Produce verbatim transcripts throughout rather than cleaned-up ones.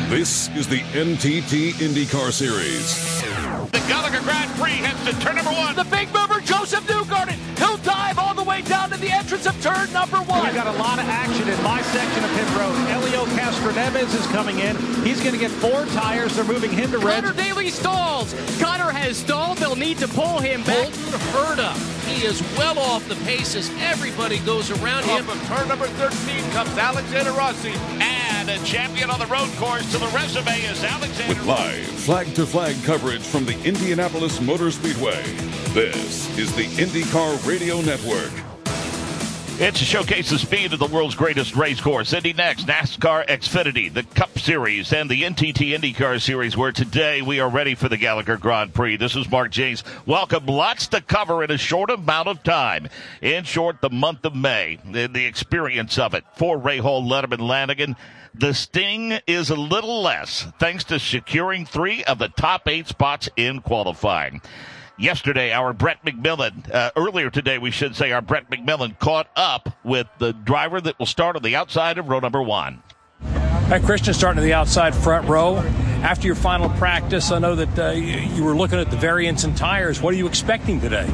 This is the N T T IndyCar Series. The Gallagher Grand Prix heads to turn number one. The big mover, Joseph Newgarden. He'll dive all the way down to the entrance of turn number one. We've got a lot of action in my section of pit road. Elio Castroneves is coming in. He's going to get four tires. They're moving him to red. Connor Daly stalls. Connor has stalled. They'll need to pull him back. Colton Herta. He is well off the pace as everybody goes around him. Off of turn number thirteen comes Alexander Rossi. And a champion on the road course to the resume is Alexander. With live flag-to-flag coverage from the Indianapolis Motor Speedway, this is the IndyCar Radio Network. It's to showcase the speed of the world's greatest race course. Indy Next, NASCAR Xfinity, the Cup Series, and the N T T IndyCar Series, where today we are ready for the Gallagher Grand Prix. This is Mark James. Welcome. Lots to cover in a short amount of time. In short, the month of May, the, the experience of it. For Rahal, Letterman, Lanigan, the sting is a little less, thanks to securing three of the top eight spots in qualifying. Yesterday, our Brett McMillan, uh, earlier today, we should say, our Brett McMillan caught up with the driver that will start on the outside of row number one. Hi, Christian, starting to the outside front row. After your final practice, I know that uh, you were looking at the variance in tires. What are you expecting today?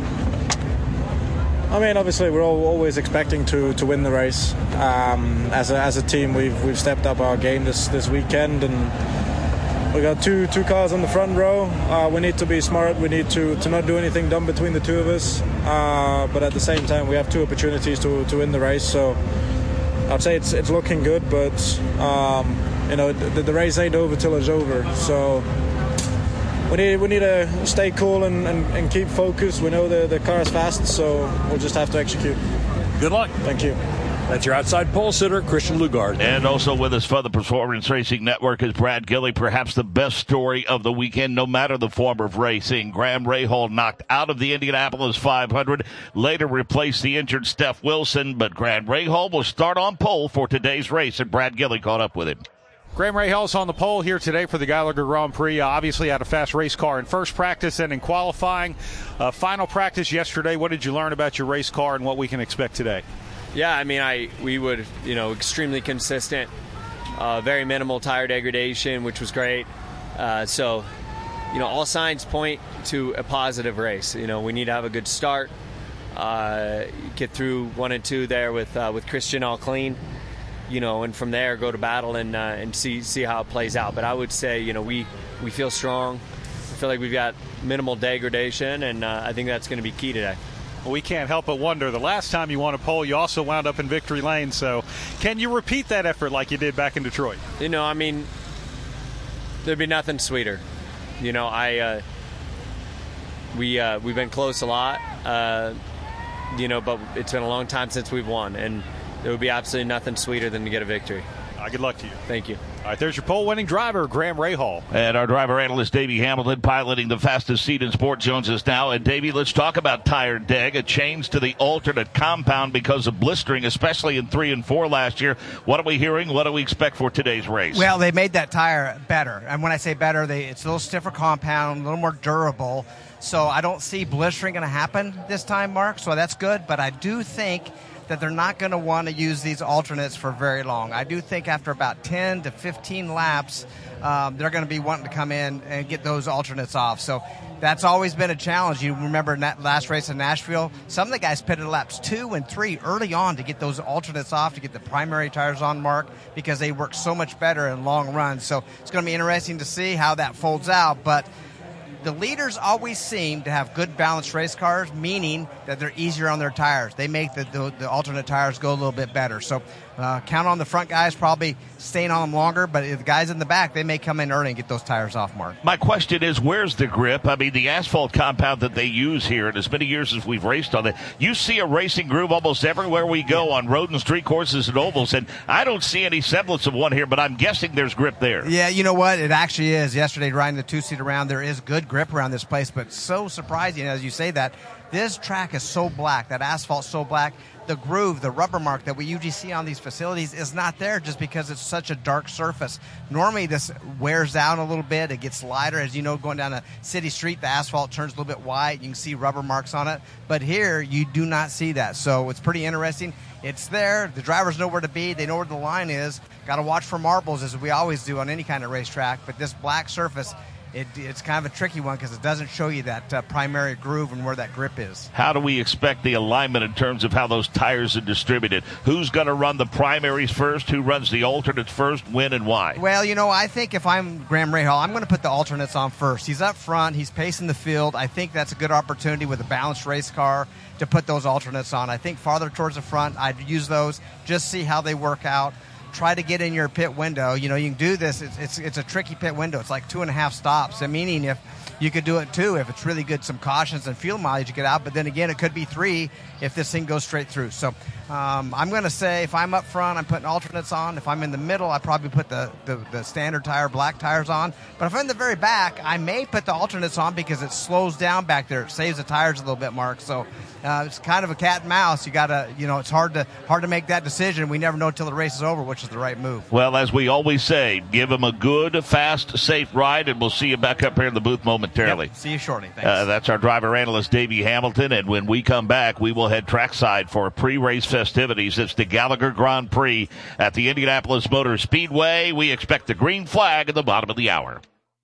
I mean, obviously, we're all always expecting to, to win the race. Um, as a as a team, we've we've stepped up our game this, this weekend, and we got two two cars on the front row. Uh, we need to be smart. We need to, to not do anything dumb between the two of us. Uh, but at the same time, we have two opportunities to, to win the race. So I'd say it's it's looking good, but um, you know the, the race ain't over till it's over. So we need we need to stay cool and, and, and keep focused. We know the the car is fast, so we'll just have to execute. Good luck. Thank you. That's your outside pole sitter, Christian Lugard. And also with us for the Performance Racing Network is Brad Gilley, perhaps the best story of the weekend, no matter the form of racing. Graham Rahal knocked out of the Indianapolis five hundred, later replaced the injured Steph Wilson, but Graham Rahal will start on pole for today's race, and Brad Gilley caught up with him. Graham Rahal's on the pole here today for the Gallagher Grand Prix. Uh, obviously had a fast race car in first practice and in qualifying. Uh, final practice yesterday. What did you learn about your race car and what we can expect today? Yeah, I mean, I we would, you know, extremely consistent, uh, very minimal tire degradation, which was great. Uh, so, you know, all signs point to a positive race. You know, we need to have a good start, uh, get through one and two there with uh, with Christian all clean, you know, and from there go to battle and uh, and see see how it plays out. But I would say, you know, we we feel strong. I feel like we've got minimal degradation, and uh, I think that's going to be key today. Well, we can't help but wonder. The last time you won a pole, you also wound up in victory lane. So can you repeat that effort like you did back in Detroit? You know, I mean, there'd be nothing sweeter. You know, I uh, we uh, we've been close a lot. Uh, you know, but it's been a long time since we've won, and there would be absolutely nothing sweeter than to get a victory. Uh, good luck to you. Thank you. All right, there's your pole-winning driver, Graham Rahal. And our driver analyst, Davey Hamilton, piloting the fastest seat in Sport Jones's now. And, Davey, let's talk about tire deg, a change to the alternate compound because of blistering, especially in three and four last year. What are we hearing? What do we expect for today's race? Well, they made that tire better. And when I say better, they, it's a little stiffer compound, a little more durable. So I don't see blistering going to happen this time, Mark. So that's good. But I do think that they're not going to want to use these alternates for very long. I do think after about ten to fifteen laps, um, they're going to be wanting to come in and get those alternates off. So that's always been a challenge. You remember in that last race in Nashville, some of the guys pitted laps two and three early on to get those alternates off, to get the primary tires on, Mark, because they work so much better in long runs. So it's going to be interesting to see how that folds out. But the leaders always seem to have good balanced race cars, meaning that they're easier on their tires. They make the, the, the alternate tires go a little bit better. So uh, count on the front guys probably staying on them longer, but the guys in the back, they may come in early and get those tires off, Mark. My question is, where's the grip? I mean, the asphalt compound that they use here, and as many years as we've raced on it, you see a racing groove almost everywhere we go on road and street courses and ovals, and I don't see any semblance of one here, but I'm guessing there's grip there. Yeah, you know what? It actually is. Yesterday, riding the two-seat around, there is good grip. grip around this place, but so surprising as you say that. This track is so black, that asphalt's so black. The groove, the rubber mark that we usually see on these facilities is not there just because it's such a dark surface. Normally this wears down a little bit. It gets lighter. As you know, going down a city street, the asphalt turns a little bit white. You can see rubber marks on it. But here, you do not see that. So it's pretty interesting. It's there. The drivers know where to be. They know where the line is. Got to watch for marbles, as we always do on any kind of racetrack. But this black surface, It, it's kind of a tricky one because it doesn't show you that uh, primary groove and where that grip is. How do we expect the alignment in terms of how those tires are distributed? Who's going to run the primaries first? Who runs the alternates first? When and why? Well, you know, I think if I'm Graham Rahal, I'm going to put the alternates on first. He's up front. He's pacing the field. I think that's a good opportunity with a balanced race car to put those alternates on. I think farther towards the front, I'd use those, just see how they work out. Try to get in your pit window. You know, you can do this. It's, it's it's a tricky pit window. It's like two and a half stops. So meaning if you could do it two, if it's really good, some cautions and fuel mileage you get out. But then again, it could be three if this thing goes straight through. So um, I'm going to say if I'm up front, I'm putting alternates on. If I'm in the middle, I probably put the, the, the standard tire, black tires on. But if I'm in the very back, I may put the alternates on because it slows down back there. It saves the tires a little bit, Mark. So uh, it's kind of a cat and mouse. You got to, you know, it's hard to hard to make that decision. We never know until the race is over which is the right move. Well, as we always say, give them a good, fast, safe ride, and we'll see you back up here in the booth momentarily. Yep. See you shortly. Thanks. Uh, that's our driver analyst, Davey Hamilton, and when we come back, we will head trackside for pre-race festivities. It's the Gallagher Grand Prix at the Indianapolis Motor Speedway. We expect the green flag at the bottom of the hour.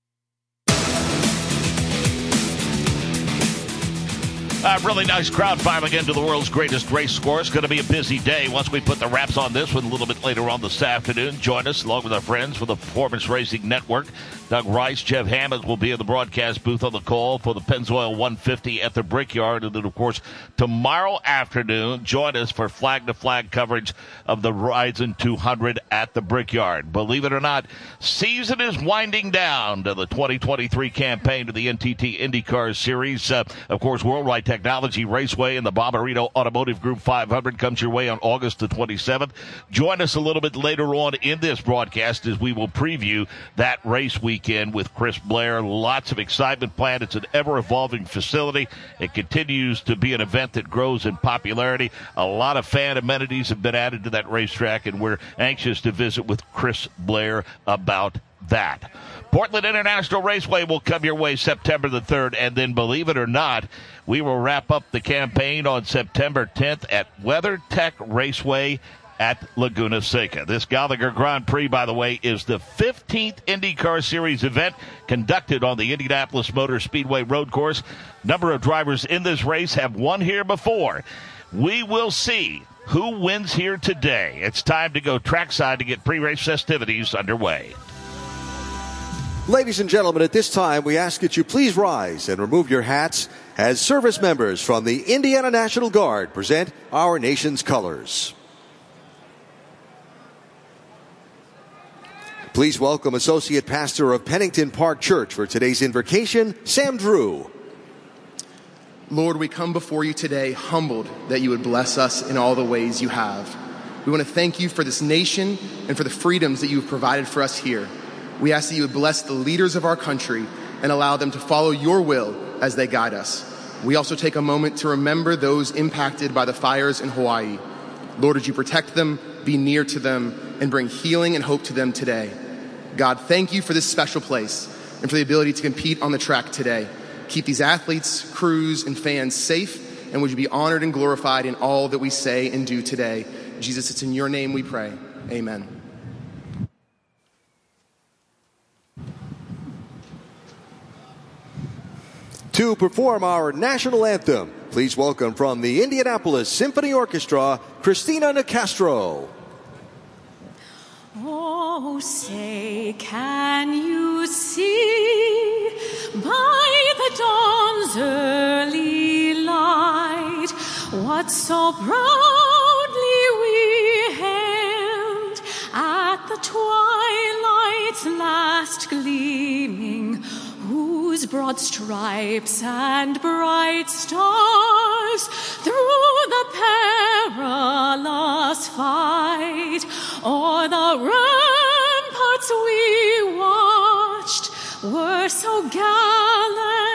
A really nice crowd filing into the world's greatest race course. Going to be a busy day once we put the wraps on this one a little bit later on this afternoon. Join us along with our friends from the Performance Racing Network. Doug Rice, Jeff Hammond will be in the broadcast booth on the call for the Pennzoil one fifty at the Brickyard. And then, of course, tomorrow afternoon, join us for flag-to-flag coverage of the Ryzen two hundred at the Brickyard. Believe it or not, season is winding down to the twenty twenty-three campaign to the N T T IndyCar Series. Uh, of course, Worldwide Technology Raceway and the Bommarito Automotive Group five hundred comes your way on August the twenty-seventh. Join us a little bit later on in this broadcast as we will preview that race weekend with Chris Blair. Lots of excitement planned. It's an ever-evolving facility. It continues to be an event that grows in popularity. A lot of fan amenities have been added to that racetrack, and we're anxious to visit with Chris Blair about that. Portland International Raceway will come your way September the third, and then, believe it or not, we will wrap up the campaign on September tenth at WeatherTech Raceway at Laguna Seca. This Gallagher Grand Prix, by the way, is the fifteenth IndyCar Series event conducted on the Indianapolis Motor Speedway road course. Number of drivers in this race have won here before. We will see who wins here today. It's time to go trackside to get pre-race festivities underway. Ladies and gentlemen, at this time, we ask that you please rise and remove your hats as service members from the Indiana National Guard present our nation's colors. Please welcome Associate Pastor of Pennington Park Church for today's invocation, Sam Drew. Lord, we come before you today humbled that you would bless us in all the ways you have. We want to thank you for this nation and for the freedoms that you've provided for us here. We ask that you would bless the leaders of our country and allow them to follow your will as they guide us. We also take a moment to remember those impacted by the fires in Hawaii. Lord, would you protect them, be near to them, and bring healing and hope to them today. God, thank you for this special place and for the ability to compete on the track today. Keep these athletes, crews, and fans safe, and would you be honored and glorified in all that we say and do today. Jesus, it's in your name we pray. Amen. To perform our national anthem, please welcome from the Indianapolis Symphony Orchestra, Christina Nicastro. Oh, say, can you see by the dawn's early light what so proudly we hailed at the twilight's last gleaming, whose broad stripes and bright stars through the perilous fight o'er the ramparts we watched were so gallant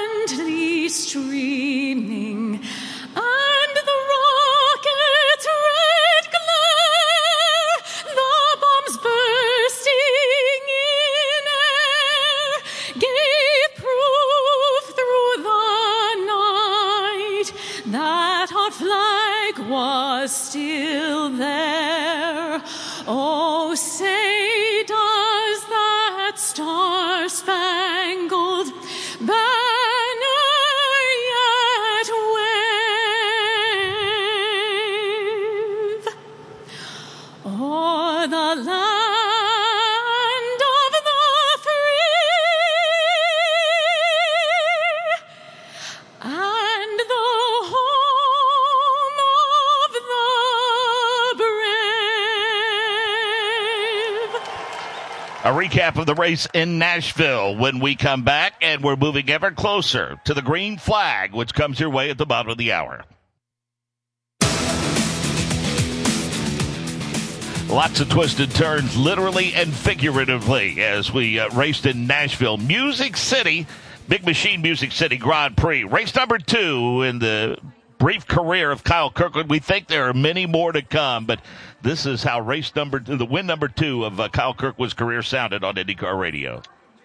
mercury streaming, and the rocket's red glare, the bombs bursting in air, gave proof through the night that our flag was still there. Oh, say does that star-spangled banner yet wave o'er the land of the free and the home of the brave. A recap of the race in Nashville when we come back, and we're moving ever closer to the green flag, which comes your way at the bottom of the hour. Lots of twisted turns, literally and figuratively, as we uh, raced in Nashville. Music City, Big Machine Music City Grand Prix. Race number two in the brief career of Kyle Kirkwood. We think there are many more to come, but this is how race number two, the win number two of uh, Kyle Kirkwood's career sounded on IndyCar Radio.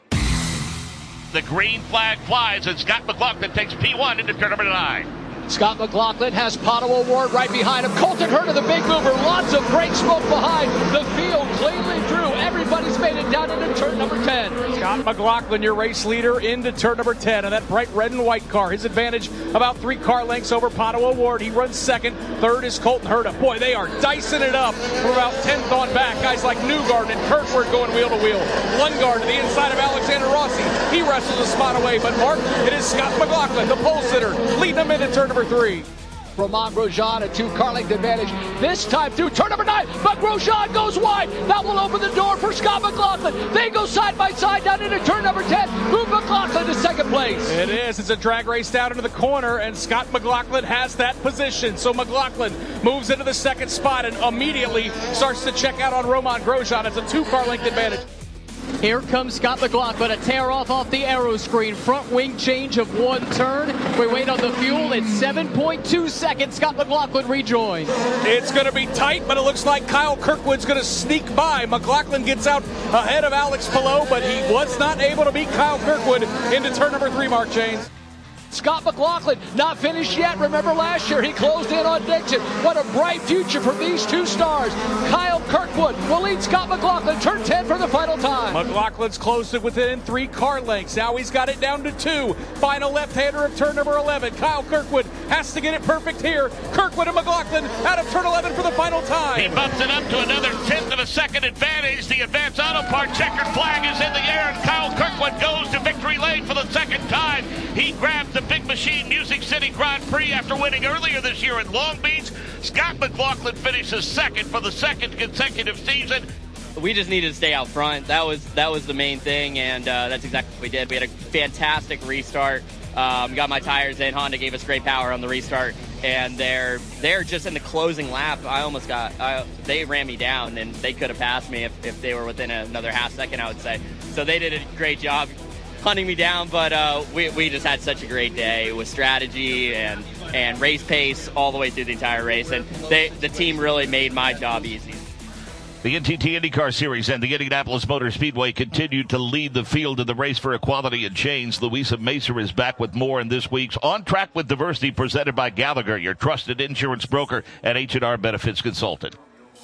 The green flag flies, and Scott McLaughlin takes P one into turn number nine. Scott McLaughlin has Pato O'Ward right behind him. Colton Herta, the big mover. Lots of brake smoke behind. The field cleanly through. Everybody's made it down into turn number ten. Scott McLaughlin, your race leader, into turn number ten. And that bright red and white car, his advantage about three car lengths over Pato O'Ward. He runs second. Third is Colton Herta. Boy, they are dicing it up from about tenth on back. Guys like Newgarden and Kirkwood going wheel to wheel. Lundgaard to the inside of Alexander Rossi. He wrestles a spot away. But Mark, it is Scott McLaughlin, the pole sitter, leading them into turn number three. Romain Grosjean, a two-car length advantage. This time through turn number nine, but Grosjean goes wide. That will open the door for Scott McLaughlin. They go side by side down into turn number ten. Move McLaughlin to second place. It is. It's a drag race down into the corner, and Scott McLaughlin has that position. So McLaughlin moves into the second spot and immediately starts to check out on Romain Grosjean. It's a two-car length advantage. Here comes Scott McLaughlin, a tear off off the aero screen. Front wing change of one turn. We wait on the fuel. It's seven point two seconds. Scott McLaughlin rejoins. It's going to be tight, but it looks like Kyle Kirkwood's going to sneak by. McLaughlin gets out ahead of Alex Palou, but he was not able to beat Kyle Kirkwood into turn number three, Mark James. Scott McLaughlin not finished yet. Remember last year he closed in on Dixon. What a bright future for these two stars. Kyle Kirkwood will lead Scott McLaughlin turn ten for the final time. McLaughlin's closed it within three car lengths. Now he's got it down to two. Final left-hander of turn number eleven. Kyle Kirkwood has to get it perfect here. Kirkwood and McLaughlin out of turn eleven for the final time. He bumps it up to another tenth of a second advantage. The Advance Auto Parts checkered flag is in the air, and Kyle Kirkwood goes to victory lane for the second time. He grabs the Big Machine Music City Grand Prix after winning earlier this year in Long Beach. Scott McLaughlin finishes second for the second consecutive season. We just needed to stay out front. That was that was the main thing, and uh, that's exactly what we did. We had a fantastic restart. Um, got my tires in. Honda gave us great power on the restart, and they're they're just in the closing lap. I almost got I, they ran me down, and they could have passed me if, if they were within another half second, I would say. So they did a great job hunting me down, but uh, we, we just had such a great day with strategy and, and race pace all the way through the entire race, and they, the team really made my job easy. The N T T IndyCar Series and the Indianapolis Motor Speedway continue to lead the field in the race for equality and change. Louisa Macer is back with more in this week's On Track with Diversity, presented by Gallagher, your trusted insurance broker and H and R Benefits consultant.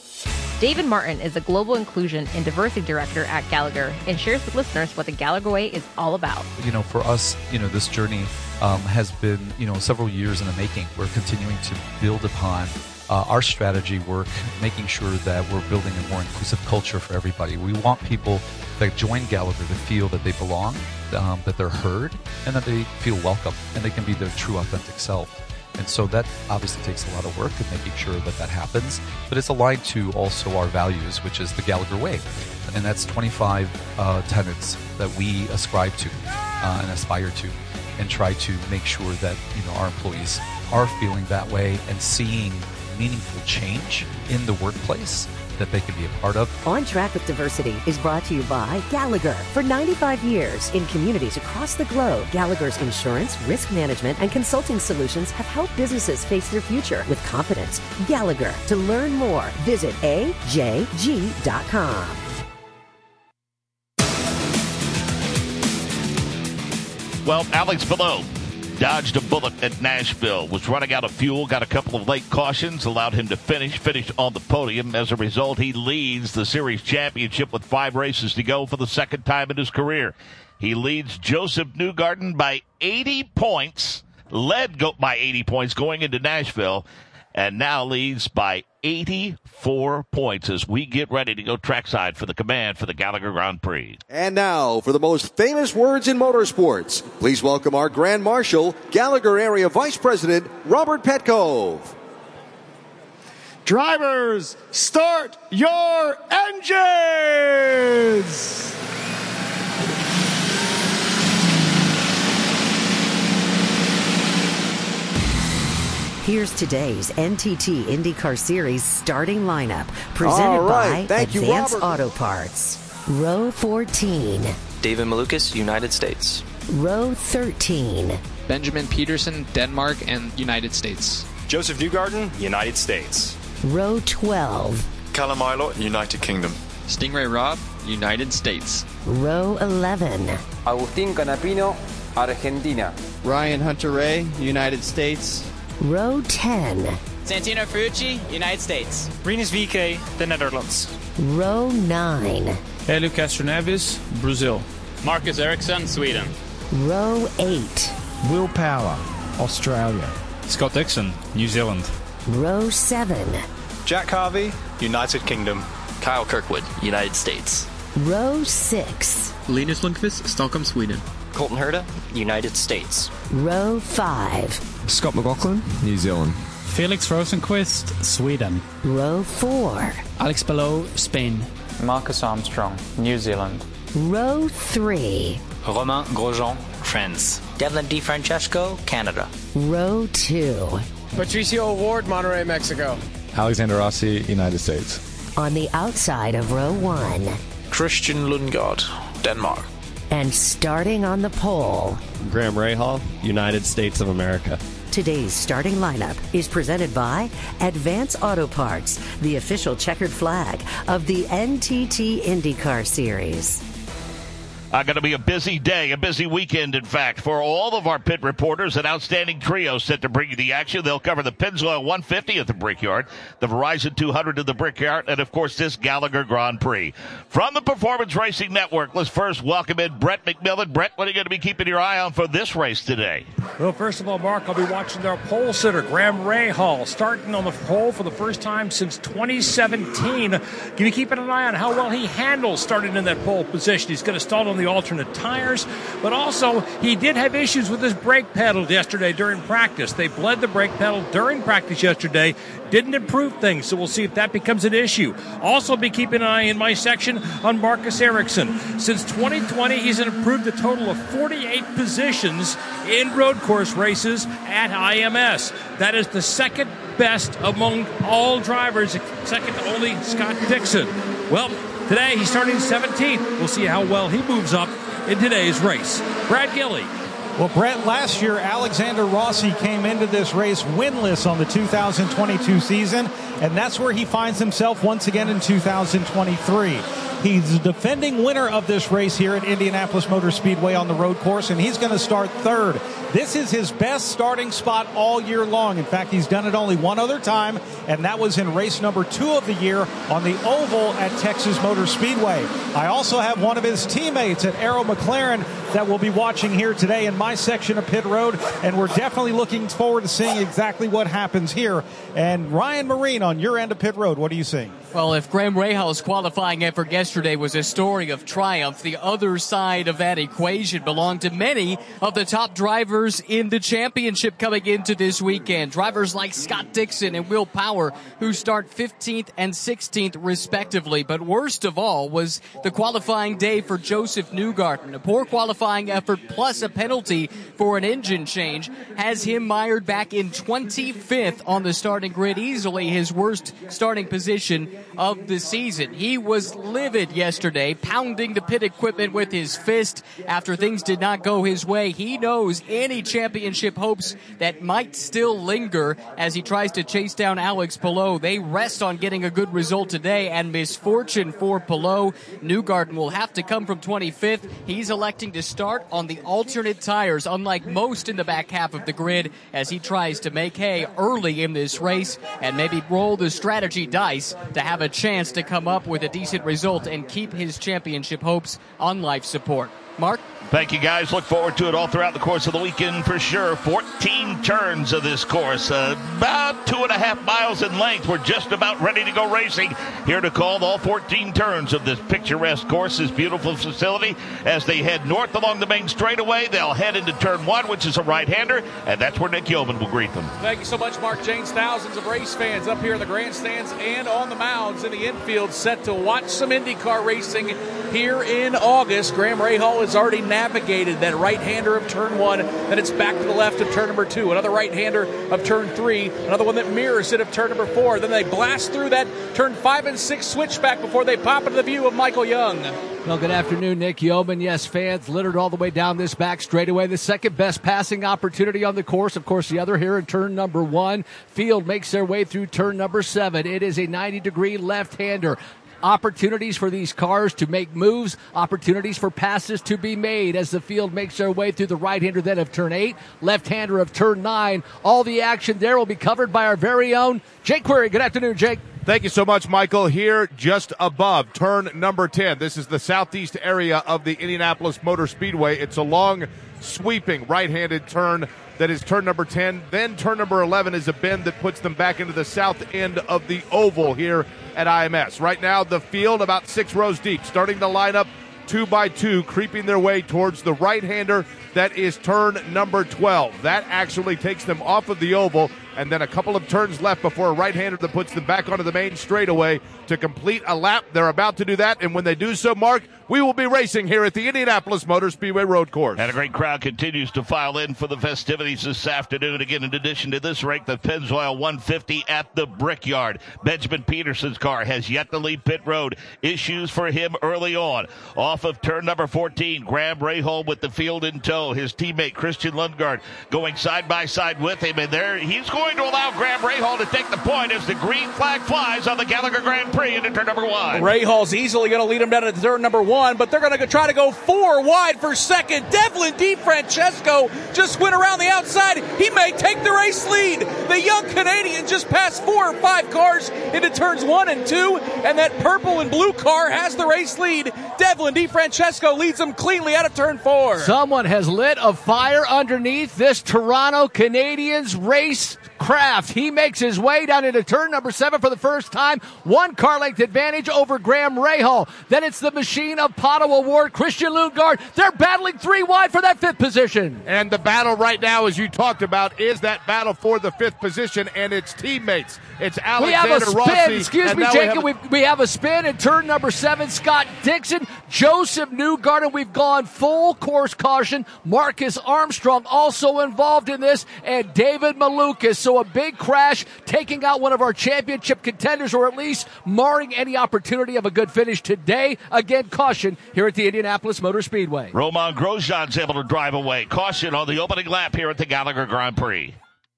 David Martin is the Global Inclusion and Diversity Director at Gallagher and shares with listeners what the Gallagher Way is all about. You know, for us, you know, this journey um, has been, you know, several years in the making. We're continuing to build upon uh, our strategy work, making sure that we're building a more inclusive culture for everybody. We want people that join Gallagher to feel that they belong, um, that they're heard, and that they feel welcome, and they can be their true, authentic self. And so that obviously takes a lot of work in making sure that that happens, but it's aligned to also our values, which is the Gallagher Way. And that's twenty-five uh, tenets that we ascribe to uh, and aspire to, and try to make sure that, you know, our employees are feeling that way and seeing meaningful change in the workplace that they can be a part of. On Track with Diversity is brought to you by Gallagher. For ninety-five years, in communities across the globe, Gallagher's insurance, risk management, and consulting solutions have helped businesses face their future with confidence. Gallagher. To learn more, visit A J G dot com. Well, Alex Palou dodged a bullet at Nashville, was running out of fuel, got a couple of late cautions, allowed him to finish, finished on the podium. As a result, he leads the series championship with five races to go for the second time in his career. He leads Joseph Newgarden by eighty points, led go- by eighty points going into Nashville, and now leads by eighty-four points as we get ready to go trackside for the command for the Gallagher Grand Prix. And now, for the most famous words in motorsports, please welcome our Grand Marshal, Gallagher Area Vice President, Robert Petcove. Drivers, start your engines! Here's today's N T T IndyCar Series starting lineup, presented All right. by Thank you, Advance Robert. Auto Parts. Row fourteen. David Malukas, United States. Row thirteen. Benjamin Peterson, Denmark and United States. Joseph Newgarden, United States. Row twelve. Callum Ilott, United Kingdom. Stingray Rob, United States. Row eleven. Agustín Canapino, Argentina. Ryan Hunter-Ray, United States. Row ten. Santino Ferrucci, United States. Rinus V K, the Netherlands. Row nine. Helio Castroneves, Brazil. Marcus Ericsson, Sweden. Row eight. Will Power, Australia. Scott Dixon, New Zealand. Row seven. Jack Harvey, United Kingdom. Kyle Kirkwood, United States. Row six. Linus Lundqvist, Stockholm, Sweden. Colton Herta, United States. Row five. Scott McLaughlin, New Zealand. Felix Rosenqvist, Sweden. Row four. Alex Palou, Spain. Marcus Armstrong, New Zealand. Row three. Romain Grosjean, France. Devlin DiFrancesco, Canada. Row two. Patricio Ward, Monterrey, Mexico. Alexander Rossi, United States. On the outside of row one. Christian Lundgaard, Denmark. And starting on the pole. Graham Rahal, United States of America. Today's starting lineup is presented by Advance Auto Parts, the official checkered flag of the N T T IndyCar Series. Uh, going to be a busy day, a busy weekend, in fact, for all of our pit reporters. An outstanding trio set to bring you the action. They'll cover the Pennzoil one fifty at the Brickyard, the Verizon two hundred at the Brickyard, and, of course, this Gallagher Grand Prix. From the Performance Racing Network, let's first welcome in Brett McMillan. Brett, what are you going to be keeping your eye on for this race today? Well, first of all, Mark, I'll be watching their pole sitter, Graham Rahal, starting on the pole for the first time since twenty seventeen. Going to be keeping an eye on how well he handles starting in that pole position. He's going to start on the alternate tires, but also he did have issues with his brake pedal yesterday during practice. They bled the brake pedal during practice yesterday, didn't improve things, so we'll see if that becomes an issue. Also be keeping an eye in my section on Marcus Ericsson. Since twenty twenty, he's improved a total of forty-eight positions in road course races at I M S. That is the second best among all drivers, second to only Scott Dixon. Well, today he's starting seventeenth. We'll see how well he moves up in today's race. Brad Gilly. Well, Brett, last year, Alexander Rossi came into this race winless on the two thousand twenty-two season, and that's where he finds himself once again in two thousand twenty-three. He's the defending winner of this race here at Indianapolis Motor Speedway on the road course, and he's going to start third. This is his best starting spot all year long. In fact, he's done it only one other time, and that was in race number two of the year on the oval at Texas Motor Speedway. I also have one of his teammates at Arrow McLaren that we'll be watching here today in my section of pit road, and we're definitely looking forward to seeing exactly what happens here. And Ryan Marine, on your end of pit road, what are you seeing? Well, if Graham Rahal's qualifying effort yesterday was a story of triumph, the other side of that equation belonged to many of the top drivers in the championship coming into this weekend. Drivers like Scott Dixon and Will Power, who start fifteenth and sixteenth respectively. But worst of all was the qualifying day for Joseph Newgarden. A poor qualifying effort plus a penalty for an engine change has him mired back in twenty-fifth on the starting grid, easily his worst starting position of the season. He was livid yesterday, pounding the pit equipment with his fist after things did not go his way. He knows any championship hopes that might still linger as he tries to chase down Alex Palou. They rest on getting a good result today, and misfortune for Palou. Newgarden will have to come from twenty-fifth. He's electing to start on the alternate tires, unlike most in the back half of the grid, as he tries to make hay early in this race and maybe roll the strategy dice to have a chance to come up with a decent result and keep his championship hopes on life support. Mark? Thank you, guys. Look forward to it all throughout the course of the weekend for sure. fourteen turns of this course, uh, about two and a half miles in length. We're just about ready to go racing. Here to call all fourteen turns of this picturesque course, this beautiful facility. As they head north along the main straightaway, they'll head into turn one, which is a right-hander, and that's where Nick Yeoman will greet them. Thank you so much, Mark James. Thousands of race fans up here in the grandstands and on the mounds in the infield set to watch some IndyCar racing here in August. Graham Rahal has already navigated that right-hander of turn one, then it's back to the left of turn number two, another right-hander of turn three, another one that mirrors it of turn number four, then they blast through that turn five and six switchback before they pop into the view of Michael Young. Well, good afternoon, Nick Yeoman. Yes, fans littered all the way down this back straightaway. The second best passing opportunity on the course. Of course, the other here in turn number one. Field makes their way through turn number seven. It is a ninety-degree left-hander. Opportunities for these cars to make moves, opportunities for passes to be made as the field makes their way through the right-hander then of turn eight, left-hander of turn nine. All the action there will be covered by our very own Jake Query. Good afternoon, Jake. Thank you so much, Michael. Here just above turn number ten. This is the southeast area of the Indianapolis Motor Speedway. It's a long, sweeping right-handed turn that is turn number ten. Then turn number eleven is a bend that puts them back into the south end of the oval here at I M S. Right now, the field about six rows deep, starting to line up two by two, creeping their way towards the right-hander. That is turn number twelve. That actually takes them off of the oval, and then a couple of turns left before a right-hander that puts them back onto the main straightaway to complete a lap. They're about to do that, and when they do so, Mark, we will be racing here at the Indianapolis Motor Speedway Road Course. And a great crowd continues to file in for the festivities this afternoon. Again, in addition to this rank, the Pennzoil one fifty at the Brickyard. Benjamin Peterson's car has yet to leave pit road. Issues for him early on. Off of turn number fourteen, Graham Rahal with the field in tow. His teammate Christian Lundgaard going side by side with him, and there he's going to allow Graham Rahal to take the point as the green flag flies on the Gallagher Grand Prix into turn number one. Rahal's easily going to lead him down to turn number one, but they're going to try to go four wide for second. Devlin DeFrancesco just went around the outside. He may take the race lead. The young Canadian just passed four or five cars into turns one and two, and that purple and blue car has the race lead. Devlin DeFrancesco leads them cleanly out of turn four. Someone has lit a fire underneath this Toronto Canadiens race craft. He makes his way down into turn number seven for the first time. One car length advantage over Graham Rahal. Then it's the machine of Pato O'Ward, Christian Lundgaard. They're battling three wide for that fifth position. And the battle right now, as you talked about, is that battle for the fifth position and its teammates. It's Alexander we have a spin. Rossi. Excuse me, Jacob. We, we have a spin in turn number seven. Scott Dixon, Joseph Newgarden. We've gone full course caution. Marcus Armstrong also involved in this, and David Malukas. So a big crash, taking out one of our championship contenders, or at least marring any opportunity of a good finish today. Again, caution here at the Indianapolis Motor Speedway. Romain Grosjean's able to drive away. Caution on the opening lap here at the Gallagher Grand Prix.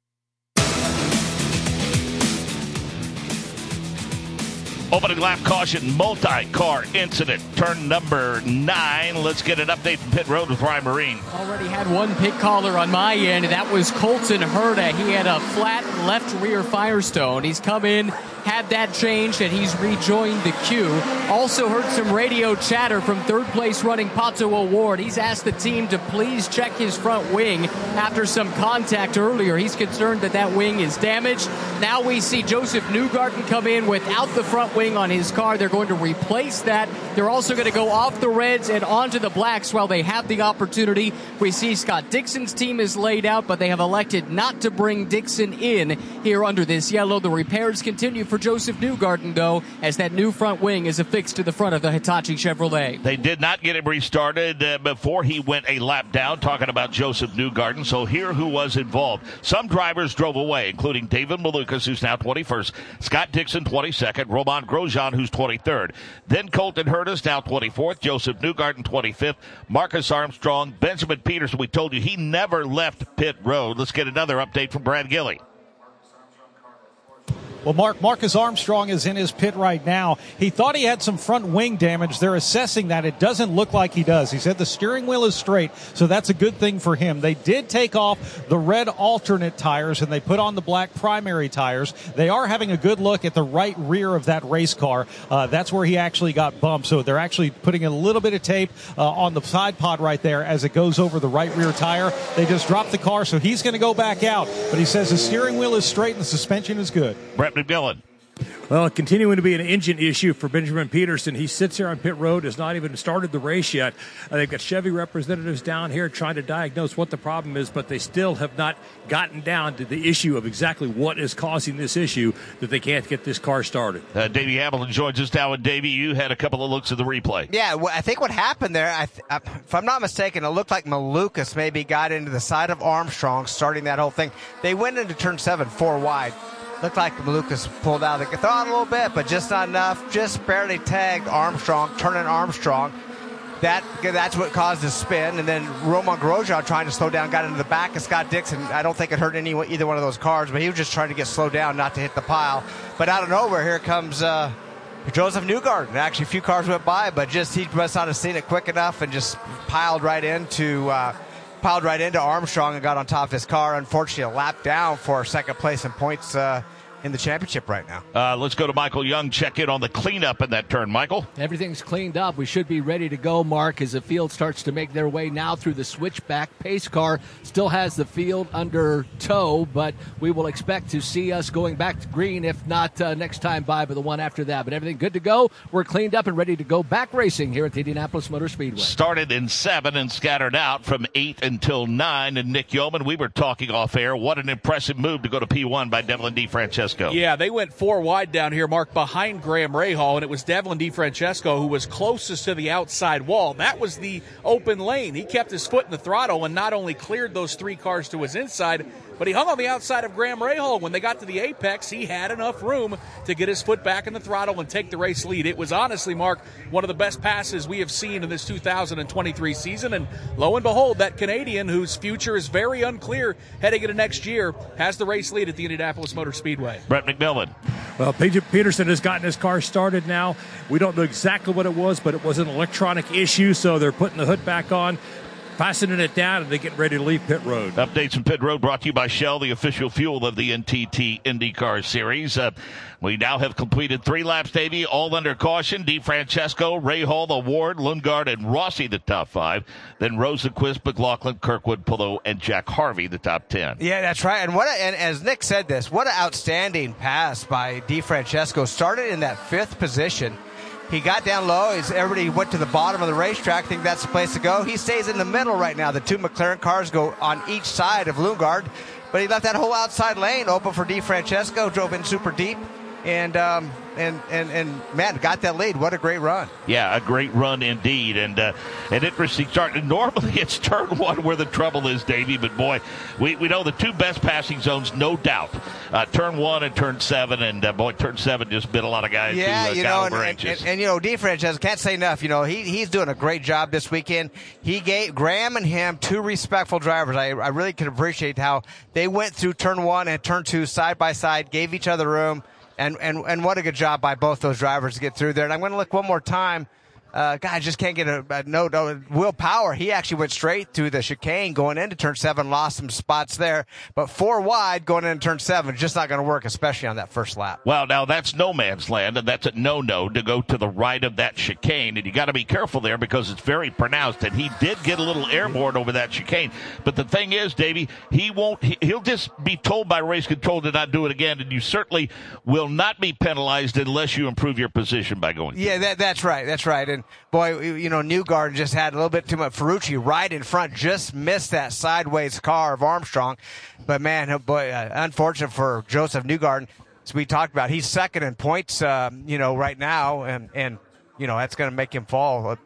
Opening lap caution, multi-car incident. Turn number nine. Let's get an update from pit road with Ryan Marine. Already had one pit caller on my end. That was Colton Herta. He had a flat left rear Firestone. He's come in, had that changed, and he's rejoined the queue. Also heard some radio chatter from third place running Pato O'Ward. He's asked the team to please check his front wing after some contact earlier. He's concerned that that wing is damaged. Now we see Joseph Newgarden come in without the front wing on his car. They're going to replace that. They're also going to go off the reds and onto the blacks while they have the opportunity. We see Scott Dixon's team is laid out, but they have elected not to bring Dixon in here under this yellow. The repairs continue for Joseph Newgarden, though, as that new front wing is affixed to the front of the Hitachi Chevrolet. They did not get him restarted uh, before he went a lap down, talking about Joseph Newgarden. So here who was involved. Some drivers drove away, including David Malukas, who's now twenty-first, Scott Dixon twenty-second, Romain Grosjean, who's twenty-third. Then Colton Herta's now twenty-fourth. Joseph Newgarden, twenty-fifth. Marcus Armstrong. Benjamin Peterson, we told you he never left pit road. Let's get another update from Brad Gilley. Well, Mark Marcus Armstrong is in his pit right now. He thought he had some front wing damage. They're assessing that. It doesn't look like he does. He said the steering wheel is straight, so that's a good thing for him. They did take off the red alternate tires, and they put on the black primary tires. They are having a good look at the right rear of that race car. Uh, that's where he actually got bumped, so they're actually putting a little bit of tape uh, on the side pod right there as it goes over the right rear tire. They just dropped the car, so he's going to go back out. But he says the steering wheel is straight and the suspension is good. Brett McMillan. Well, continuing to be an engine issue for Benjamin Peterson. He sits here on pit road, has not even started the race yet. Uh, they've got Chevy representatives down here trying to diagnose what the problem is, but they still have not gotten down to the issue of exactly what is causing this issue that they can't get this car started. Uh, Davey Hamilton joins us now, and Davey, you had a couple of looks at the replay. Yeah, well, I think what happened there, I th- if I'm not mistaken, it looked like Malukas maybe got into the side of Armstrong, starting that whole thing. They went into turn seven, four wide. Looked like Malukas pulled out of the throttle a little bit, but just not enough. Just barely tagged Armstrong, turning Armstrong. That That's what caused the spin. And then Romain Grosjean trying to slow down, got into the back of Scott Dixon. I don't think it hurt any either one of those cars, but he was just trying to get slowed down, not to hit the pile. But out of nowhere, here comes uh, Joseph Newgarden. Actually, a few cars went by, but just he must not have seen it quick enough and just piled right into uh, piled right into Armstrong and got on top of his car. Unfortunately, a lap down for second place in points uh, in the championship right now. Uh, let's go to Michael Young, check in on the cleanup in that turn. Michael? Everything's cleaned up. We should be ready to go, Mark, as the field starts to make their way now through the switchback. Pace car still has the field under tow, but we will expect to see us going back to green, if not uh, next time by, but the one after that. But everything good to go. We're cleaned up and ready to go back racing here at the Indianapolis Motor Speedway. Started in seven and scattered out from eight until nine. And Nick Yeoman, we were talking off air. What an impressive move to go to P one by Devlin DeFrancesco. Yeah, they went four wide down here, Mark, behind Graham Rahal, and it was Devlin DeFrancesco who was closest to the outside wall. That was the open lane. He kept his foot in the throttle and not only cleared those three cars to his inside, but he hung on the outside of Graham Rahal. When they got to the apex, he had enough room to get his foot back in the throttle and take the race lead. It was honestly, Mark, one of the best passes we have seen in this two thousand twenty-three season. And lo and behold, that Canadian, whose future is very unclear heading into next year, has the race lead at the Indianapolis Motor Speedway. Brett McMillan. Well, Peterson has gotten his car started now. We don't know exactly what it was, but it was an electronic issue, so they're putting the hood back on, fastening it down, and they get ready to leave pit road. Updates from pit road brought to you by Shell, the official fuel of the N T T IndyCar Series. Uh, we now have completed three laps, Davey, all under caution. DeFrancesco, Rahal, the Ward, Lundgaard, and Rossi, the top five. Then Rosenquist, McLaughlin, Kirkwood, Pillow, and Jack Harvey, the top ten. Yeah, that's right. And what? A, and as Nick said this, what an outstanding pass by DeFrancesco. Started in that fifth position. He got down low. He's, everybody went to the bottom of the racetrack. I think that's the place to go. He stays in the middle right now. The two McLaren cars go on each side of Lundgaard, but he left that whole outside lane open for DeFrancesco, drove in super deep, and um, and, and, and man, got that lead. What a great run. Yeah, a great run indeed. And uh, an interesting start. And normally it's turn one where the trouble is, Davey, but boy, we, we know the two best passing zones, no doubt. Uh, turn one and turn seven, and uh, boy, turn seven just bit a lot of guys yeah, to uh, you know, and, caliber and, inches. and, and, you know, DeFrancesco, can't say enough. You know, he he's doing a great job this weekend. He gave Graham and him two respectful drivers. I, I really can appreciate how they went through turn one and turn two side by side, gave each other room. And, and and what a good job by both those drivers to get through there. And I'm going to look one more time. Uh, God, I just can't get a, a no, no. Will Power, he actually went straight through the chicane going into turn seven, lost some spots there. But four wide going into turn seven, just not going to work, especially on that first lap. Well, now that's no man's land, and that's a no-no to go to the right of that chicane. And you got to be careful there because it's very pronounced. And he did get a little airborne over that chicane. But the thing is, Davey, he won't. He, he'll just be told by race control to not do it again. And you certainly will not be penalized unless you improve your position by going. Yeah, that, that's right. That's right. And boy, you know, Newgarden just had a little bit too much. Ferrucci right in front, just missed that sideways car of Armstrong. But man, boy, uh, unfortunate for Joseph Newgarden. As we talked about, he's second in points, uh, you know, right now, and and you know that's going to make him fall uh,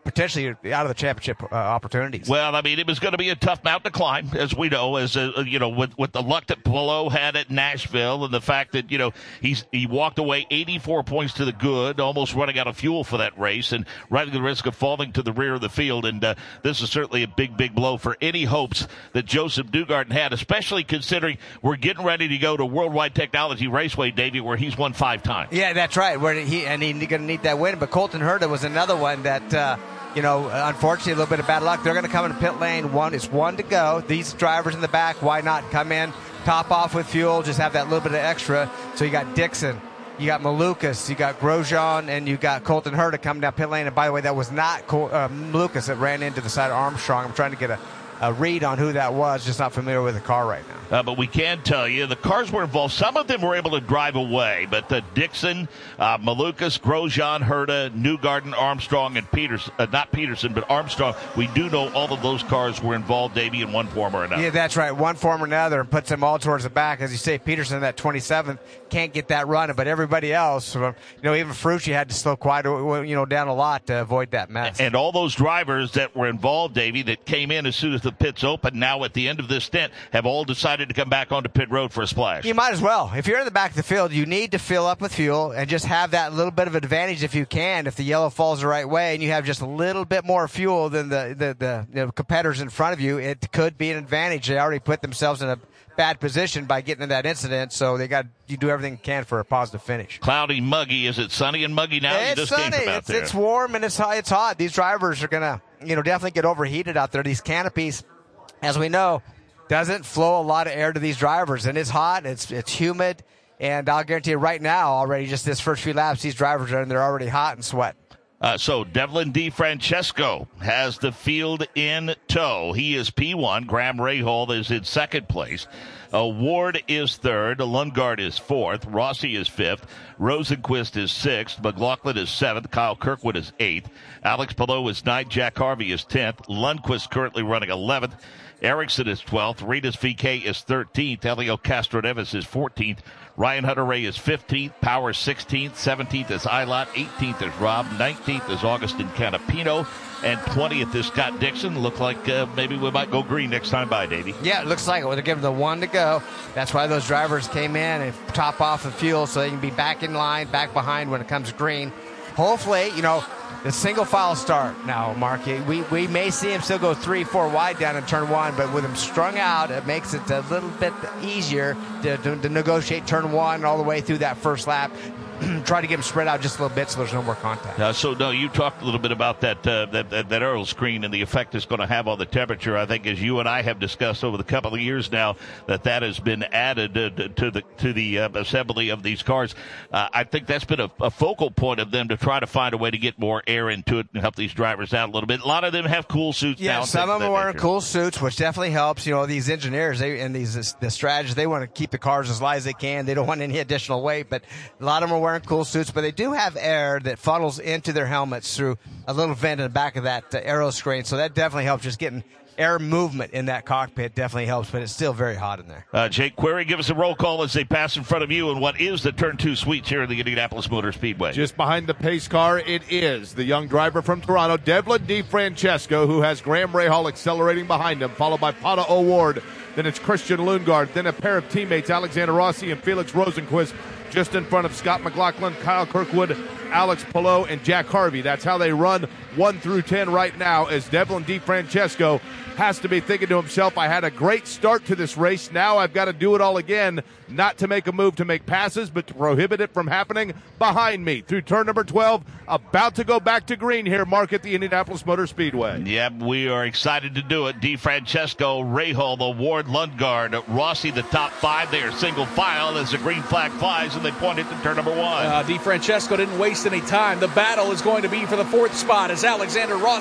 potentially out of the championship uh, opportunities. Well, I mean, it was going to be a tough mountain to climb, as we know, as uh, you know, with, with the luck that Palou had at Nashville and the fact that, you know, he's he walked away eighty-four points to the good, almost running out of fuel for that race and running the risk of falling to the rear of the field. And uh, this is certainly a big, big blow for any hopes that Joseph Newgarden had, especially considering we're getting ready to go to Worldwide Technology Raceway, Davey, where he's won five times. Yeah, that's right. Where he and he's going to need that win. But Colton Herta was another one that, uh, you know, unfortunately, a little bit of bad luck. They're going to come in pit lane. One, it's one to go. These drivers in the back, why not come in, top off with fuel, just have that little bit of extra. So you got Dixon, you got Malukas, you got Grosjean, and you got Colton Herta coming down pit lane. And by the way, that was not Col- uh, Malukas that ran into the side of Armstrong. I'm trying to get a, a read on who that was, just not familiar with the car right now. Uh, but we can tell you the cars were involved. Some of them were able to drive away, but uh, Dixon, uh, Malukas, Grosjean, Herta, Newgarden, Armstrong, and Peterson, uh, not Peterson, but Armstrong, we do know all of those cars were involved, Davey, in one form or another. Yeah, that's right. One form or another, and puts them all towards the back. As you say, Peterson, that twenty-seventh, can't get that running, but everybody else, you know, even Ferrucci had to slow quite, you know, down a lot to avoid that mess. And all those drivers that were involved, Davey, that came in as soon as the pits opened, now at the end of this stint, have all decided to come back onto pit road for a splash. You might as well. If you're in the back of the field, you need to fill up with fuel and just have that little bit of advantage if you can. If the yellow falls the right way and you have just a little bit more fuel than the the, the you know, competitors in front of you, it could be an advantage. They already put themselves in a bad position by getting in that incident, so they got you do everything you can for a positive finish. Cloudy, muggy. Is it sunny and muggy now? It's you just sunny. Came from out it's, there. it's warm and it's hot. It's hot. These drivers are gonna, you know, definitely get overheated out there. These canopies, as we know, doesn't flow a lot of air to these drivers, and it's hot. It's it's humid, and I'll guarantee you right now, already just this first few laps, these drivers are in. They're already hot and sweat. Uh, so Devlin DeFrancesco has the field in tow. He is P one. Graham Rahal is in second place. Uh, Ward is third. Lundgaard is fourth. Rossi is fifth. Rosenquist is sixth. McLaughlin is seventh. Kyle Kirkwood is eighth. Alex Palou is ninth. Jack Harvey is tenth. Lundquist currently running eleventh. Ericsson is twelfth. Ritas V K is thirteenth. Helio Castroneves is fourteenth. Ryan Hunter-Reay is fifteenth. Power sixteenth. seventeenth is Ilott. eighteenth is Robb. nineteenth is Augustin Canapino. And twentieth is Scott Dixon. Look like uh, maybe we might go green next time by, Davey. Yeah, it looks like it. They're giving the one to go. That's why those drivers came in and top off the fuel so they can be back in line, back behind when it comes green. Hopefully, you know, the single file start now, Mark. We, we may see him still go three, four wide down in turn one, but with him strung out, it makes it a little bit easier to, to, to negotiate turn one all the way through that first lap. Try to get them spread out just a little bit so there's no more contact. Uh, so, no, you talked a little bit about that, uh, that, that that aerial screen and the effect it's going to have on the temperature. I think, as you and I have discussed over the couple of years now, that that has been added uh, to the to the uh, assembly of these cars. Uh, I think that's been a, a focal point of them to try to find a way to get more air into it and help these drivers out a little bit. A lot of them have cool suits yeah, now. Yeah, some of them are wearing cool suits, which definitely helps. You know, these engineers they and these the strategists, they want to keep the cars as light as they can. They don't want any additional weight, but a lot of them are wearing cool suits, but they do have air that funnels into their helmets through a little vent in the back of that uh, aero screen. So that definitely helps. Just getting air movement in that cockpit definitely helps, but it's still very hot in there. Uh, Jake Query, give us a roll call as they pass in front of you and what is the turn two suites here in the Indianapolis Motor Speedway. Just behind the pace car, it is the young driver from Toronto, Devlin DeFrancesco, who has Graham Rahal accelerating behind him, followed by Pato O'Ward. Then it's Christian Lundgaard. Then a pair of teammates, Alexander Rossi and Felix Rosenquist, just in front of Scott McLaughlin, Kyle Kirkwood, Alex Palou, and Jack Harvey. That's how they run one through ten right now, as Devlin DeFrancesco has to be thinking to himself, I had a great start to this race. Now I've got to do it all again, not to make a move to make passes, but to prohibit it from happening behind me through turn number twelve. About to go back to green here, Mark, at the Indianapolis Motor Speedway. Yep, we are excited to do it. DeFrancesco, Rahal, the Ward, Lundgaard, Rossi, the top five. They are single file as the green flag flies, and they point it to turn number one. Uh, DeFrancesco didn't waste any time. The battle is going to be for the fourth spot as Alexander Rossi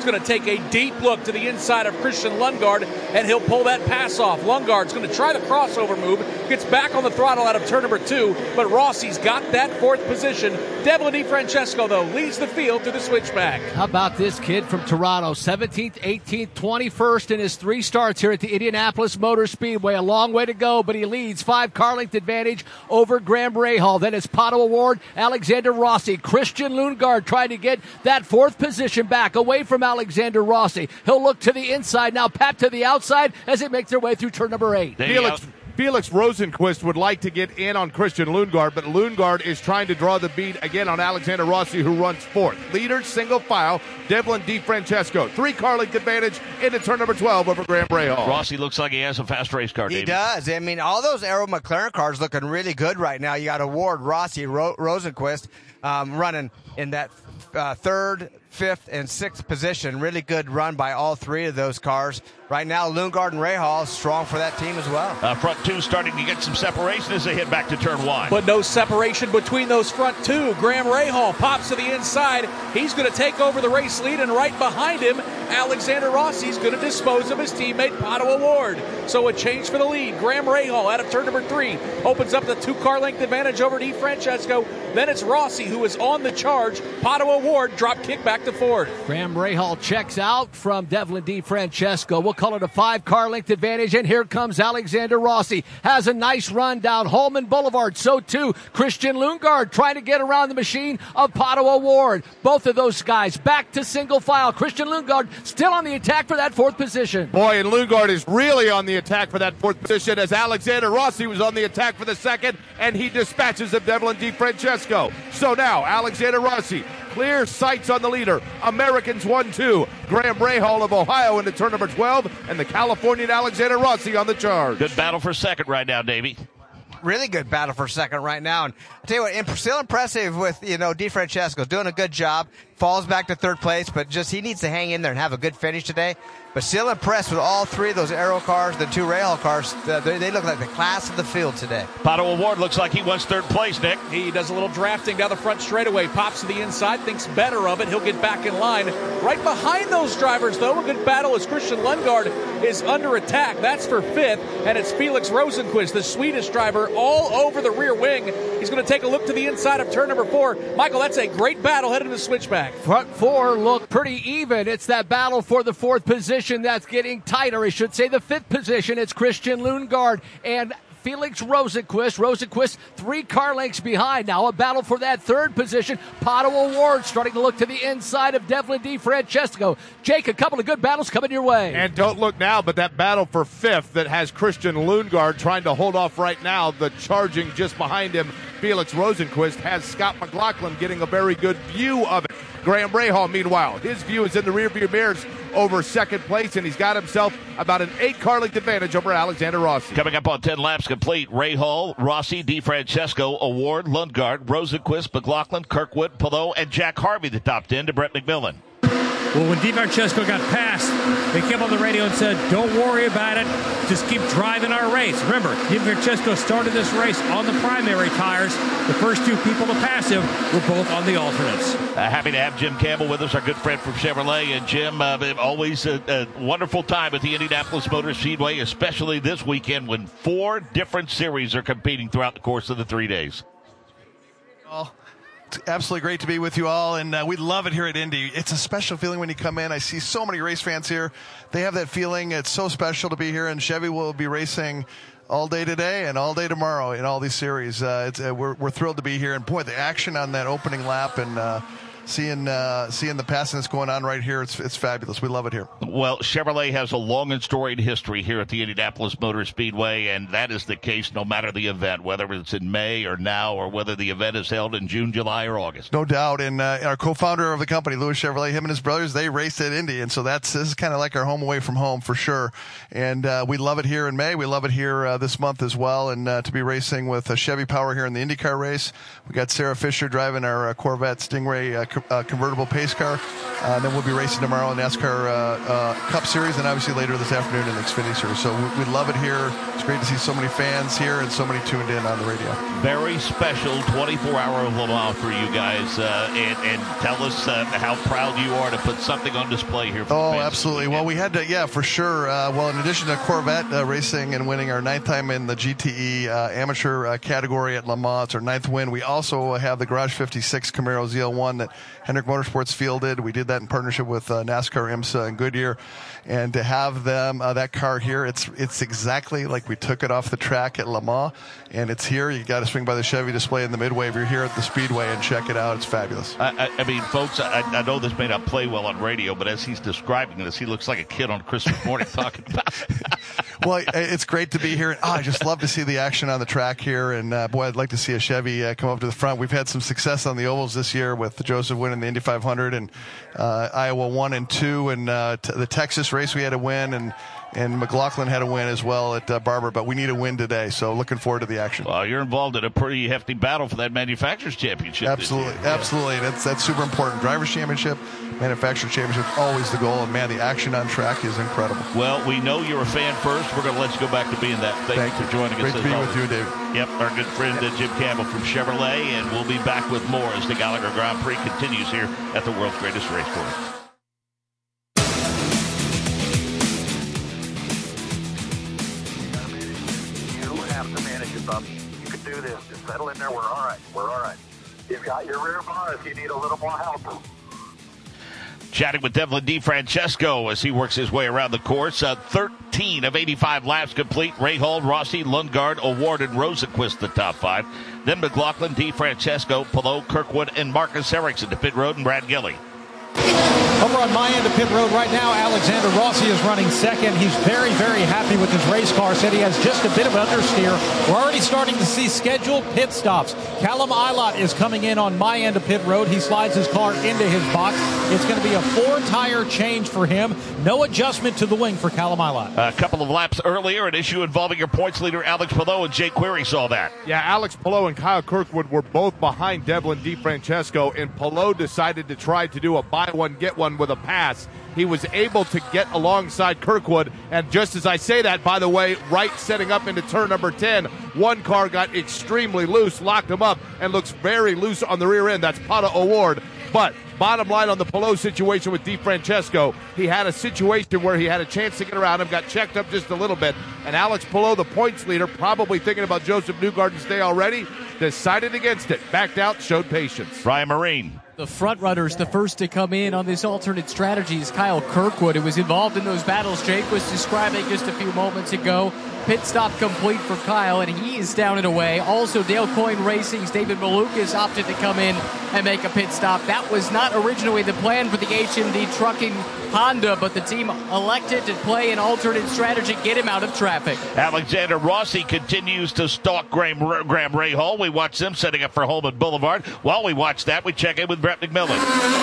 He's going to take a deep look to the inside of Christian Lundgaard, and he'll pull that pass off. Lundgaard's going to try the crossover move, gets back on the throttle out of turn number two, but Rossi's got that fourth position. Devlin DeFrancesco, though, leads the field to the switchback. How about this kid from Toronto? seventeenth, eighteenth, twenty-first in his three starts here at the Indianapolis Motor Speedway. A long way to go, but he leads five car length advantage over Graham Rahal. Then it's Pato O'Ward, Alexander Rossi, Christian Lundgaard trying to get that fourth position back away from Alexander Rossi. He'll look to the inside now, Pat to the outside as they make their way through turn number eight. Felix, Felix Rosenquist would like to get in on Christian Lundgaard, but Lundgaard is trying to draw the bead again on Alexander Rossi, who runs fourth. Leader, single file, Devlin DeFrancesco. Three car length advantage into turn number twelve over Graham Rahal. Rossi looks like he has a fast race car, He David. does. I mean, all those Aero McLaren cars looking really good right now. You got Award, Rossi, Ro- Rosenquist um, running in that uh, third, fifth, and sixth position. Really good run by all three of those cars. Right now, Lundgaard and Rahal strong for that team as well. Uh, front two starting to get some separation as they head back to turn one. But no separation between those front two. Graham Rahal pops to the inside. He's going to take over the race lead, and right behind him, Alexander Rossi's going to dispose of his teammate Pato O'Ward. So a change for the lead. Graham Rahal out of turn number three opens up the two-car length advantage over DeFrancesco. Then it's Rossi who is on the charge. Pato O'Ward drop kick back to Ford. Graham Rahal checks out from Devlin DeFrancesco. We'll call it a five-car length advantage, and here comes Alexander Rossi. Has a nice run down Holman Boulevard. So too Christian Lundgaard trying to get around the machine of Pato O'Ward. Both of those guys back to single file. Christian Lundgaard still on the attack for that fourth position. Boy, and Lundgaard is really on the attack for that fourth position as Alexander Rossi was on the attack for the second, and he dispatches of Devlin DeFrancesco. So now Alexander Rossi, clear sights on the leader. Americans one two. Graham Rahal of Ohio into turn number twelve, and the Californian Alexander Rossi on the charge. Good battle for second right now, Davey. Really good battle for second right now. And I tell you what, imp- still impressive with, you know, DeFrancesco doing a good job. Falls back to third place, but just he needs to hang in there and have a good finish today. But still impressed with all three of those Aero cars, the two Rahal cars. Uh, they, they look like the class of the field today. Pato O'Ward looks like he wants third place, Nick. He does a little drafting down the front straightaway, pops to the inside, thinks better of it. He'll get back in line. Right behind those drivers, though, a good battle as Christian Lundgaard is under attack. That's for fifth, and it's Felix Rosenquist, the Swedish driver, all over the rear wing. He's going to take a look to the inside of turn number four. Michael, that's a great battle heading to the switchback. Front four look pretty even. It's that battle for the fourth position that's getting tighter. I should say the fifth position. It's Christian Lundgaard and Felix Rosenquist. Rosenquist three car lengths behind. Now a battle for that third position. Pato O'Ward starting to look to the inside of Devlin DeFrancesco. Jake, a couple of good battles coming your way. And don't look now, but that battle for fifth that has Christian Lundgaard trying to hold off right now. The charging just behind him, Felix Rosenquist, has Scott McLaughlin getting a very good view of it. Graham Rahal, meanwhile, his view is in the rearview mirrors over second place, and he's got himself about an eight-car length advantage over Alexander Rossi. Coming up on ten laps complete, Rahal, Rossi, DeFrancesco, Award, Lundgaard, Rosenquist, McLaughlin, Kirkwood, Pillow, and Jack Harvey, the top ten to Brett McMillan. Well, when DeFrancesco got passed, they came on the radio and said, don't worry about it. Just keep driving our race. Remember, DeFrancesco started this race on the primary tires. The first two people to pass him were both on the alternates. Uh, happy to have Jim Campbell with us, our good friend from Chevrolet. And Jim, uh, always a, a wonderful time at the Indianapolis Motor Speedway, especially this weekend when four different series are competing throughout the course of the three days. Oh. Absolutely great to be with you all, and uh, we love it here at Indy. It's a special feeling when you come in. I see so many race fans here. They have that feeling. It's so special to be here, and Chevy will be racing all day today and all day tomorrow in all these series. Uh, it's, uh, we're, we're thrilled to be here, and boy, the action on that opening lap and uh, seeing uh, seeing the passing that's going on right here, it's it's fabulous. We love it here. Well, Chevrolet has a long and storied history here at the Indianapolis Motor Speedway, and that is the case no matter the event, whether it's in May or now, or whether the event is held in June, July, or August. No doubt. And uh, our co-founder of the company, Louis Chevrolet, him and his brothers, they raced at Indy, and so that's this is kind of like our home away from home for sure. And uh, we love it here in May. We love it here uh, this month as well, and uh, to be racing with uh, Chevy Power here in the IndyCar race. We got Sarah Fisher driving our uh, Corvette Stingray uh, co- uh, convertible pace car. Uh, then we'll be racing tomorrow in NASCAR uh, uh, Cup Series, and obviously later this afternoon in the Xfinity Series. So we, we love it here. It's great to see so many fans here and so many tuned in on the radio. Very special twenty-four hour Le Mans for you guys, uh, and, and tell us uh, how proud you are to put something on display here. For oh, the fans. Absolutely. Well, we had to, yeah, for sure. Uh, well, in addition to Corvette uh, racing and winning our ninth time in the G T E uh, amateur uh, category at Le Mans, it's our ninth win. We also have the Garage fifty-six Camaro Z L one that Hendrick Motorsports fielded. We did that in partnership with uh, NASCAR, IMSA, and Goodyear. And to have them, uh, that car here, it's it's exactly like we took it off the track at Le Mans, and it's here. You got to swing by the Chevy display in the Midway if you're here at the Speedway and check it out. It's fabulous. I, I, I mean, folks, I, I know this may not play well on radio, but as he's describing this, he looks like a kid on Christmas morning talking about it. Well, it's great to be here. Oh, I just love to see the action on the track here, and uh, boy, I'd like to see a Chevy uh, come up to the front. We've had some success on the ovals this year with Joseph winning the Indy five hundred and uh, Iowa one and two, and uh, t- the Texas race we had a win, and and McLaughlin had a win as well at uh, Barber, but we need a win today, so looking forward to the action. Well, you're involved in a pretty hefty battle for that Manufacturers Championship. Absolutely, absolutely. That's that's super important. Drivers' Championship, Manufacturers Championship, always the goal, and man, the action on track is incredible. Well, we know you're a fan first. We're going to let you go back to being that. Thank, Thank you for joining Great us. Great to be always. with you, David. Yep, our good friend uh, Jim Campbell from Chevrolet, and we'll be back with more as the Gallagher Grand Prix continues here at the world's greatest race course. You can do this. Just settle in there. We're all right. We're all right. You've got your rear bar if you need a little more help. Chatting with Devlin DeFrancesco as he works his way around the course. Uh, thirteen of eighty-five laps complete. Rahal, Rossi, Lundgaard, Award, and Rosenquist the top five. Then McLaughlin, DeFrancesco, Palou, Kirkwood, and Marcus Ericsson to pit road, and Brad Gilly. Over on my end of pit road right now, Alexander Rossi is running second. He's very, very happy with his race car. Said he has just a bit of understeer. We're already starting to see scheduled pit stops. Callum Ilott is coming in on my end of pit road. He slides his car into his box. It's going to be a four-tire change for him. No adjustment to the wing for Callum Ilott. A couple of laps earlier, an issue involving your points leader, Alex Palou, and Jake Query saw that. Yeah, Alex Palou and Kyle Kirkwood were both behind Devlin DeFrancesco, and Palou decided to try to do a buy one, get one with a pass. He was able to get alongside Kirkwood, and just as I say that, by the way, right setting up into turn number ten, one car got extremely loose, locked him up, and looks very loose on the rear end. That's Pata Award. But bottom line on the Palou situation with DeFrancesco, he had a situation where he had a chance to get around him, got checked up just a little bit, and Alex Palou, the points leader, probably thinking about Joseph Newgarden's day already, decided against it, backed out, showed patience. Ryan Marine. The front runners, the first to come in on this alternate strategy is Kyle Kirkwood, who was involved in those battles Jake was describing just a few moments ago. Pit stop complete for Kyle, and he is down and away. Also, Dale Coyne Racing's David Malukas opted to come in and make a pit stop. That was not originally the plan for the H M D Trucking Honda, but the team elected to play an alternate strategy, get him out of traffic. Alexander Rossi continues to stalk Graham, Graham Rahal. We watch them setting up for Holman Boulevard. While we watch that, we check in with Brett McMillan.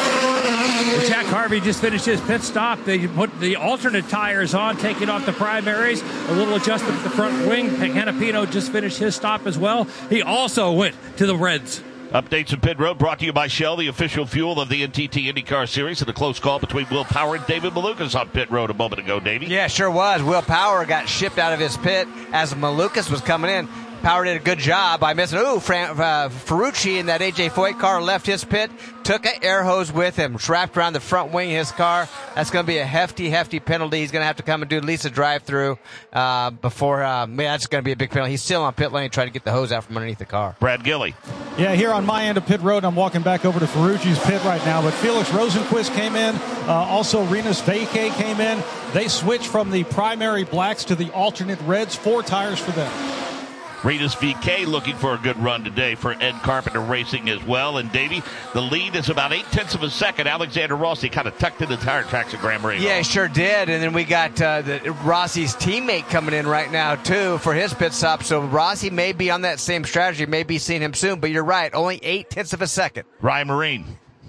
Jack Harvey just finished his pit stop. They put the alternate tires on, taking off the primaries. A little adjustment at the front wing. Canapino just finished his stop as well. He also went to the Reds. Updates in pit road brought to you by Shell, the official fuel of the N T T IndyCar Series, and a close call between Will Power and David Malukas on pit road a moment ago, Davey. Yeah, sure was. Will Power got shipped out of his pit as Malukas was coming in. Power did a good job by missing. Ooh, Fran, uh, Ferrucci in that A J Foyt car left his pit, took an air hose with him, wrapped around the front wing of his car. That's going to be a hefty, hefty penalty. He's going to have to come and do at least a drive-through uh, before. Uh, man, that's going to be a big penalty. He's still on pit lane trying to get the hose out from underneath the car. Brad Gilly. Yeah, here on my end of pit road, I'm walking back over to Ferrucci's pit right now, but Felix Rosenquist came in. Uh, also, Rinus VeeKay came in. They switched from the primary blacks to the alternate reds. Four tires for them. Rinus VeeKay looking for a good run today for Ed Carpenter Racing as well. And, Davey, the lead is about eight-tenths of a second. Alexander Rossi kind of tucked in the tire tracks of Graham Rahal. Yeah, he sure did. And then we got uh, the, Rossi's teammate coming in right now, too, for his pit stop. So Rossi may be on that same strategy, may be seeing him soon. But you're right, only eight-tenths of a second. Ryan Marine.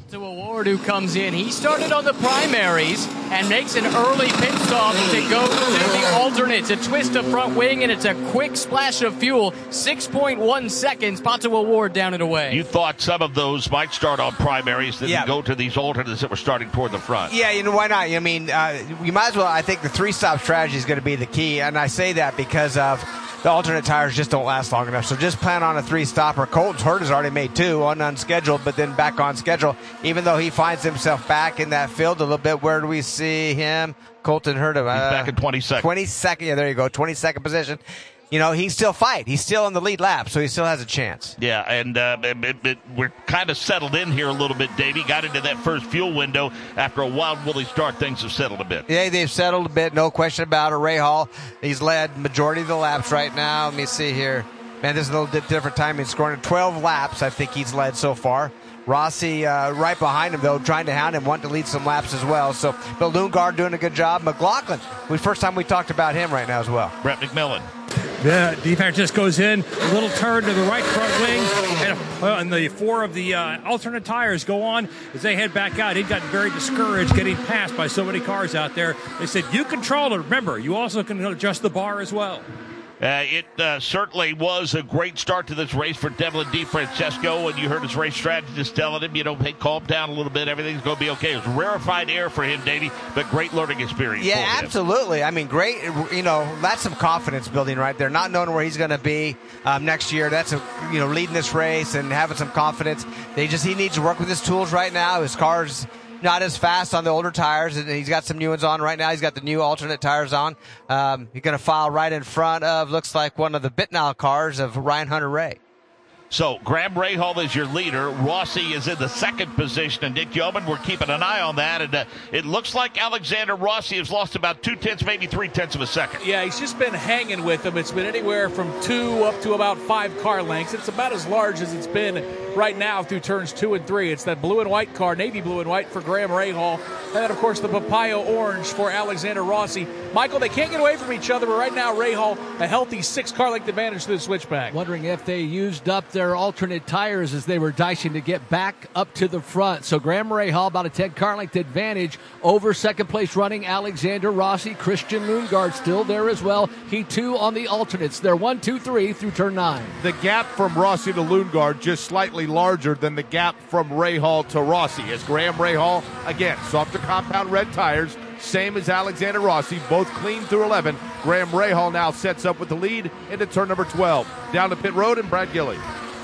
To Award, who comes in. He started on the primaries and makes an early pit stop to go to the alternates. A twist of front wing, and it's a quick splash of fuel. six point one seconds. Pato Award down and away. You thought some of those might start on primaries, then Yeah. go to these alternates that were starting toward the front. Yeah, you know, why not? I mean, uh, you might as well. I think the three-stop strategy is going to be the key, and I say that because of the alternate tires just don't last long enough. So just plan on a three-stopper. Colton Hurt has already made two, one unscheduled, but then back on schedule, even though he finds himself back in that field a little bit. Where do we see him? Colton Hurt. Uh, He's back in twenty-second. twenty-second. Yeah, there you go. twenty-second position. You know, he still fight. He's still in the lead lap, so he still has a chance. Yeah, and uh, it, it, we're kind of settled in here a little bit, Davey. Got into that first fuel window. After a wild woolly start, things have settled a bit. Yeah, they've settled a bit, no question about it. Ray Hall, he's led majority of the laps right now. Let me see here. Man, this is a little bit different time. He's scoring twelve laps, I think he's led so far. Rossi uh, right behind him, though, trying to hound him, wanting to lead some laps as well. So, but Lundgaard doing a good job. McLaughlin, we first time we talked about him right now as well. Brett McMillan. The defense just goes in, a little turn to the right front wing, and, uh, and the four of the uh, alternate tires go on as they head back out. He got very discouraged getting passed by so many cars out there. They said, you control it. Remember, you also can adjust the bar as well. Uh, it uh, certainly was a great start to this race for Devlin DeFrancesco, and you heard his race strategist telling him, you know, hey, calm down a little bit, everything's going to be okay. It was rarefied air for him, Davey, but great learning experience Yeah, for him. absolutely. I mean, great, you know, that's some confidence building right there. Not knowing where he's going to be um, next year. That's, a, you know, leading this race and having some confidence. They just, he needs to work with his tools right now. His car's not as fast on the older tires, and he's got some new ones on right now. He's got the new alternate tires on. Um, he's going to file right in front of, looks like one of the Bitnall cars of Ryan Hunter-Reay. So, Graham Rahal is your leader. Rossi is in the second position, and Nick Yeoman, we're keeping an eye on that. And uh, it looks like Alexander Rossi has lost about two tenths, maybe three tenths of a second. Yeah, he's just been hanging with them. It's been anywhere from two up to about five car lengths. It's about as large as it's been right now through turns two and three. It's that blue and white car, navy blue and white for Graham Rahal. And then, of course, the papaya orange for Alexander Rossi. Michael, they can't get away from each other, but right now Rahal, a healthy six car length advantage to the switchback. Wondering if they used up their alternate tires as they were dicing to get back up to the front. So Graham Rahal about a ten car length advantage over second place running Alexander Rossi. Christian Lundgaard still there as well. He too on the alternates. They're one, two, three through turn nine. The gap from Rossi to Lundgaard just slightly larger than the gap from Rahal to Rossi. As Graham Rahal, again, softer compound red tires, same as Alexander Rossi, both clean through eleven. Graham Rahal now sets up with the lead into turn number twelve. Down to pit road and Brad Gilly.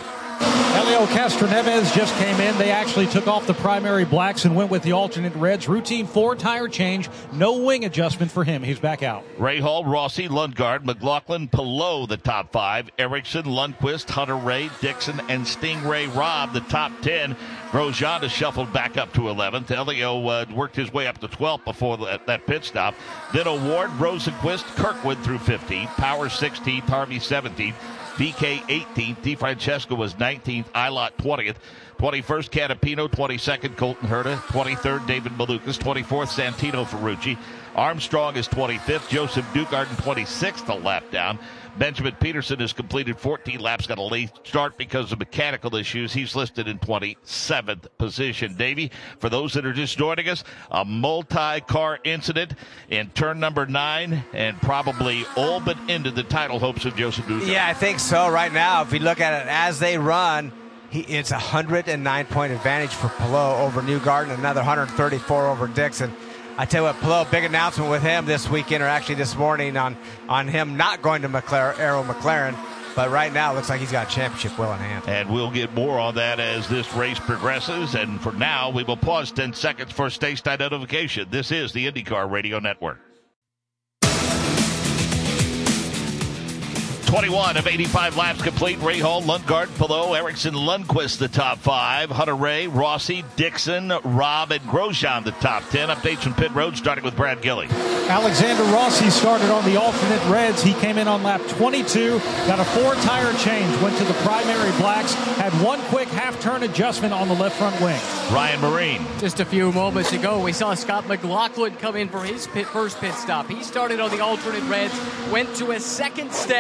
Helio Castroneves just came in. They actually took off the primary blacks and went with the alternate reds. Routine four tire change. No wing adjustment for him. He's back out. Rahal, Rossi, Lundgaard, McLaughlin, Pillow, the top five. Erickson, Lundquist, Hunter-Reay, Dixon, and Stingray Robb, the top ten. Grosjean is shuffled back up to eleventh. Elio uh, worked his way up to twelfth before the, that pit stop. Then Award, Rosenquist, Kirkwood through fifteenth. Power sixteenth, Harvey seventeenth. V K eighteenth, DeFrancesco was nineteenth, Ilott twentieth, twenty-first Canapino, twenty-second Colton Herta, twenty-third David Malukas, twenty-fourth Santino Ferrucci, Armstrong is twenty-fifth, Joseph Newgarden twenty-sixth, a lap down. Benjamin Peterson has completed fourteen laps, got a late start because of mechanical issues. He's listed in twenty-seventh position. Davey, for those that are just joining us, a multi-car incident in turn number nine and probably all but ended the title hopes of Joseph Newgarden. Yeah, I think so right now. If you look at it as they run, he, it's a one hundred nine point advantage for Pillow over Newgarden, another one hundred thirty-four over Dixon. I tell you what, Pillow, big announcement with him this weekend, or actually this morning, on, on him not going to McLaren, Arrow McLaren. But right now, it looks like he's got a championship well in hand. And we'll get more on that as this race progresses. And for now, we will pause ten seconds for stage time notification. This is the IndyCar Radio Network. twenty-one of eighty-five laps complete. Rahal, Lundgaard, Pillow, Erickson, Lundquist, the top five. Hunter-Reay, Rossi, Dixon, Robb, and Grosjean, the top ten. Updates from pit road, starting with Brad Gilly. Alexander Rossi started on the alternate reds. He came in on lap twenty-two, got a four-tire change, went to the primary blacks, had one quick half-turn adjustment on the left front wing. Ryan Marine. Just a few moments ago, we saw Scott McLaughlin come in for his pit, first pit stop. He started on the alternate reds, went to a second set of the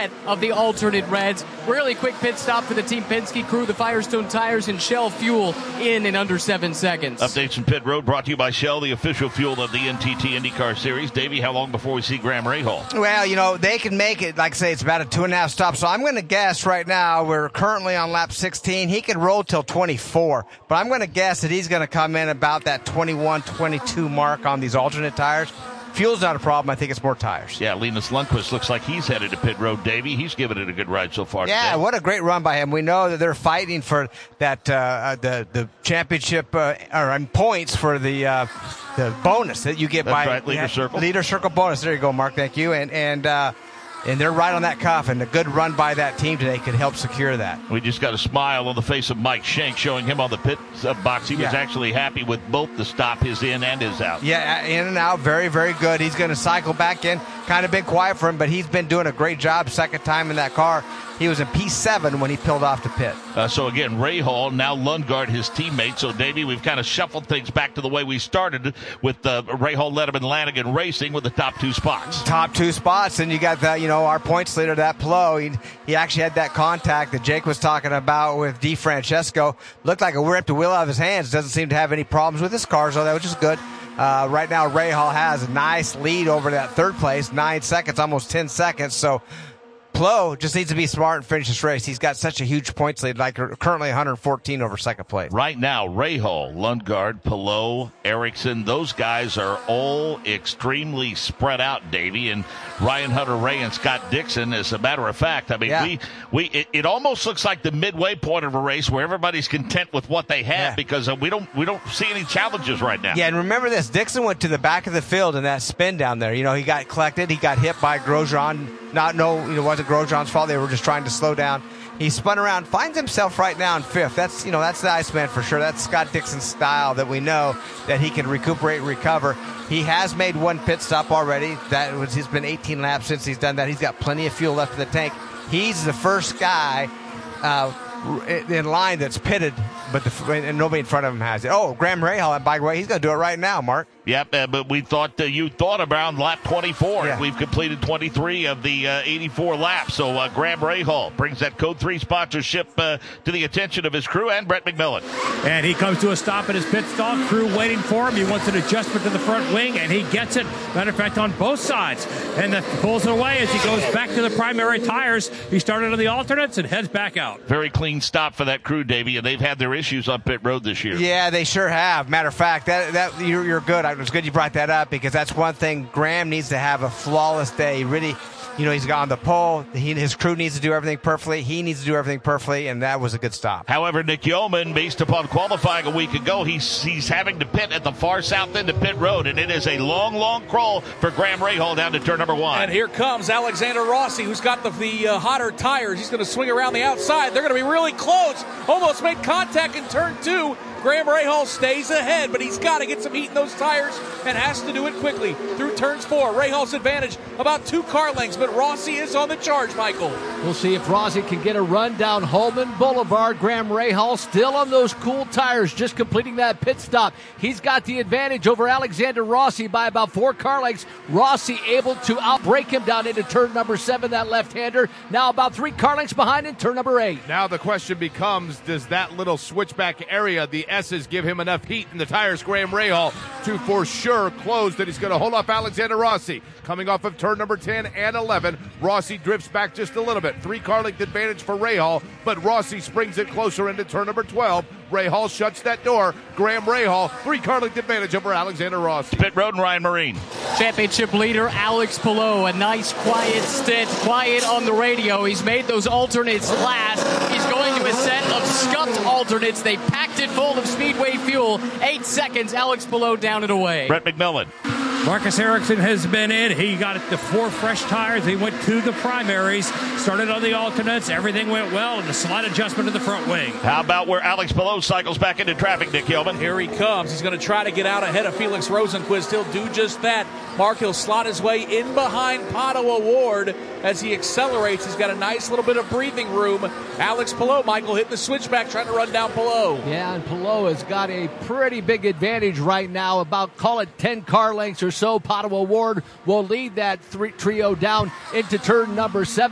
the alternate reds. Really quick pit stop for the Team Penske crew. The Firestone tires and Shell fuel in in under seven seconds. Updates from Pit Road brought to you by Shell, the official fuel of the N T T IndyCar Series. Davey, how long before we see Graham Rahal? Well, you know, they can make it, like I say, it's about a two and a half stop. So I'm going to guess right now, we're currently on lap sixteen. He could roll till twenty-four. But I'm going to guess that he's going to come in about that twenty-one, twenty-two mark on these alternate tires. Fuel's not a problem. I think it's more tires. Yeah, Linus Lundqvist looks like he's headed to Pit Road, Davey. He's given it a good ride so far Yeah, today. What a great run by him. We know that they're fighting for that uh, the the championship uh, or um, points for the uh, the bonus that you get That's by right, leader yeah, circle. Leader circle bonus. There you go, Mark. Thank you. And and uh, and they're right on that cuff. And a good run by that team today could help secure that. We just got a smile on the face of Mike Schenk showing him on the pit uh, box. He was Yeah. actually happy with both the stop, his in and his out. Yeah, in and out, very, very good. He's going to cycle back in. Kind of been quiet for him, but he's been doing a great job. Second time in that car. He was in P seven when he peeled off the pit. Uh, so again, Rahal, now Lundgaard, his teammate. So, Davey, we've kind of shuffled things back to the way we started with uh, Rahal, Letterman, Lanigan racing with the top two spots. Top two spots, and you got the, you know, our points leader, that Pelot. He, he actually had that contact that Jake was talking about with Di Francesco. Looked like it ripped the wheel out of his hands. Doesn't seem to have any problems with his car, so that was just good. Uh, right now, Rahal has a nice lead over that third place, nine seconds, almost ten seconds. So Pelot just needs to be smart and finish this race. He's got such a huge points lead, like currently one hundred fourteen over second place. Right now, Rahal, Lundgaard, Pelot, Ericsson, those guys are all extremely spread out, Davey, and Ryan Hunter-Reay and Scott Dixon. As a matter of fact, I mean, Yeah. we we it, it almost looks like the midway point of a race where everybody's content with what they have Yeah. because uh, we don't we don't see any challenges right now. Yeah, and remember this, Dixon went to the back of the field in that spin down there. You know, he got collected. He got hit by Grosjean. Not, no, you know, it wasn't Grosjean's fault. They were just trying to slow down. He spun around, finds himself right now in fifth. That's, you know, that's the Iceman for sure. That's Scott Dixon's style that we know that he can recuperate and recover. He has made one pit stop already. That was, he's been eighteen laps since he's done that. He's got plenty of fuel left in the tank. He's the first guy uh, in line that's pitted, but the, and nobody in front of him has it. Oh, Graham Rahal, by the way, he's going to do it right now, Mark. Yep, uh, but we thought uh, you thought around lap twenty-four. Yeah. We've completed twenty-three of the uh, eighty-four laps. So uh, Graham Rahal brings that Code three sponsorship uh, to the attention of his crew and Brett McMillan. And he comes to a stop at his pit stop. Crew waiting for him. He wants an adjustment to the front wing, and he gets it. Matter of fact, on both sides. And that pulls it away as he goes back to the primary tires. He started on the alternates and heads back out. Very clean stop for that crew, Davey, and they've had their issues on pit road this year. Yeah, they sure have. Matter of fact, that that you're, you're good. It was good you brought that up because that's one thing. Graham needs to have a flawless day. He really, you know, he's got on the pole. He, his crew needs to do everything perfectly. He needs to do everything perfectly, and that was a good stop. However, Nick Yeoman, based upon qualifying a week ago, he's he's having to pit at the far south end of pit road, and it is a long, long crawl for Graham Rahal down to turn number one. And here comes Alexander Rossi, who's got the, the uh, hotter tires. He's going to swing around the outside. They're going to be really close. Almost made contact in turn two. Graham Rahal stays ahead, but he's got to get some heat in those tires and has to do it quickly through turns four. Rahal's advantage about two car lengths, but Rossi is on the charge, Michael. We'll see if Rossi can get a run down Holman Boulevard. Graham Rahal still on those cool tires, just completing that pit stop. He's got the advantage over Alexander Rossi by about four car lengths. Rossi able to outbrake him down into turn number seven, that left-hander. Now about three car lengths behind in turn number eight. Now the question becomes, does that little switchback area, the S's, give him enough heat in the tires, Graham Rahal, to for sure close that he's going to hold off Alexander Rossi? Coming off of turn number ten and eleven, Rossi drifts back just a little bit. Three car length advantage for Rahal, but Rossi springs it closer into turn number twelve. Rahal shuts that door. Graham Rahal, three car length advantage over Alexander Rossi. Pit Road and Ryan Marine. Championship leader Alex Pelot, a nice quiet stint, quiet on the radio. He's made those alternates last. He's going to a set of scuffed alternates. They packed it full of Speedway fuel. Eight seconds, Alex Pelot down and away. Brett McMillan. Marcus Ericsson has been in. He got the four fresh tires. He went to the primaries, started on the alternates. Everything went well, and a slight adjustment to the front wing. How about where Alex Pelot cycles back into traffic, Nick Yeoman? Here he comes. He's going to try to get out ahead of Felix Rosenquist. He'll do just that. Mark, he'll slot his way in behind Pato O'Ward as he accelerates. He's got a nice little bit of breathing room. Alex Pelot, Michael, hitting the switchback, trying to run down Pelot. Yeah, and Pelot has got a pretty big advantage right now, about, call it ten car lengths or so. Pato O'Ward will lead that three, trio down into turn number seven, but the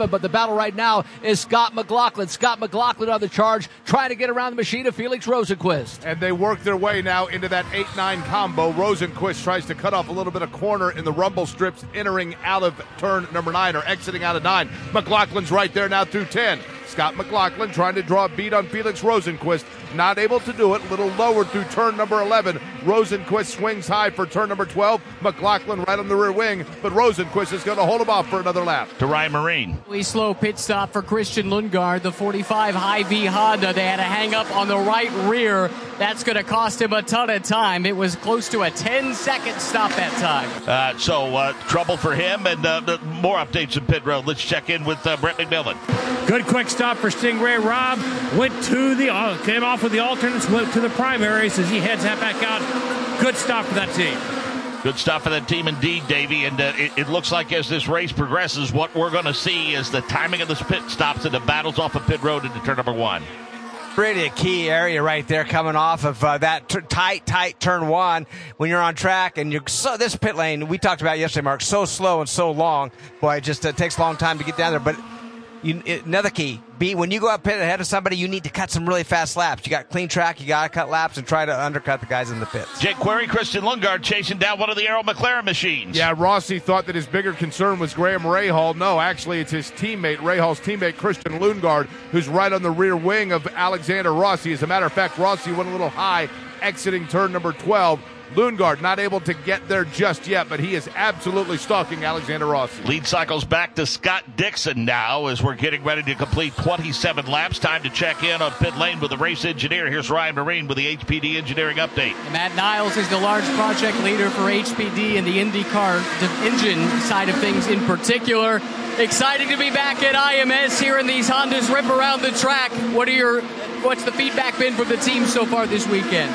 battle right now is Scott McLaughlin. Scott McLaughlin on the charge, trying to get around the machine of Felix Rosenquist. And they work their way now into that eight nine combo. Rosenquist tries to cut off a little bit of corner in the rumble strips, entering out of turn number nine or exiting out of nine. McLaughlin's right there now through ten. Scott McLaughlin trying to draw a beat on Felix Rosenquist. Not able to do it. A little lower through turn number eleven. Rosenquist swings high for turn number twelve. McLaughlin right on the rear wing, but Rosenquist is going to hold him off for another lap. To Ryan Marine. Really slow pit stop for Christian Lundgaard, the forty-five Hy-Vee Honda. They had to hang up on the right rear. That's going to cost him a ton of time. It was close to a ten-second stop that time. Uh, so uh, trouble for him, and uh, more updates in pit road. Let's check in with uh, Brett McMillan. Good quick stop for Stingray. Rob went to the uh, came off with the alternates, went to the primaries as he heads that back out. Good stop for that team. Good stuff for that team indeed, Davey. And uh, it, it looks like as this race progresses, what we're going to see is the timing of the pit stops and the battles off of pit road into turn number one. Really a key area right there coming off of uh, that t- tight, tight turn one when you're on track. And you're so, this pit lane, we talked about yesterday, Mark, so slow and so long. Boy, it just uh, takes a long time to get down there. But you, it, another key, B, when you go up pit ahead of somebody, you need to cut some really fast laps. You got clean track, you got to cut laps and try to undercut the guys in the pits. Jake Query, Christian Lundgaard chasing down one of the Arrow McLaren machines. Yeah, Rossi thought that his bigger concern was Graham Rahal. No, actually, it's his teammate, Rahal's teammate, Christian Lundgaard, who's right on the rear wing of Alexander Rossi. As a matter of fact, Rossi went a little high exiting turn number twelve. Lundgaard not able to get there just yet, but he is absolutely stalking Alexander Rossi. Lead cycles back to Scott Dixon now as we're getting ready to complete twenty-seven laps. Time to check in on pit lane with the race engineer. Here's Ryan Marine with the H P D engineering update. Matt Niles is the large project leader for H P D and the IndyCar engine side of things in particular. Exciting to be back at I M S, hearing these Hondas rip around the track. What are your, what's the feedback been from the team so far this weekend?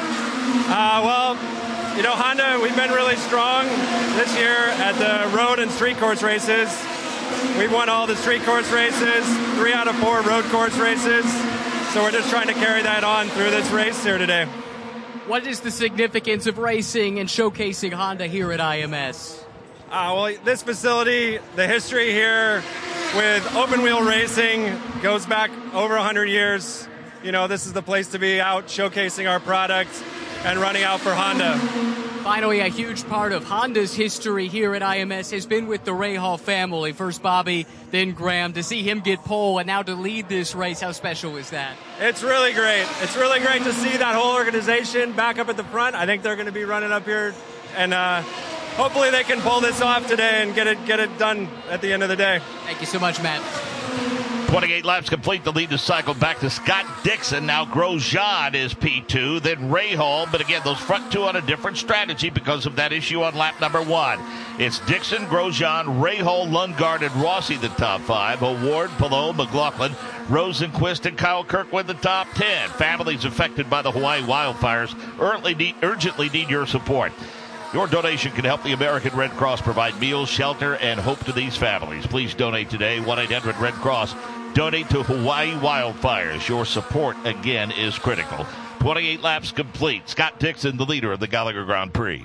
Uh, well, you know, Honda, we've been really strong this year at the road and street course races. We've won all the street course races, three out of four road course races. So we're just trying to carry that on through this race here today. What is the significance of racing and showcasing Honda here at I M S? Uh, well, this facility, the history here with open wheel racing goes back over one hundred years. You know, this is the place to be out showcasing our product and running out for Honda. Finally, a huge part of Honda's history here at I M S has been with the Rahal family. First Bobby, then Graham. To see him get pole and now to lead this race, how special is that? It's really great. It's really great to see that whole organization back up at the front. I think they're going to be running up here, and uh, hopefully they can pull this off today and get it get it done at the end of the day. Thank you so much, Matt. twenty-eight laps complete. The lead is cycled back to Scott Dixon. Now Grosjean is P two, then Rahal. But again, those front two on a different strategy because of that issue on lap number one. It's Dixon, Grosjean, Rahal, Lundgaard, and Rossi the top five. Award, Palou, McLaughlin, Rosenquist, and Kyle Kirkwood the top ten. Families affected by the Hawaii wildfires urgently need, urgently need your support. Your donation can help the American Red Cross provide meals, shelter, and hope to these families. Please donate today. one eight hundred red cross. Donate to Hawaii wildfires. Your support, again, is critical. twenty-eight laps complete. Scott Dixon, the leader of the Gallagher Grand Prix.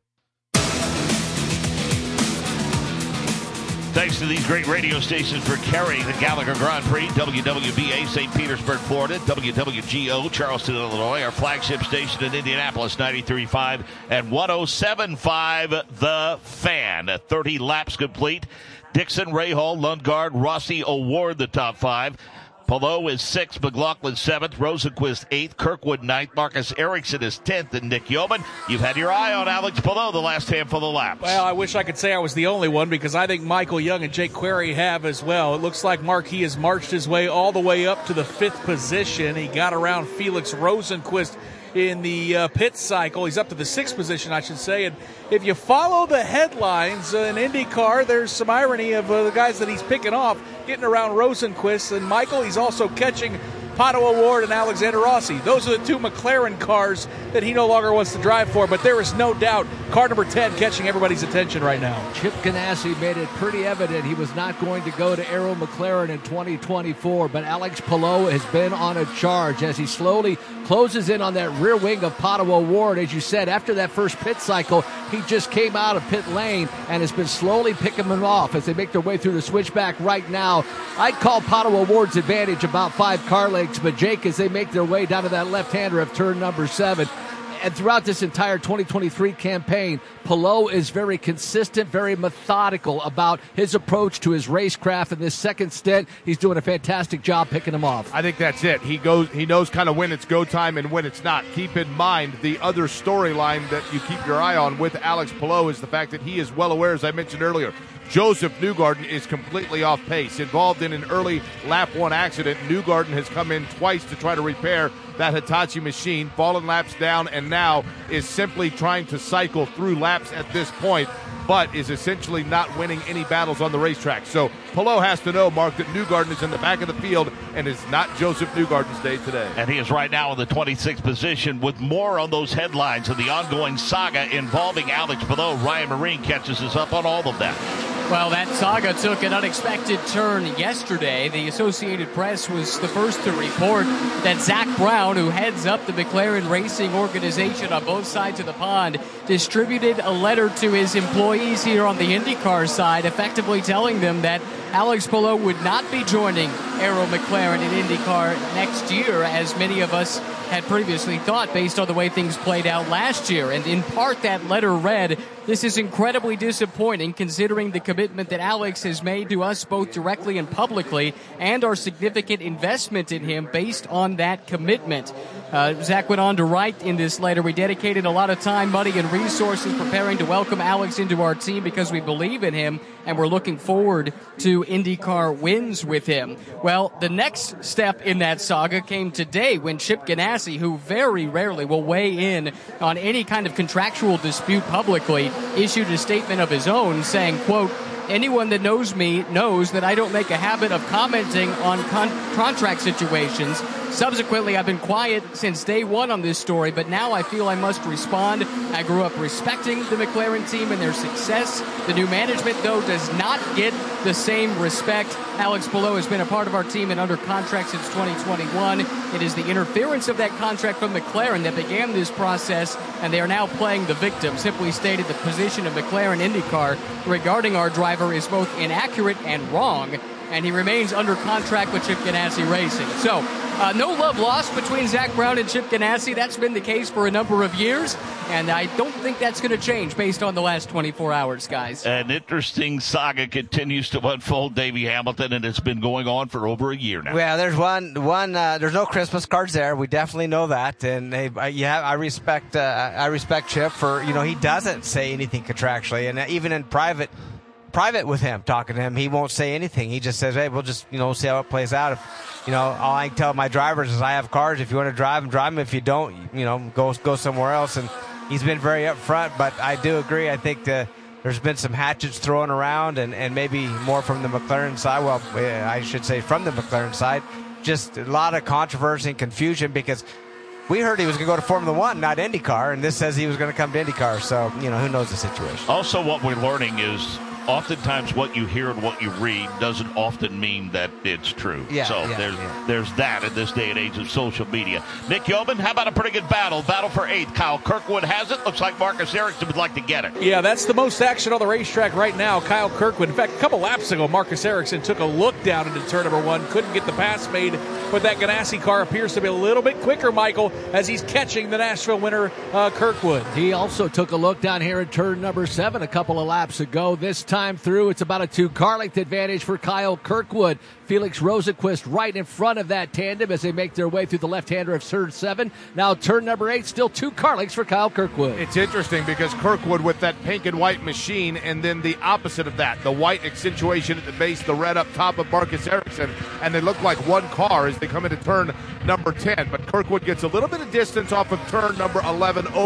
Thanks to these great radio stations for carrying the Gallagher Grand Prix. W W B A, Saint Petersburg, Florida. W W G O, Charleston, Illinois. Our flagship station in Indianapolis, ninety-three point five and one oh seven point five The Fan. thirty laps complete. Dixon, Rahal, Lundgaard, Rossi, Award the top five. Palou is sixth, McLaughlin seventh, Rosenquist eighth, Kirkwood ninth, Marcus Ericsson is tenth, and Nick Yeoman. You've had your eye on Alex Palou the last handful of laps. Well, I wish I could say I was the only one because I think Michael Young and Jake Query have as well. It looks like Marquis has marched his way all the way up to the fifth position. He got around Felix Rosenquist in the uh, pit cycle. He's up to the sixth position, I should say. And if you follow the headlines uh, in IndyCar, there's some irony of uh, the guys that he's picking off, getting around Rosenquist. And Michael, he's also catching Pato O'Ward and Alexander Rossi. Those are the two McLaren cars that he no longer wants to drive for, but there is no doubt car number ten catching everybody's attention right now. Chip Ganassi made it pretty evident he was not going to go to Arrow McLaren in twenty twenty-four, but Alex Palou has been on a charge as he slowly closes in on that rear wing of Pato O'Ward. As you said, after that first pit cycle, he just came out of pit lane and has been slowly picking them off as they make their way through the switchback right now. I'd call Pato O'Ward's advantage about five car lengths, but Jake, as they make their way down to that left-hander of turn number seven, and throughout this entire twenty twenty-three campaign, Palou is very consistent, very methodical about his approach to his racecraft. In this second stint, he's doing a fantastic job picking them off. I think that's it. He goes. He knows kind of when it's go time and when it's not. Keep in mind the other storyline that you keep your eye on with Alex Palou is the fact that he is well aware, as I mentioned earlier, Joseph Newgarden is completely off pace. Involved in an early lap one accident, Newgarden has come in twice to try to repair that Hitachi machine, fallen laps down, and now is simply trying to cycle through laps at this point, but is essentially not winning any battles on the racetrack. So Palou has to know, Mark, that Newgarden is in the back of the field and is not Joseph Newgarden's day today. And he is right now in the twenty-sixth position with more on those headlines of the ongoing saga involving Alex Palou. Ryan Marine catches us up on all of that. Well, that saga took an unexpected turn yesterday. The Associated Press was the first to report that Zach Brown, who heads up the McLaren Racing organization on both sides of the pond, distributed a letter to his employees here on the IndyCar side, effectively telling them that Alex Palou would not be joining Arrow McLaren in IndyCar next year, as many of us had previously thought based on the way things played out last year. And in part, that letter read, "This is incredibly disappointing considering the commitment that Alex has made to us both directly and publicly and our significant investment in him based on that commitment." Uh, Zach went on to write in this letter, "We dedicated a lot of time, money, and resources preparing to welcome Alex into our team because we believe in him and we're looking forward to IndyCar wins with him." Well, the next step in that saga came today when Chip Ganassi, who very rarely will weigh in on any kind of contractual dispute publicly, issued a statement of his own saying, quote, "Anyone that knows me knows that I don't make a habit of commenting on con- contract situations. Subsequently, I've been quiet since day one on this story, but now I feel I must respond. I grew up respecting the McLaren team and their success. The new management, though, does not get the same respect. Alex Palou has been a part of our team and under contract since twenty twenty-one. It is the interference of that contract from McLaren that began this process, and they are now playing the victim." Simply stated, the position of McLaren IndyCar regarding our driver is both inaccurate and wrong, and he remains under contract with Chip Ganassi Racing. So, uh, no love lost between Zach Brown and Chip Ganassi. That's been the case for a number of years, and I don't think that's going to change based on the last twenty-four hours, guys. An interesting saga continues to unfold, Davey Hamilton, and it's been going on for over a year now. Well, there's one, one. Uh, there's no Christmas cards there. We definitely know that, and they, uh, yeah, I respect, uh, I respect Chip for, you know, he doesn't say anything contractually, and even in private. private with him, talking to him, he won't say anything. He just says, hey, we'll just, you know, see how it plays out. If, you know, all I tell my drivers is I have cars. If you want to drive them, drive them. If you don't, you know, go go somewhere else. And he's been very upfront, but I do agree. I think that there's been some hatchets thrown around and, and maybe more from the McLaren side. Well, I should say from the McLaren side. Just a lot of controversy and confusion because we heard he was going to go to Formula One, not IndyCar, and this says he was going to come to IndyCar. So, you know, who knows the situation. Also, what we're learning is oftentimes what you hear and what you read doesn't often mean that it's true. Yeah, so yeah, there's yeah. there's that in this day and age of social media. Nick Yeoman, how about a pretty good battle? Battle for eighth. Kyle Kirkwood has it. Looks like Marcus Ericsson would like to get it. Yeah, that's the most action on the racetrack right now. Kyle Kirkwood. In fact, a couple laps ago, Marcus Ericsson took a look down into turn number one. Couldn't get the pass made, but that Ganassi car appears to be a little bit quicker, Michael, as he's catching the Nashville winner, uh, Kirkwood. He also took a look down here at turn number seven a couple of laps ago. This time through, it's about a two-car length advantage for Kyle Kirkwood. Felix Rosenqvist right in front of that tandem as they make their way through the left-hander of turn seven. Now turn number eight, still two car lengths for Kyle Kirkwood. It's interesting because Kirkwood with that pink and white machine, and then the opposite of that, the white accentuation at the base, the red up top of Marcus Ericsson, and they look like one car as they come into turn number ten. But Kirkwood gets a little bit of distance off of turn number eleven over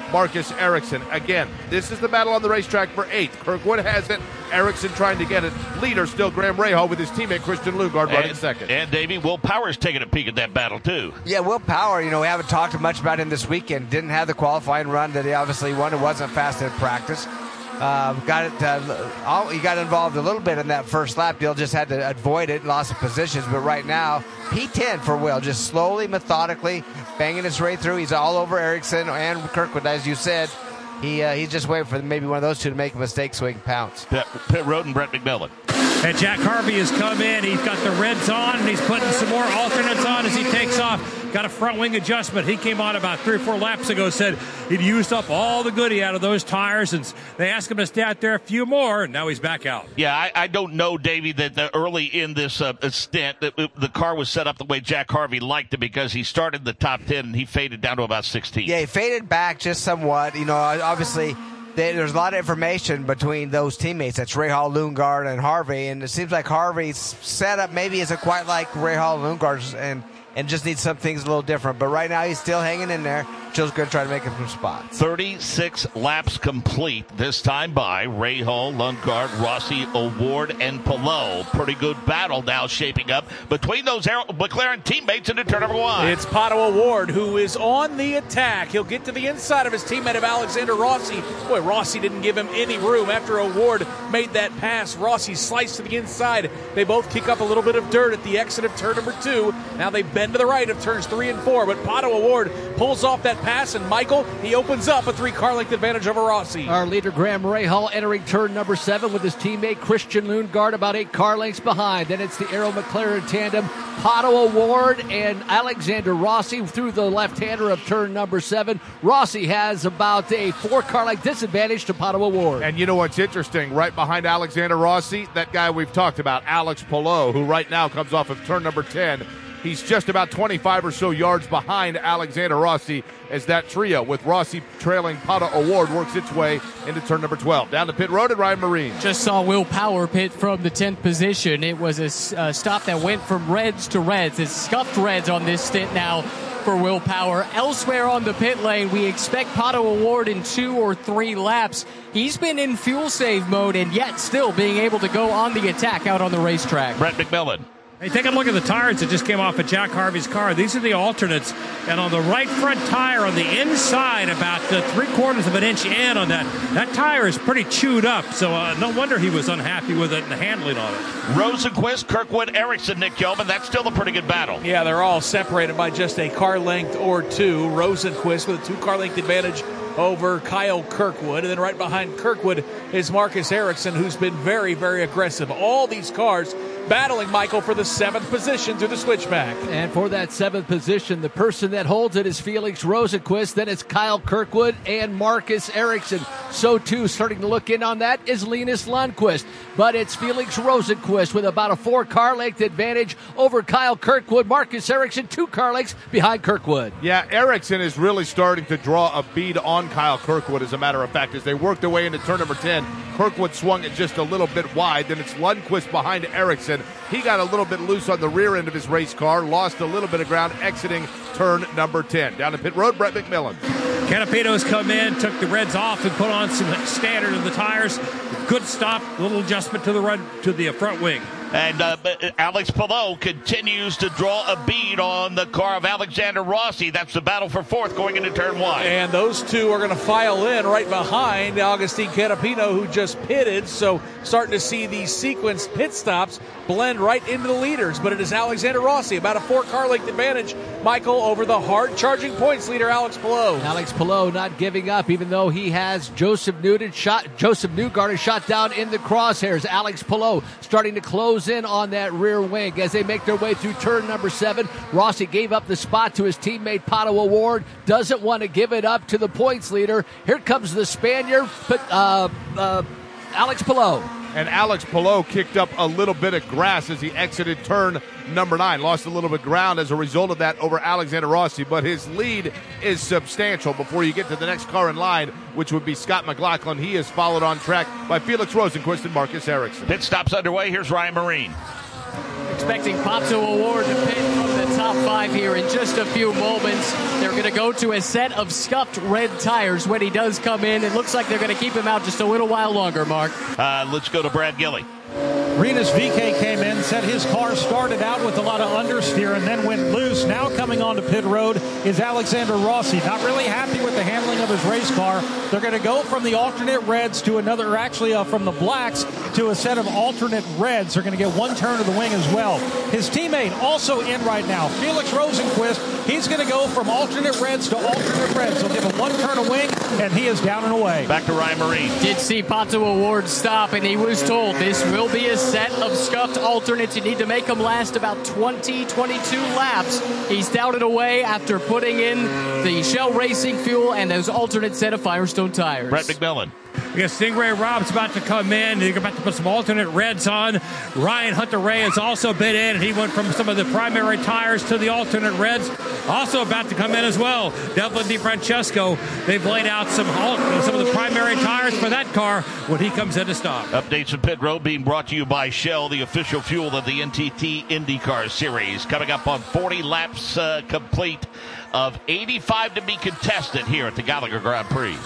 Marcus Ericsson. Again, this is the battle on the racetrack for eighth. Kirkwood has it. Ericsson trying to get it. Leader still Graham Rahal with his teammate Christian Lundgaard running and, second. And Davey, Will Power's taking a peek at that battle too. Yeah, Will Power, you know, we haven't talked much about him this weekend. Didn't have the qualifying run that he obviously wanted. Wasn't fast in practice. Uh, got it. Uh, he got involved a little bit in that first lap deal. Just had to avoid it. Lost of positions. But right now, P ten for Will. Just slowly, methodically, banging his way through. He's all over Ericsson and Kirkwood, as you said. He uh, he's just waiting for maybe one of those two to make a mistake so he can pounce. Pit, Pit Road and Brett McMillan. And Jack Harvey has come in. He's got the reds on, and he's putting some more alternates on as he takes off. Got a front wing adjustment. He came on about three or four laps ago, said he'd used up all the goodie out of those tires, and they asked him to stay out there a few more, and now he's back out. Yeah, I, I don't know, Davey, that the early in this uh, stint, that the car was set up the way Jack Harvey liked it, because he started the top ten, and he faded down to about sixteen. Yeah, he faded back just somewhat. You know, obviously, there's a lot of information between those teammates. That's Rahal, Lundgaard, and Harvey. And it seems like Harvey's setup maybe isn't quite like Rahal and Lundgaard's, and, and just needs some things a little different. But right now he's still hanging in there. Joe's going to try to make him some spots. thirty-six laps complete, this time by Rahal, Lundgaard, Rossi, Award, and Palou. Pretty good battle now shaping up between those McLaren teammates into turn number one. It's Pato Award who is on the attack. He'll get to the inside of his teammate of Alexander Rossi. Boy, Rossi didn't give him any room after Award made that pass. Rossi sliced to the inside. They both kick up a little bit of dirt at the exit of turn number two. Now they bend to the right of turns three and four, but Pato Award pulls off that pass, and Michael, he opens up a three-car length advantage over Rossi. Our leader, Graham Rahal, entering turn number seven with his teammate Christian Lundgaard about eight car lengths behind. Then it's the Arrow McLaren tandem, Pato Award and Alexander Rossi through the left-hander of turn number seven. Rossi has about a four-car length disadvantage to Pato Award. And you know what's interesting? Right behind Alexander Rossi, that guy we've talked about, Alex Palou, who right now comes off of turn number ten. He's just about twenty-five or so yards behind Alexander Rossi as that trio with Rossi trailing Pato Award works its way into turn number twelve. Down the pit road at Ryan Marine. Just saw Will Power pit from the tenth position. It was a uh, stop that went from reds to reds. It's scuffed reds on this stint now for Will Power. Elsewhere on the pit lane, we expect Pato Award in two or three laps. He's been in fuel save mode and yet still being able to go on the attack out on the racetrack. Brett McMillan. Hey, take a look at the tires that just came off of Jack Harvey's car. These are the alternates. And on the right front tire, on the inside, about uh, three quarters of an inch in on that, that tire is pretty chewed up. So uh, no wonder he was unhappy with it and the handling on it. Rosenquist, Kirkwood, Ericsson, Nick Yeoman. That's still a pretty good battle. Yeah, they're all separated by just a car length or two. Rosenquist with a two-car length advantage over Kyle Kirkwood. And then right behind Kirkwood is Marcus Ericsson, who's been very, very aggressive. All these cars battling, Michael, for the seventh position through the switchback. And for that seventh position, the person that holds it is Felix Rosenquist. Then it's Kyle Kirkwood and Marcus Ericsson. So, too, starting to look in on that is Linus Lundqvist. But it's Felix Rosenquist with about a four-car length advantage over Kyle Kirkwood. Marcus Ericsson, two car lengths behind Kirkwood. Yeah, Ericsson is really starting to draw a bead on Kyle Kirkwood, as a matter of fact. As they work their way into turn number ten, Kirkwood swung it just a little bit wide. Then it's Lundqvist behind Ericsson. He got a little bit loose on the rear end of his race car, lost a little bit of ground exiting turn number ten. Down to pit road, Brett McMillan. Canapino's come in, took the reds off, and put on some standard of the tires. Good stop, little adjustment to the run to the front wing. And uh, Alex Palou continues to draw a bead on the car of Alexander Rossi. That's the battle for fourth going into turn one. And those two are going to file in right behind Agustin Canapino, who just pitted. So starting to see these sequence pit stops blend right into the leaders. But it is Alexander Rossi, about a four-car length advantage, Michael, over the hard-charging points leader, Alex Palou. Alex Palou not giving up, even though he has Joseph Newton shot. Joseph Newgarden is shot down in the crosshairs. Alex Palou starting to close in on that rear wing as they make their way through turn number seven. Rossi gave up the spot to his teammate Pato Award. Doesn't want to give it up to the points leader. Here comes the Spaniard, but uh, uh, Alex Palou. And Alex Palou kicked up a little bit of grass as he exited turn number nine. Lost a little bit of ground as a result of that over Alexander Rossi, but his lead is substantial before you get to the next car in line, which would be Scott McLaughlin. He is followed on track by Felix Rosenquist and Marcus Ericsson. Pit stops underway. Here's Ryan Marine. expecting Pato O'Ward to pit from the top five here in just a few moments. They're going to go to a set of scuffed red tires when he does come in. It looks like they're going to keep him out just a little while longer, Mark. Uh, let's go to Brad Gilly. Rinus V K came in, said his car started out with a lot of understeer and then went loose. Now coming onto pit road is Alexander Rossi. Not really happy with the handling of his race car. They're going to go from the alternate reds to another, or actually uh, from the blacks to a set of alternate reds. They're going to get one turn of the wing as well. His teammate also in right now, Felix Rosenquist. He's going to go from alternate reds to alternate reds. They'll give him one turn of wing, and he is down and away. Back to Ryan Marine. Did see Pato O'Ward stop, and he was told this will be a set of scuffed alternates. You need to make them last about twenty, twenty-two laps. He's down and away after putting in the Shell Racing fuel and those alternate set of Firestone tires. Brett McMillan. We got Stingray Rob's about to come in. They're about to put some alternate reds on. Ryan Hunter-Ray has also been in. He went from some of the primary tires to the alternate reds. Also about to come in as well, Devlin DeFrancesco. They've laid out some some of the primary tires for that car when he comes in to stop. Updates from Pit Road being brought to you by Shell, the official fuel of the N T T IndyCar Series. Coming up on forty laps uh, complete of eighty-five to be contested here at the Gallagher Grand Prix.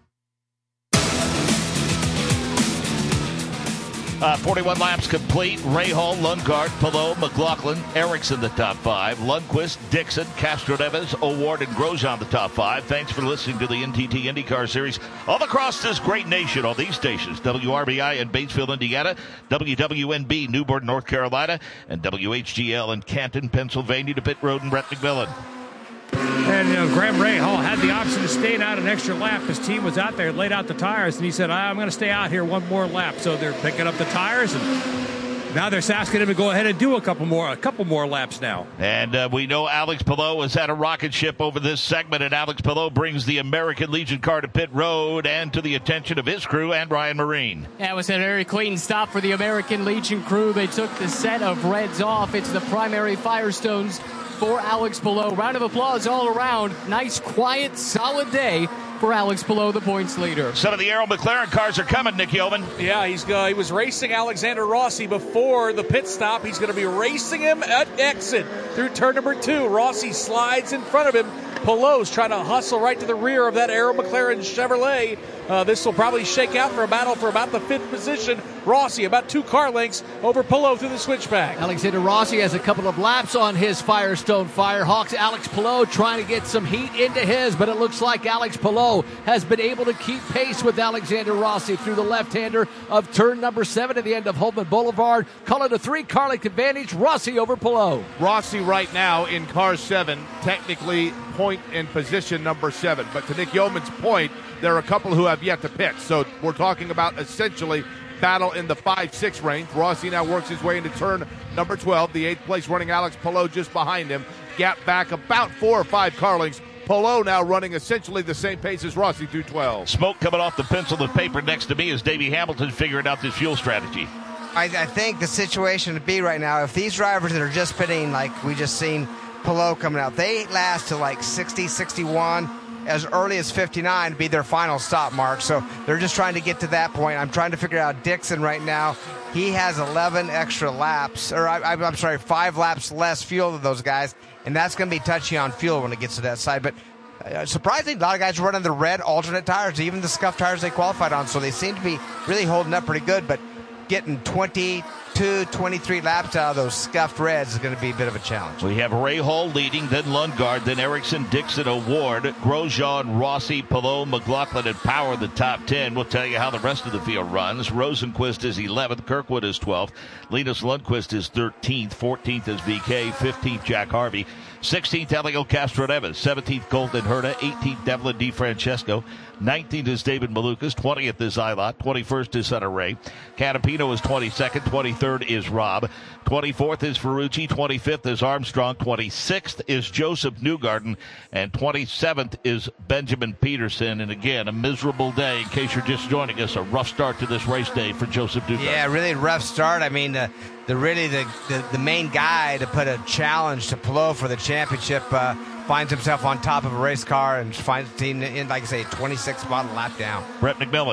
Uh, forty-one laps complete. Rahal, Lundgaard, Palou, McLaughlin, Ericsson the top five. Lundquist, Dixon, Castroneves, O'Ward, and Grosjean the top five. Thanks for listening to the N T T IndyCar Series all across this great nation on these stations. W R B I in Batesville, Indiana, W W N B Newburgh, North Carolina, and W H G L in Canton, Pennsylvania. To Pit Road and Brett McMillan. And you know, Graham Rahal had the option of staying out an extra lap. His team was out there, laid out the tires, and he said, I'm going to stay out here one more lap. So they're picking up the tires, and now they're asking him to go ahead and do a couple more a couple more laps now. And uh, we know Alex Palou has had a rocket ship over this segment, and Alex Palou brings the American Legion car to Pit Road and to the attention of his crew and Ryan Marine. That was a very clean stop for the American Legion crew. They took the set of reds off. It's the primary Firestones for Alex Palou. Round of applause all around. Nice, quiet, solid day for Alex Palou, the points leader. Some of the Arrow McLaren cars are coming, Nick Yeoman. Yeah, he's uh, he was racing Alexander Rossi before the pit stop. He's going to be racing him at exit through turn number two. Rossi slides in front of him. Palou's trying to hustle right to the rear of that Arrow McLaren Chevrolet. Uh, this will probably shake out for a battle for about the fifth position. Rossi about two car lengths over Palou through the switchback. Alexander Rossi has a couple of laps on his Firestone Firehawks. Alex Palou trying to get some heat into his, but it looks like Alex Palou has been able to keep pace with Alexander Rossi through the left-hander of turn number seven at the end of Holman Boulevard. Call it a three-car length advantage. Rossi over Palou. Rossi right now in car seven, technically point and position number seven. But to Nick Yeoman's point, there are a couple who have yet to pit. So we're talking about essentially battle in the five six range. Rossi now works his way into turn number twelve. The eighth place running Alex Palou just behind him. Gap back about four or five car lengths. Palou now running essentially the same pace as Rossi through twelve. Smoke coming off the pencil and paper next to me as Davey Hamilton figuring out this fuel strategy. I, I think the situation to be right now, if these drivers that are just pitting, like we just seen Palou coming out, they last to like sixty, sixty-one, as early as fifty-nine to be their final stop, Mark. So they're just trying to get to that point. I'm trying to figure out Dixon right now. He has eleven extra laps, or I, I'm sorry, five laps less fuel than those guys, and that's going to be touchy on fuel when it gets to that side. But uh, surprisingly, a lot of guys are running the red alternate tires, even the scuffed tires they qualified on, so they seem to be really holding up pretty good. But getting twenty-two, twenty-three laps out of those scuffed reds is going to be a bit of a challenge. We have Rahal leading, then Lundgaard, then Ericsson, Dixon, O'Ward, Grosjean, Rossi, Palou, McLaughlin, and Power the top ten. We'll tell you how the rest of the field runs. Rosenquist is eleventh, Kirkwood is twelfth, Linus Lundquist is thirteenth, fourteenth is V K, fifteenth Jack Harvey, sixteenth Elio Castroneves, seventeenth Colton Herta, eighteenth Devlin DeFrancesco, nineteenth is David Malukas, twentieth is Ilott, twenty-first is Hunter Ray, Canapino is twenty-second, twenty-third is Robb, twenty-fourth is Ferrucci, twenty-fifth is Armstrong, twenty-sixth is Joseph Newgarden, and twenty-seventh is Benjamin Peterson. And again, a miserable day in case you're just joining us, a rough start to this race day for Joseph Newgarden. Yeah, really rough start. I mean, the, the really the, the, the main guy to put a challenge to Palou for the championship uh, finds himself on top of a race car and finds the team in, like I say, twenty-six spot, a lap down. Brett McMillan.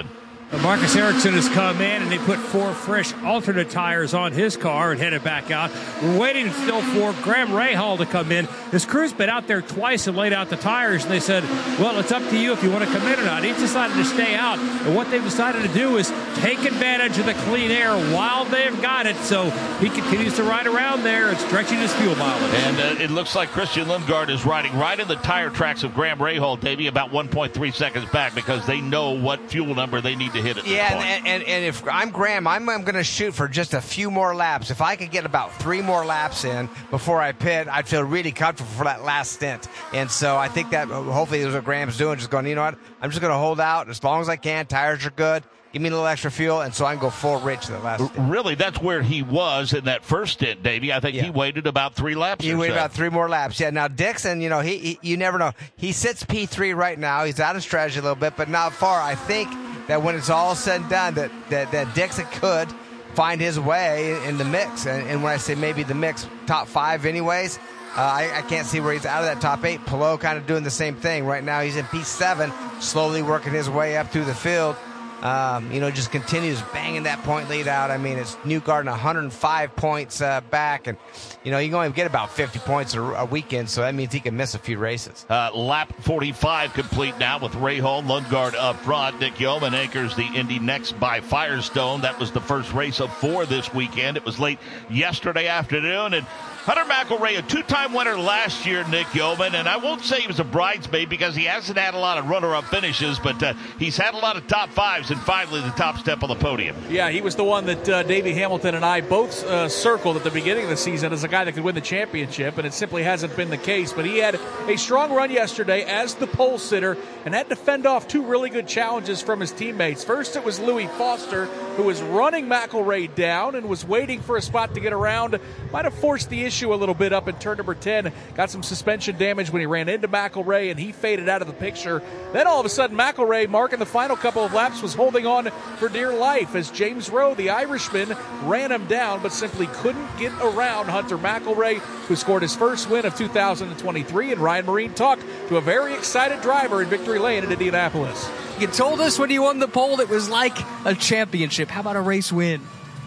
Marcus Ericsson has come in, and they put four fresh alternate tires on his car and headed back out. We're waiting still for Graham Rahal to come in. His crew's been out there twice and laid out the tires, and they said, well, it's up to you if you want to come in or not. He's decided to stay out, and what they've decided to do is take advantage of the clean air while they've got it, so he continues to ride around there and stretching his fuel mileage. And uh, it looks like Christian Lundgaard is riding right in the tire tracks of Graham Rahal, Davey, about one point three seconds back, because they know what fuel number they need to hit at this yeah, point. And, and, and if I'm Graham, I'm, I'm going to shoot for just a few more laps. If I could get about three more laps in before I pit, I'd feel really comfortable for that last stint. And so I think that hopefully is what Graham's doing, just going, you know what, I'm just going to hold out as long as I can. Tires are good. Give me a little extra fuel, and so I can go full rich to the last stint. Really, that's where he was in that first stint, Davey. I think Yeah. he waited about three laps. He or waited so. about three more laps. Yeah, now Dixon, you know, he, he you never know. He sits P three right now. He's out of strategy a little bit, but not far. I think that when it's all said and done, that, that, that Dixon could find his way in, in the mix. And, and when I say maybe the mix, top five anyways, uh, I, I can't see where he's out of that top eight. Palou kind of doing the same thing. Right now he's in P seven, slowly working his way up through the field. Um, you know, just continues banging that point lead out. I mean, it's Newgarden one hundred five points uh, back, and, you know, you can only get about fifty points a, a weekend, so that means he can miss a few races. Uh, lap forty-five complete now with Rahal, Lundgaard up front. Nick Yeoman anchors the Indy next by Firestone. That was the first race of four this weekend. It was late yesterday afternoon, and Hunter McElroy, a two-time winner last year, Nick Yeoman, and I won't say he was a bridesmaid because he hasn't had a lot of runner-up finishes, but uh, he's had a lot of top fives and finally the top step on the podium. Yeah, he was the one that uh, Davey Hamilton and I both uh, circled at the beginning of the season as a guy that could win the championship, and it simply hasn't been the case. But he had a strong run yesterday as the pole sitter and had to fend off two really good challenges from his teammates. First, it was Louis Foster, who was running McElroy down and was waiting for a spot to get around. Might have forced the issue a little bit up in turn number ten. Got some suspension damage when he ran into McElroy, and he faded out of the picture. Then all of a sudden, McElroy, marking the final couple of laps, was holding on for dear life as James Rowe, the Irishman, ran him down, but simply couldn't get around Hunter McElroy, who scored his first win of two thousand twenty-three. And Ryan Marine talked to a very excited driver in Victory Lane in Indianapolis. You told us when you won the pole it was like a championship. How about a race win?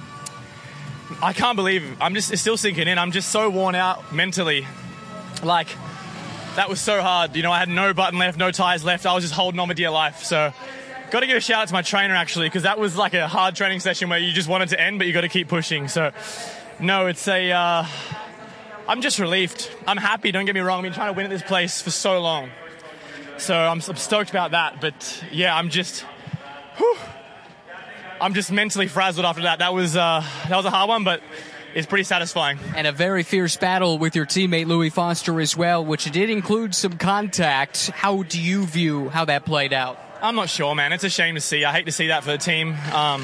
I can't believe it. I'm just it's still sinking in. I'm just so worn out mentally. Like, that was so hard. You know, I had no button left, no tires left. I was just holding on for dear life. So, got to give a shout out to my trainer, actually, because that was like a hard training session where you just wanted to end, but you got to keep pushing. So, no, it's a... Uh, I'm just relieved. I'm happy, don't get me wrong. I've been trying to win at this place for so long. So, I'm, I'm stoked about that. But, yeah, I'm just... Whew, I'm just mentally frazzled after that. That was uh, that was a hard one, but it's pretty satisfying. And a very fierce battle with your teammate Louis Foster as well, which did include some contact. How do you view how that played out? I'm not sure, man. It's a shame to see. I hate to see that for the team. Um,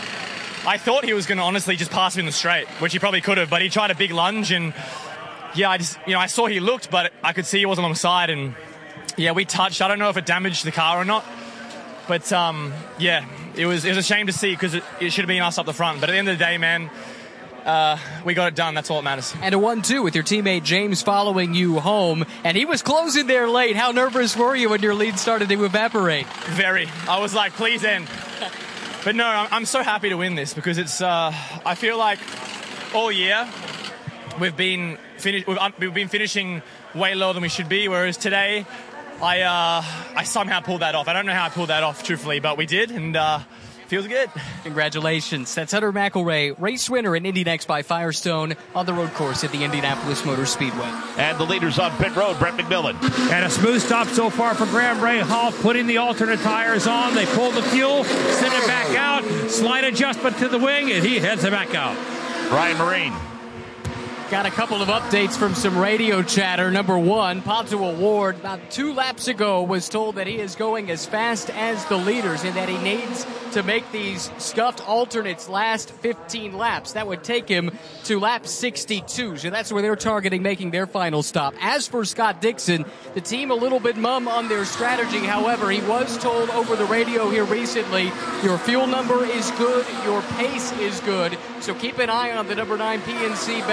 I thought he was going to honestly just pass me in the straight, which he probably could have, but he tried a big lunge, and yeah, I just, you know, I saw he looked, but I could see he wasn't alongside, and yeah, we touched. I don't know if it damaged the car or not, but um, yeah, it was it was a shame to see because it, it should have been us up the front. But at the end of the day, man, uh, we got it done. That's all that matters. And a one two with your teammate James following you home, and he was closing there late. How nervous were you when your lead started to evaporate? Very. I was like, please end. But no, I'm, I'm so happy to win this because it's. Uh, I feel like all year we've been fini- we've, un- we've been finishing way lower than we should be, whereas today I uh, I somehow pulled that off. I don't know how I pulled that off, truthfully, but we did, and uh, feels good. Congratulations. That's Hunter McElroy, race winner in Indy Next by Firestone on the road course at the Indianapolis Motor Speedway. And the leaders on pit road, Brett McMillan. And a smooth stop so far for Graham Rahal, putting the alternate tires on. They pull the fuel, send it back out, slight adjustment to the wing, and he heads it back out. Ryan Marine. Got a couple of updates from some radio chatter. Number one, Pato O'Ward, about two laps ago, was told that he is going as fast as the leaders and that he needs to make these scuffed alternates last fifteen laps. That would take him to lap sixty-two. So that's where they're targeting making their final stop. As for Scott Dixon, the team a little bit mum on their strategy. However, he was told over the radio here recently, your fuel number is good, your pace is good. So keep an eye on the number nine P N C Bank Honda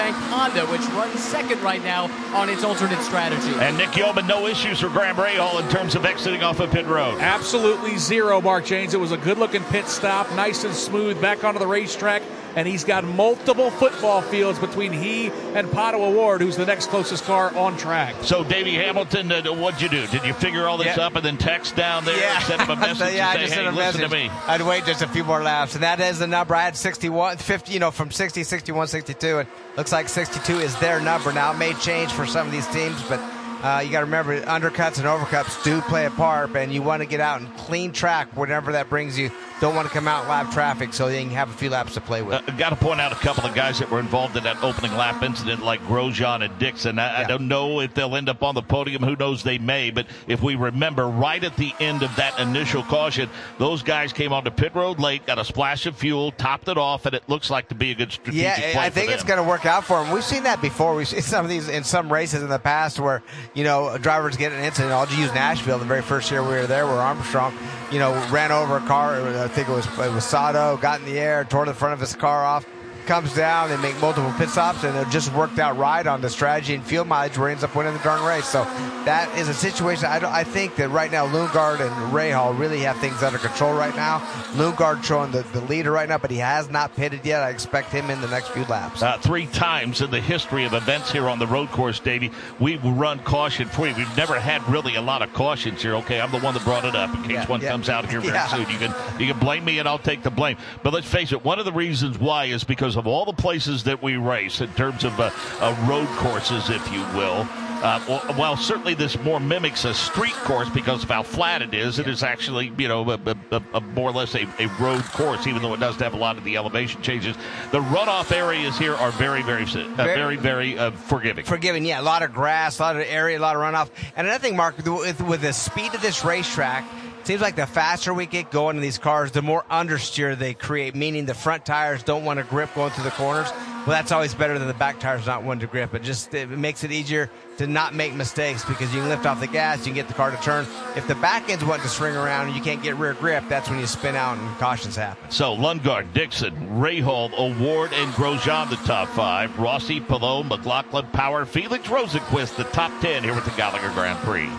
Honda, which runs second right now on its alternate strategy. And Nick Yeoman, no issues for Graham Rahal in terms of exiting off of pit road. Absolutely zero, Mark James. It was a good-looking pit stop, nice and smooth, back onto the racetrack. And he's got multiple football fields between he and Pato O'Ward, who's the next closest car on track. So, Davey Hamilton, uh, what'd you do? Did you figure all this yeah. up and then text down there yeah. and send him a message so, yeah, and I say, just hey, sent a listen message. to me? I'd wait just a few more laps. And that is the number. I had sixty-one, fifty, you know, from sixty, sixty-one, sixty-two. And looks like sixty-two is their number now. It may change for some of these teams, but uh, you got to remember undercuts and overcuts do play a part, and you want to get out and clean track whenever that brings you. Don't want to come out in lap traffic so you can have a few laps to play with. Uh, got to point out a couple of guys that were involved in that opening lap incident, like Grosjean and Dixon. I, yeah. I don't know if they'll end up on the podium. Who knows? They may. But if we remember, right at the end of that initial caution, those guys came onto pit road late, got a splash of fuel, topped it off, and it looks like to be a good strategic yeah, play I think for it's them. going to work out for them. We've seen that before. We've seen some of these in some races in the past where, you know, drivers get an incident. I'll just use Nashville, the very first year we were there, where Armstrong, you know, ran over a car. I think it was it was Sato, got in the air, tore the front of his car off, comes down, they make multiple pit stops, and it just worked out right on the strategy and field mileage where he ends up winning the darn race. So that is a situation. I, don't, I think that right now Lundgaard and Rahal really have things under control right now. Lundgaard showing the, the leader right now, but he has not pitted yet. I expect him in the next few laps. Uh, three times in the history of events here on the road course, Davey, we've run caution free. We've never had really a lot of cautions here. Okay, I'm the one that brought it up in case yeah, one yeah. comes out here very yeah. soon. You can you can blame me and I'll take the blame. But let's face it, one of the reasons why is because of all the places that we race in terms of uh, uh, road courses, if you will. Uh, well, well, certainly this more mimics a street course because of how flat it is. It is actually, you know, a, a, a more or less a, a road course, even though it does have a lot of the elevation changes. The runoff areas here are very, very, uh, very, very uh, forgiving. Forgiving, yeah. A lot of grass, a lot of area, a lot of runoff. And another thing, Mark, with, with the speed of this racetrack, seems like the faster we get going in these cars, the more understeer they create, meaning the front tires don't want to grip going through the corners. Well, that's always better than the back tires not wanting to grip. It just it makes it easier to not make mistakes because you can lift off the gas, you can get the car to turn. If the back end's wanting to swing around and you can't get rear grip, that's when you spin out and cautions happen. So Lundgaard, Dixon, Rahal, O'Ward, and Grosjean, the top five. Rossi, Palou, McLaughlin, Power, Felix Rosenqvist, the top ten here at the Gallagher Grand Prix.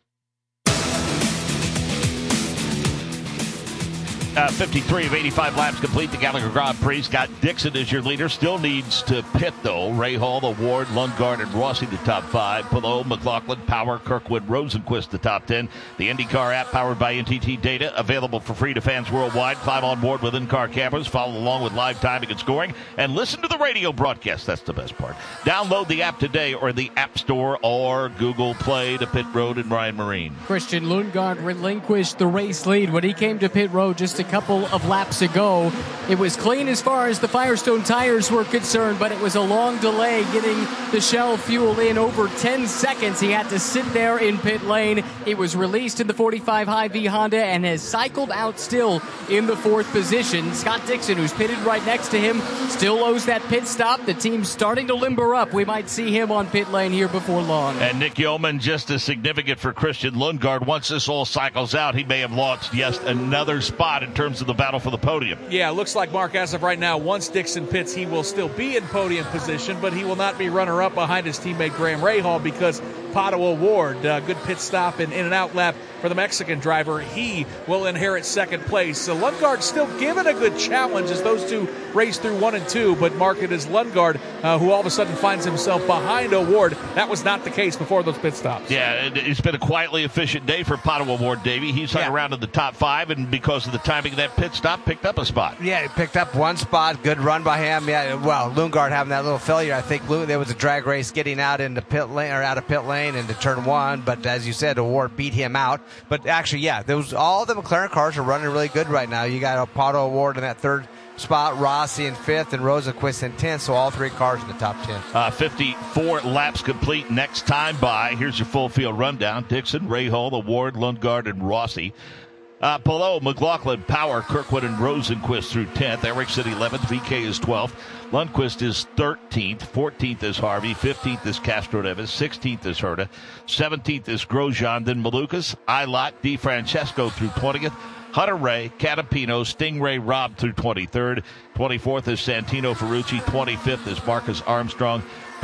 Uh, fifty-three of eighty-five laps complete. The Gallagher Grand Prix. Scott Dixon is your leader. Still needs to pit, though. Rahal, O'Ward, Lundgaard, and Rossi, the top five. Palou, McLaughlin, Power, Kirkwood, Rosenqvist, the top ten. The IndyCar app powered by N T T Data. Available for free to fans worldwide. Climb on board with in-car cameras. Follow along with live timing and scoring. And listen to the radio broadcast. That's the best part. Download the app today or in the App Store or Google Play to Pit Road and Ryan Marine. Christian Lundgaard relinquished the race lead when he came to pit road just a couple of laps ago. It was clean as far as the Firestone tires were concerned, but it was a long delay getting the Shell fuel in. Over ten seconds he had to sit there in pit lane. He was released in the forty-five Hy-Vee Honda and has cycled out still in the fourth position. Scott Dixon, who's pitted right next to him, still owes that pit stop. The team's starting to limber up. We might see him on pit lane here before long. And Nick Yeoman, just as significant for Christian Lundgaard. Once this all cycles out, he may have lost yes another spot in terms of the battle for the podium. Yeah, looks like, Mark, as of right now, once Dixon pits, he will still be in podium position, but he will not be runner-up behind his teammate Graham Rahal because Pato O'Ward, uh, good pit stop and in and out lap for the Mexican driver. He will inherit second place. So Lundgaard still given a good challenge as those two race through one and two, but mark it as Lundgaard, uh, who all of a sudden finds himself behind O'Ward. That was not the case before those pit stops. Yeah, it's been a quietly efficient day for Pato O'Ward, Davey. He's hung yeah. around in the top five, and because of the timing of that pit stop, picked up a spot. Yeah, he picked up one spot. Good run by him. Yeah, well, Lundgaard having that little failure. I think there was a drag race getting out into pit lane or out of pit lane into turn one. But as you said, O'Ward beat him out. But actually, yeah, there was all the McLaren cars are running really good right now. You got a Pato O'Ward in that third spot, Rossi in fifth, and Rosenqvist in tenth. So all three cars in the top ten. Uh, fifty-four laps complete. Next time by. Here's your full field rundown: Dixon, Rahal, O'Ward, Lundgaard, and Rossi. Uh, Palou, McLaughlin, Power, Kirkwood, and Rosenqvist through tenth. Ericsson eleventh. V K is twelfth. Lundqvist is thirteenth. fourteenth is Harvey. fifteenth is Castroneves. sixteenth is Herta. seventeenth is Grosjean. Then Malukas, Ilott, DeFrancesco through twentieth. Hunter Ray, Catapino, Stingray, Robb through twenty-third. twenty-fourth is Santino Ferrucci. twenty-fifth is Marcus Armstrong.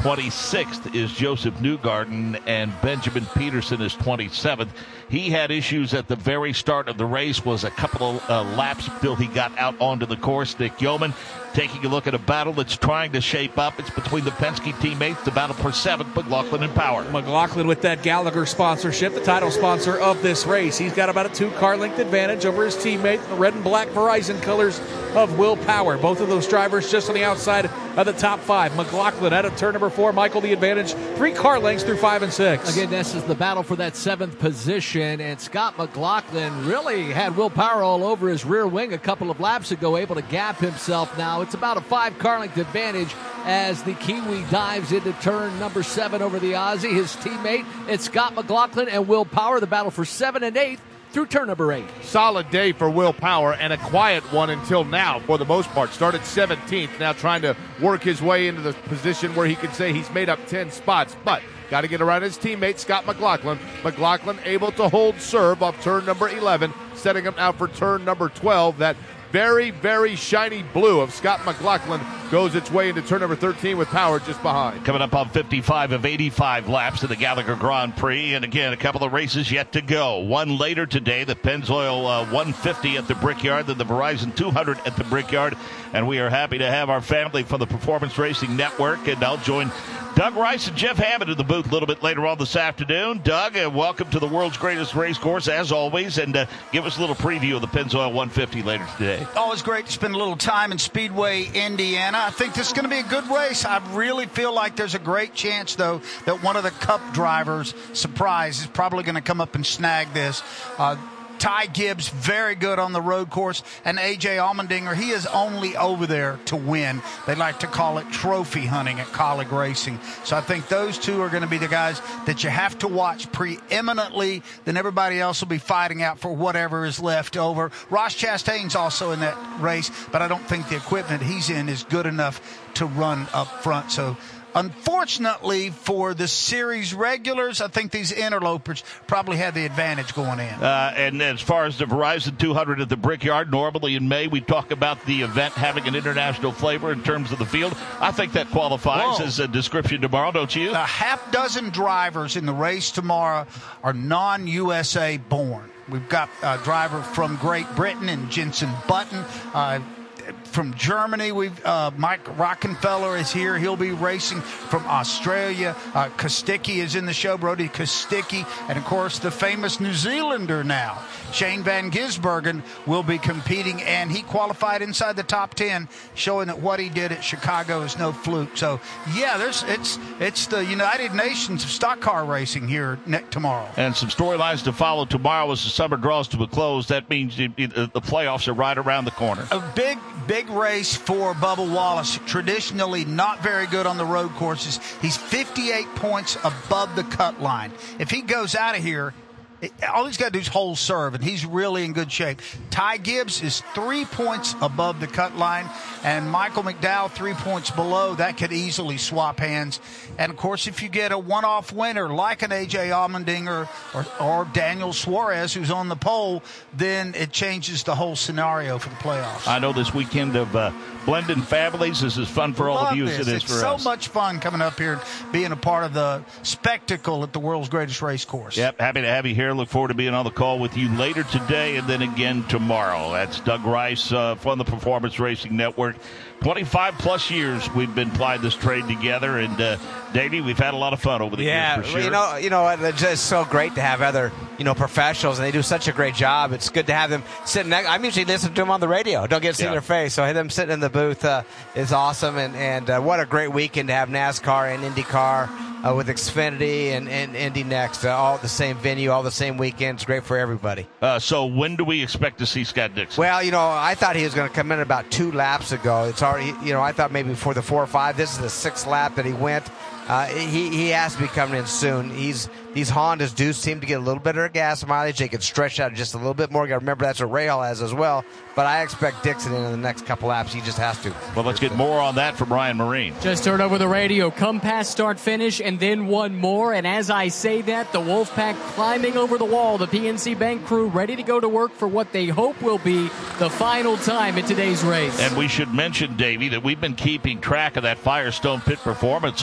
twenty-sixth is Joseph Newgarden, and Benjamin Peterson is twenty-seventh. He had issues at the very start of the race, was a couple of uh, laps till he got out onto the course. Nick Yeoman taking a look at a battle that's trying to shape up. It's between the Penske teammates, the battle for seventh, McLaughlin and Power. McLaughlin with that Gallagher sponsorship, the title sponsor of this race. He's got about a two-car length advantage over his teammate, the red and black Verizon colors of Will Power. Both of those drivers just on the outside of the top five. McLaughlin out of turn number four. Michael the advantage. Three car lengths through five and six. Again, this is the battle for that seventh position, and Scott McLaughlin really had Will Power all over his rear wing a couple of laps ago, able to gap himself now. It's about a five car length advantage as the Kiwi dives into turn number seven over the Aussie. His teammate, it's Scott McLaughlin and Will Power, the battle for seven and eighth through turn number eight. Solid day for Will Power, and a quiet one until now for the most part. Started seventeenth, now trying to work his way into the position where he can say he's made up ten spots, but got to get around his teammate, Scott McLaughlin. McLaughlin able to hold serve off turn number eleven, setting him out for turn number twelve. That very, very shiny blue of Scott McLaughlin goes its way into turn number thirteen with Power just behind. Coming up on fifty-five of eighty-five laps of the Gallagher Grand Prix. And again, a couple of races yet to go. One later today, the Pennzoil uh, one fifty at the Brickyard, then the Verizon two hundred at the Brickyard. And we are happy to have our family from the Performance Racing Network. And I'll join Doug Rice and Jeff Hammond in the booth a little bit later on this afternoon. Doug, uh, welcome to the world's greatest race course, as always, and uh, give us a little preview of the Pennzoil one fifty later today. Always great to spend a little time in Speedway, Indiana. I think this is going to be a good race. I really feel like there's a great chance, though, that one of the Cup drivers, Surprise, is probably going to come up and snag this. Uh, Ty Gibbs, very good on the road course, and A J Allmendinger, he is only over there to win. They like to call it trophy hunting at Colleague Racing. So I think those two are going to be the guys that you have to watch preeminently. Then everybody else will be fighting out for whatever is left over. Ross Chastain's also in that race, but I don't think the equipment he's in is good enough to run up front. So unfortunately for the series regulars, I think these interlopers probably had the advantage going in. Uh, and as far as the Verizon two hundred at the Brickyard, normally in May we talk about the event having an international flavor in terms of the field. I think that qualifies Whoa. as a description tomorrow, don't you? A half dozen drivers in the race tomorrow are non-U S A born. We've got a driver from Great Britain and Jenson Button. Uh, From Germany, we've uh, Mike Rockenfeller is here. He'll be racing from Australia. Uh, Kosticki is in the show, Brody Kosticki. And, of course, the famous New Zealander now, Shane Van Gisbergen, will be competing. And he qualified inside the top ten, showing that what he did at Chicago is no fluke. So, yeah, there's it's it's the United Nations of stock car racing here next tomorrow. And some storylines to follow tomorrow as the summer draws to a close. That means the, the playoffs are right around the corner. A big, big race for Bubba Wallace, traditionally not very good on the road courses. He's fifty-eight points above the cut line. If he goes out of here, all he's got to do is hold serve, and he's really in good shape. Ty Gibbs is three points above the cut line, and Michael McDowell three points below. That could easily swap hands. And, of course, if you get a one-off winner like an A J Allmendinger or, or Daniel Suarez, who's on the pole, then it changes the whole scenario for the playoffs. I know this weekend of uh, blending families. This is fun for all Love of you this. as it is it's for so us. so much fun coming up here and being a part of the spectacle at the world's greatest race course. Yep, happy to have you here. Look forward to being on the call with you later today and then again tomorrow. That's Doug Rice uh, from the Performance Racing Network. twenty-five plus years we've been plying this trade together, and uh, Davey, we've had a lot of fun over the yeah, years for sure. you know, you know, it's just so great to have other, you know, professionals, and they do such a great job. It's good to have them sitting next. I'm usually listening to them on the radio. Don't get to see yeah. their face, so them sitting in the booth uh, is awesome, and and uh, what a great weekend to have NASCAR and IndyCar uh, with Xfinity and, and Indy next, uh, all at the same venue, all the same weekend. It's great for everybody. Uh, so when do we expect to see Scott Dixon? Well, you know, I thought he was going to come in about two laps ago. It's already, you know, I thought maybe before the four or five. This is the sixth lap that he went. Uh, he he has to be coming in soon. He's these Hondas do seem to get a little bit of gas mileage. They can stretch out just a little bit more. You got to remember that's what Rahal has as well. But I expect Dixon in, in the next couple laps. He just has to. Well, let's get more on that from Ryan Marine. Just heard over the radio. Come past start finish and then one more. And as I say that, the Wolfpack climbing over the wall. The P N C Bank crew ready to go to work for what they hope will be the final time in today's race. And we should mention, Davey, that we've been keeping track of that Firestone Pit Performance Award.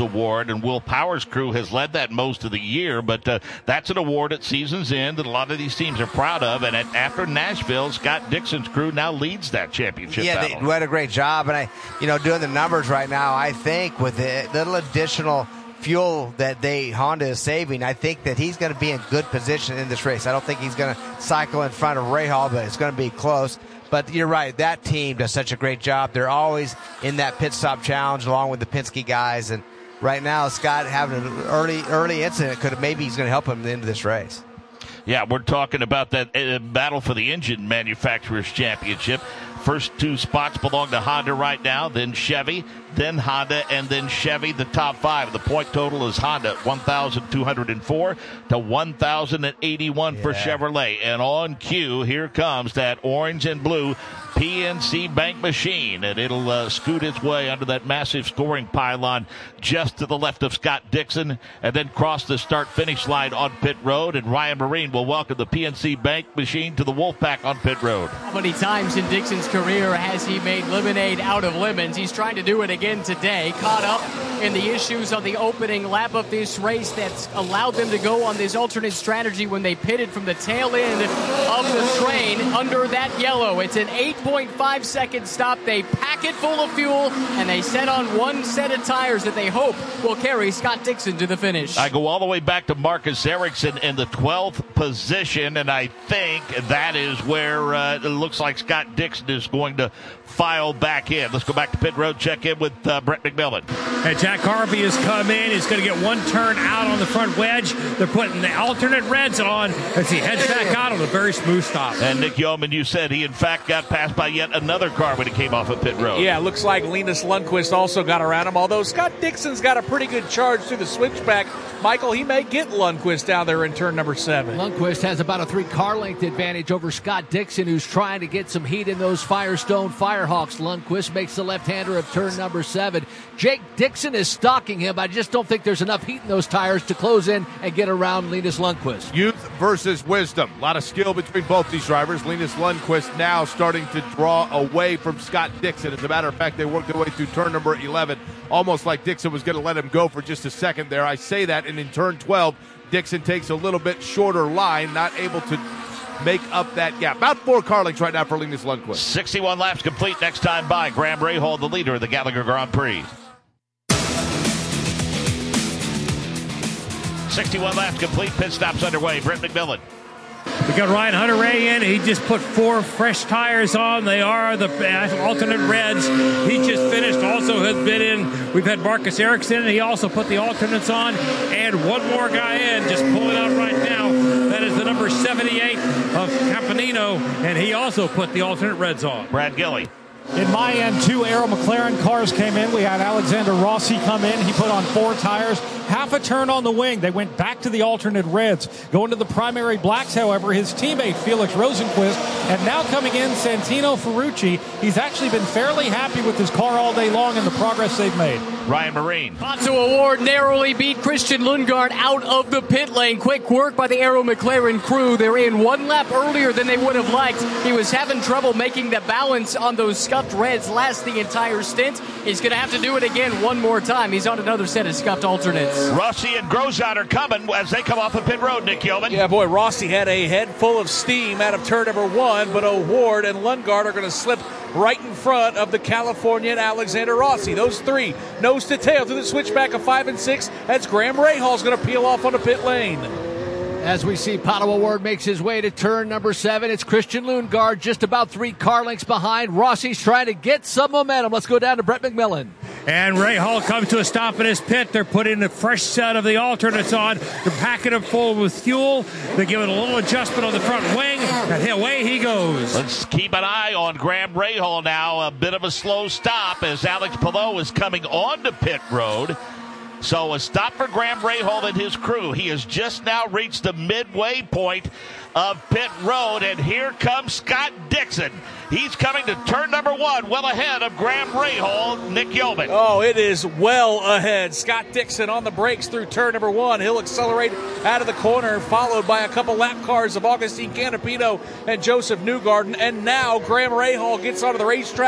and Will Power's crew has led that most of the year, but uh, that's an award at season's end that a lot of these teams are proud of. And at, after Nashville, Scott Dixon's crew now leads that championship yeah, battle. they did a great job. And, I, you know, doing the numbers right now, I think with the little additional fuel that they Honda is saving, I think that he's going to be in good position in this race. I don't think he's going to cycle in front of Rahal, but it's going to be close. But you're right, that team does such a great job. They're always in that pit stop challenge along with the Penske guys. And right now, Scott having an early early incident could maybe he's going to help him into this race. Yeah, we're talking about that uh, battle for the engine manufacturers championship. First two spots belong to Honda right now, then Chevy, then Honda, and then Chevy, the top five. The point total is Honda, one thousand two hundred four to one thousand eighty-one yeah. for Chevrolet. And on cue, here comes that orange and blue P N C Bank machine, and it'll uh, scoot its way under that massive scoring pylon just to the left of Scott Dixon, and then cross the start-finish line on pit road. And Ryan Marine will welcome the P N C Bank machine to the Wolfpack on pit road. How many times in Dixon's career has he made lemonade out of lemons? He's trying to do it again today. Caught up in the issues on the opening lap of this race that's allowed them to go on this alternate strategy when they pitted from the tail end of the train under that yellow. It's an eight point five second stop. They pack it full of fuel, and they set on one set of tires that they hope will carry Scott Dixon to the finish. I go all the way back to Marcus Ericsson in the twelfth position, and I think that is where uh, it looks like Scott Dixon is going to file back in. Let's go back to pit road, check in with uh, Brett McMillan. And Jack Harvey has come in. He's going to get one turn out on the front wedge. They're putting the alternate reds on as he heads back out on a very smooth stop. And Nick Yeoman, you said he in fact got passed by yet another car when he came off of pit road. Yeah, looks like Linus Lundqvist also got around him, although Scott Dixon's got a pretty good charge through the switchback. Michael, he may get Lundqvist down there in turn number seven. Lundqvist has about a three car length advantage over Scott Dixon, who's trying to get some heat in those Firestone Firehawks. Lundqvist makes the left-hander of turn number seven. Jake Dixon is stalking him. I just don't think there's enough heat in those tires to close in and get around Linus Lundqvist. Youth versus wisdom. A lot of skill between both these drivers. Linus Lundqvist now starting to draw away from Scott Dixon. As a matter of fact, they worked their way through turn number eleven, almost like Dixon was going to let him go for just a second there. I say that, and in turn twelve, Dixon takes a little bit shorter line, not able to make up that gap. About four car lengths right now for Linus Lundqvist. sixty-one laps complete. Next time by Graham Rahal, the leader of the Gallagher Grand Prix. sixty-one laps complete. Pit stops underway. Brett McMillan. We got Ryan Hunter-Reay in. He just put four fresh tires on. They are the alternate reds. He just finished. Also has been in. We've had Marcus Ericsson. He also put the alternates on. And one more guy in, just pulling out right now. That is the number seventy-eight of Campanino. And he also put the alternate reds on. Brad Gilly. In my end, two Arrow McLaren cars came in. We had Alexander Rossi come in. He put on four tires, half a turn on the wing. They went back to the alternate reds. Going to the primary blacks, however, his teammate Felix Rosenquist. And now coming in, Santino Ferrucci. He's actually been fairly happy with his car all day long and the progress they've made. Ryan Marine. Otto Award narrowly beat Christian Lundgaard out of the pit lane. Quick work by the Arrow McLaren crew. They're in one lap earlier than they would have liked. He was having trouble making the balance on those scuffed reds last the entire stint. He's going to have to do it again one more time. He's on another set of scuffed alternates. Rossi and Grosjean are coming as they come off of pit road, Nick Yeoman. Yeah, boy, Rossi had a head full of steam out of turn number one, but O'Ward and Lundgaard are going to slip right in front of the Californian Alexander Rossi. Those three, nose to tail through the switchback of five and six. That's Graham Rahal's going to peel off on the pit lane. As we see, Pato O'Ward makes his way to turn number seven. It's Christian Lundgaard just about three car lengths behind. Rossi's trying to get some momentum. Let's go down to Brett McMillan. And Rahal comes to a stop in his pit. They're putting a fresh set of the alternates on. They're packing them full with fuel. They give it a little adjustment on the front wing, and away he goes. Let's keep an eye on Graham Rahal now. A bit of a slow stop as Alex Palou is coming onto pit road. So a stop for Graham Rahal and his crew. He has just now reached the midway point of pit road, and here comes Scott Dixon. He's coming to turn number one, well ahead of Graham Rahal, Nick Yeoman. Oh, it is well ahead. Scott Dixon on the brakes through turn number one. He'll accelerate out of the corner, followed by a couple lap cars of Augustine Canapino and Joseph Newgarden. And now Graham Rahal gets onto the racetrack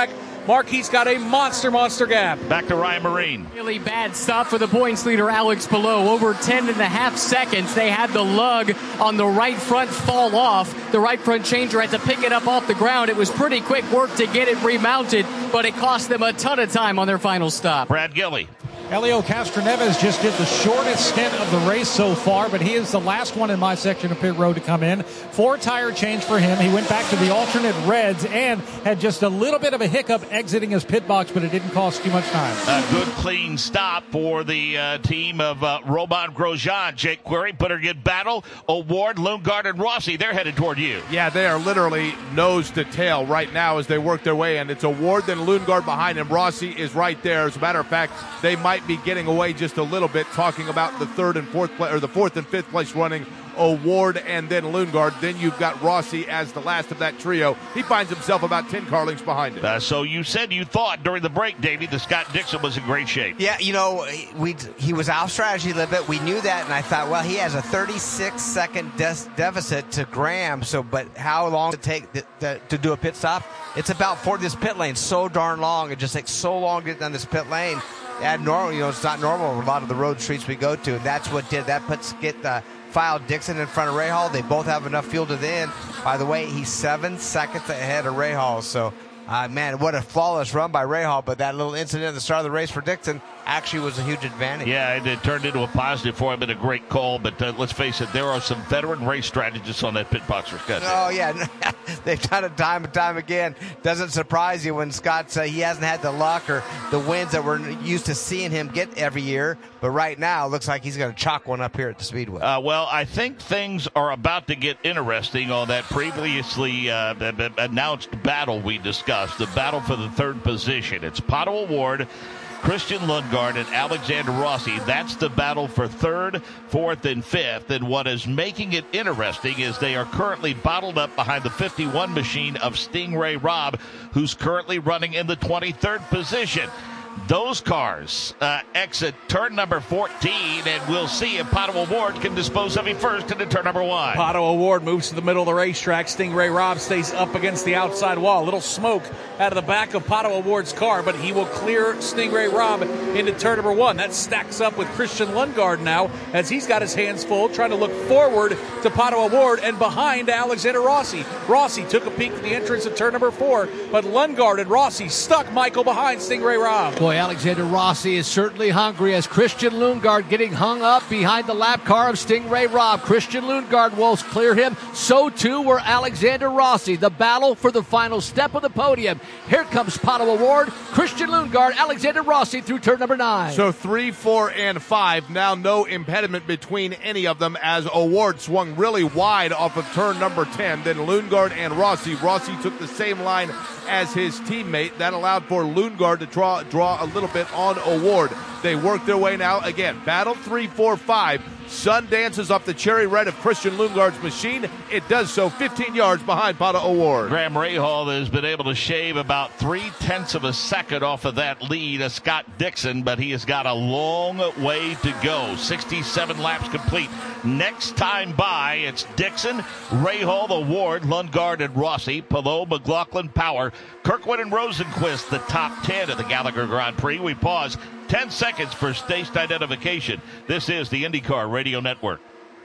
Marquis got a monster, monster gap. Back to Ryan Marine. Really bad stuff for the points leader, Alex Palou. Over ten and a half seconds, they had the lug on the right front fall off. The right front changer had to pick it up off the ground. It was pretty quick work to get it remounted, but it cost them a ton of time on their final stop. Brad Gilly. Elio Castroneves just did the shortest stint of the race so far, but he is the last one in my section of pit road to come in. Four tire change for him. He went back to the alternate reds and had just a little bit of a hiccup exiting his pit box, but it didn't cost too much time. A good clean stop for the uh, team of uh, Romain Grosjean. Jake Query, better get battle. Award, Lundgaard, and Rossi. They're headed toward you. Yeah, they are literally nose to tail right now as they work their way in. It's Award, then Lundgaard behind him. Rossi is right there. As a matter of fact, they might be getting away just a little bit, talking about the third and fourth place, or the fourth and fifth place running Award and then Lundgaard. Then you've got Rossi as the last of that trio. He finds himself about ten car lengths behind him. Uh, so you said you thought during the break, Davey, that Scott Dixon was in great shape. Yeah, you know, we he was out strategy a little bit. We knew that, and I thought, well, he has a thirty-six second de- deficit to Graham. So, but how long to take th- th- to do a pit stop? It's about four. This pit lane so darn long. It just takes so long to get down this pit lane. Abnormal, you know, it's not normal on a lot of the road streets we go to, and that's what did that. Puts get uh, File Dixon in front of Rahal. They both have enough fuel to the end. By the way, he's seven seconds ahead of Rahal. So, uh, man, what a flawless run by Rahal. But that little incident at the start of the race for Dixon actually was a huge advantage. Yeah, it, it turned into a positive for him and a great call. But uh, let's face it, there are some veteran race strategists on that pit box for Scott. Oh, yeah. They've done it time and time again. Doesn't surprise you when Scott uh, he hasn't had the luck or the wins that we're used to seeing him get every year. But right now, it looks like he's going to chalk one up here at the Speedway. Uh, well, I think things are about to get interesting on that previously uh, announced battle we discussed, the battle for the third position. It's Pato Award, Christian Lundgaard, and Alexander Rossi. That's the battle for third, fourth, and fifth. And what is making it interesting is they are currently bottled up behind the fifty-one machine of Stingray Robb, who's currently running in the twenty-third position. Those cars uh, exit turn number fourteen, and we'll see if Pato Award can dispose of him first into turn number one. Pato Award moves to the middle of the racetrack. Stingray Robb stays up against the outside wall. A little smoke out of the back of Pato Award's car, but he will clear Stingray Robb into turn number one. That stacks up with Christian Lundgaard now, as he's got his hands full trying to look forward to Pato Award and behind Alexander Rossi. Rossi took a peek at the entrance of turn number four, but Lundgaard and Rossi stuck Michael behind Stingray Robb. Boy, Alexander Rossi is certainly hungry as Christian Lundgaard getting hung up behind the lap car of Stingray Robb. Christian Lundgaard will clear him. So too were Alexander Rossi. The battle for the final step of the podium. Here comes Pato Award, Christian Lundgaard, Alexander Rossi through turn number nine. So three, four, and five. Now no impediment between any of them as Award swung really wide off of turn number ten. Then Lundgaard and Rossi. Rossi took the same line as his teammate. That allowed for Lundgaard to draw, draw a little bit on Award. They work their way now. Again, battle three, four, five. Sun dances off the cherry red of Christian Lundgaard's machine. It does so fifteen yards behind Pato Award. Graham Rahal has been able to shave about three-tenths of a second off of that lead of Scott Dixon, but he has got a long way to go. sixty-seven laps complete. Next time by, it's Dixon, Rahal, Award, Lundgaard, and Rossi, Palou, McLaughlin, Power, Kirkwood, and Rosenquist, the top ten of the Gallagher Grand Prix. We pause ten seconds for station identification. This is the IndyCar Radio Network.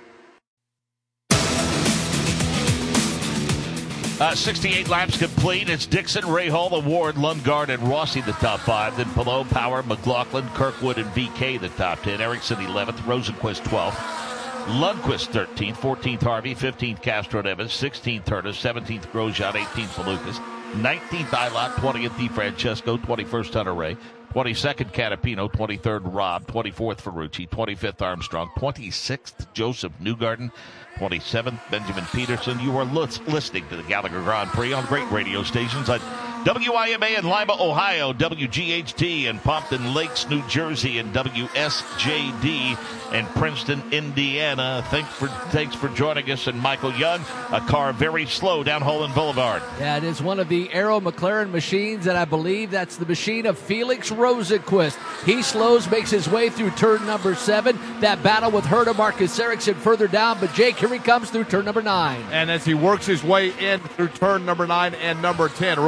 Uh, sixty-eight laps complete. It's Dixon, Rahal, Award, Lundgaard, and Rossi the top five. Then Palou, Power, McLaughlin, Kirkwood, and V K the top ten. Ericsson eleventh, Rosenquist twelfth. Lundquist thirteenth, fourteenth Harvey, fifteenth Castroneves, sixteenth Herta, seventeenth Grosjean, eighteenth Malukas, nineteenth Ilott, twentieth DeFrancesco, twenty-first Hunter-Reay, twenty-second Canapino, twenty-third Robb, twenty-fourth Ferrucci, twenty-fifth Armstrong, twenty-sixth Joseph Newgarden, twenty-seventh Benjamin Peterson. You are listening to the Gallagher Grand Prix on great radio stations on W I M A in Lima, Ohio, W G H T in Pompton Lakes, New Jersey, and W S J D in Princeton, Indiana. Thanks for thanks for joining us. And Michael Young, a car very slow down Holland Boulevard. Yeah, it is one of the Aero McLaren machines, and I believe that's the machine of Felix Rosenquist. He slows, makes his way through turn number seven. That battle with Herta, Marcus Ericsson further down, but Jake, here he comes through turn number nine. And as he works his way in through turn number nine and number ten, Rosenquist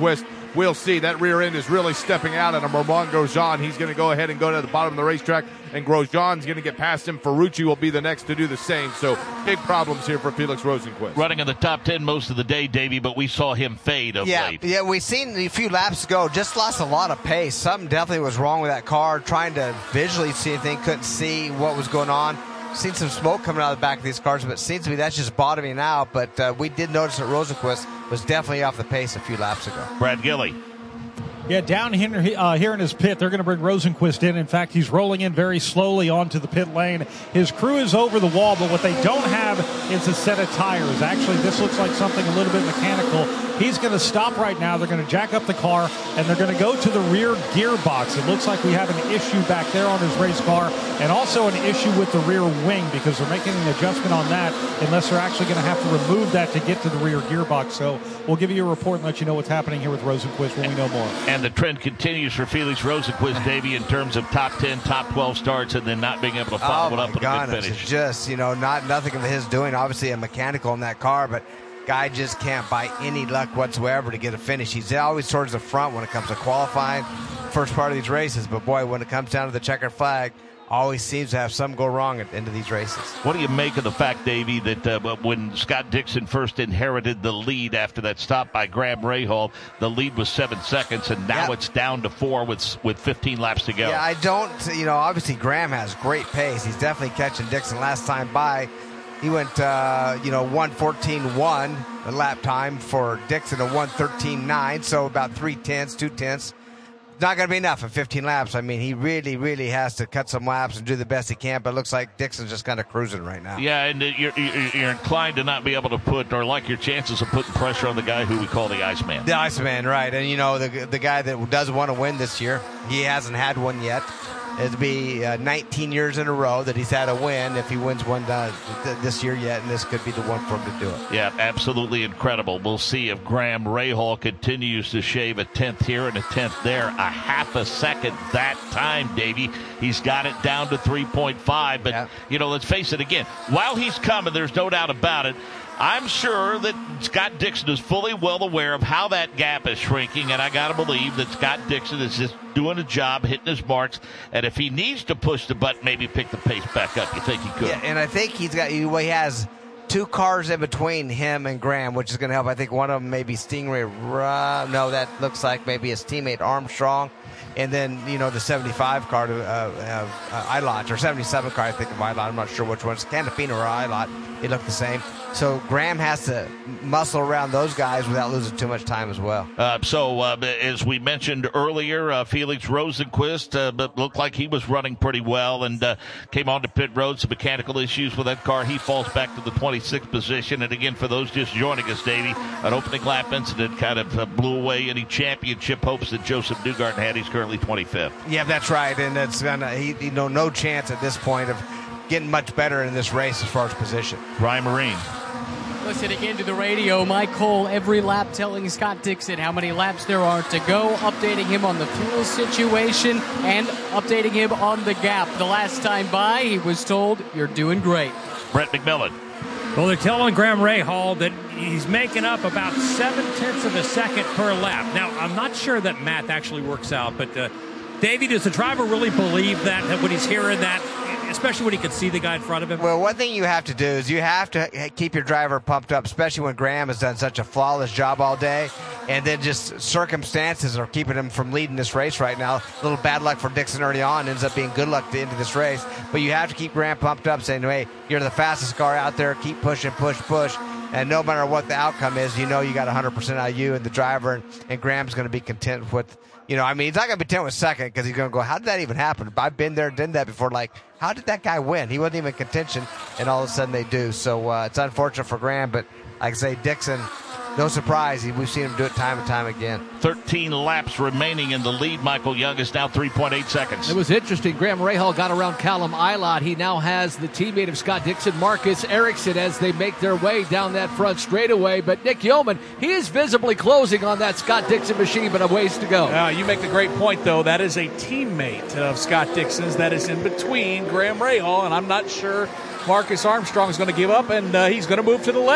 Rosenquist. We'll see. That rear end is really stepping out, and Romain Grosjean, he's going to go ahead and go to the bottom of the racetrack, and Grosjean's going to get past him. Ferrucci will be the next to do the same. So big problems here for Felix Rosenquist. Running in the top ten most of the day, Davey, but we saw him fade of yeah, late. Yeah, we've seen a few laps ago, just lost a lot of pace. Something definitely was wrong with that car. Trying to visually see anything, couldn't see what was going on. Seen some smoke coming out of the back of these cars, but it seems to me that's just bottoming out. But uh, we did notice that Rosenquist was definitely off the pace a few laps ago. Brad Gilly. Yeah, down here, uh, here in his pit, they're going to bring Rosenquist in. In fact, he's rolling in very slowly onto the pit lane. His crew is over the wall, but what they don't have is a set of tires. Actually, this looks like something a little bit mechanical. He's going to stop right now. They're going to jack up the car, and they're going to go to the rear gearbox. It looks like we have an issue back there on his race car, and also an issue with the rear wing, because they're making an adjustment on that, unless they're actually going to have to remove that to get to the rear gearbox. So we'll give you a report and let you know what's happening here with Rosenquist when we know more. And the trend continues for Felix Rosenquist, Davey, in terms of top ten, top twelve starts, and then not being able to follow oh it up with God, a good finish. It's just, you know, not nothing of his doing. Obviously a mechanical in that car, but guy just can't buy any luck whatsoever to get a finish. He's always towards the front when it comes to qualifying, first part of these races. But boy, when it comes down to the checkered flag, always seems to have some go wrong at the end of these races. What do you make of the fact, Davey, that uh, when Scott Dixon first inherited the lead after that stop by Graham Rahal, the lead was seven seconds, and now yeah. it's down to four with with fifteen laps to go? Yeah, I don't, you know, obviously Graham has great pace. He's definitely catching Dixon. Last time by, he went, uh, you know, one fourteen one a lap time for Dixon, a one thirteen nine, so about three tenths, two tenths. Not going to be enough in fifteen laps. I mean, he really, really has to cut some laps and do the best he can, but it looks like Dixon's just kind of cruising right now. Yeah, and you're, you're inclined to not be able to put, or like your chances of putting pressure on the guy who we call the Iceman. The Iceman, right. And, you know, the the guy that does want to win this year, he hasn't had one yet. It'll be uh, nineteen years in a row that he's had a win if he wins one uh, th- this year yet, and this could be the one for him to do it. Yeah, absolutely incredible. We'll see if Graham Rahal continues to shave a tenth here and a tenth there, a half a second that time, Davey. He's got it down to three point five, but, yeah. you know, let's face it again. While he's coming, there's no doubt about it, I'm sure that Scott Dixon is fully well aware of how that gap is shrinking, and I got to believe that Scott Dixon is just doing a job, hitting his marks, and if he needs to push the button, maybe pick the pace back up. You think he could? Yeah, and I think he's got, he has two cars in between him and Graham, which is going to help. I think one of them may be Stingray. No, that looks like maybe his teammate Armstrong. And then, you know, the seventy-five car to uh, uh, Ilott, or seventy-seven car, I think, of Ilott. I'm not sure which one. It's Canapino or Ilott. They look the same. So Graham has to muscle around those guys without losing too much time as well. Uh, so, uh, as we mentioned earlier, uh, Felix Rosenquist uh, but looked like he was running pretty well and uh, came onto pit road. Some mechanical issues with that car. He falls back to the twenty-sixth position. And again, for those just joining us, Davey, an opening lap incident kind of uh, blew away any championship hopes that Joseph Newgarden had. He's currently twenty-fifth. Yeah, that's right. And it's gonna, he, you know, no chance at this point of getting much better in this race as far as position. Ryan Marine. Listen again to the radio. Mike Cole every lap telling Scott Dixon how many laps there are to go, updating him on the fuel situation and updating him on the gap. The last time by, he was told, "You're doing great." Brett McMillan. Well, they're telling Graham Rahal that he's making up about seven tenths of a second per lap. Now, I'm not sure that math actually works out, but uh, Davey, does the driver really believe that, that when he's hearing that, especially when he can see the guy in front of him? Well, one thing you have to do is you have to keep your driver pumped up, especially when Graham has done such a flawless job all day, and then just circumstances are keeping him from leading this race right now. A little bad luck for Dixon early on, ends up being good luck at the end of this race. But you have to keep Graham pumped up, saying, hey, you're the fastest car out there, keep pushing, push, push. And no matter what the outcome is, you know you got one hundred percent out of you and the driver, and, and Graham's going to be content with, you know, I mean, he's not going to be content with second because he's going to go, how did that even happen? I've been there, done that before. Like, how did that guy win? He wasn't even in contention, and all of a sudden they do. So uh, it's unfortunate for Graham, but like I say, Dixon, no surprise. We've seen him do it time and time again. thirteen laps remaining in the lead. Michael Young is now three point eight seconds. It was interesting. Graham Rahal got around Callum Ilott. He now has the teammate of Scott Dixon, Marcus Ericsson, as they make their way down that front straightaway. But Nick Yeoman, he is visibly closing on that Scott Dixon machine, but a ways to go. Uh, you make the great point, though. That is a teammate of Scott Dixon's that is in between Graham Rahal, and I'm not sure Marcus Armstrong is going to give up, and uh, he's going to move to the left.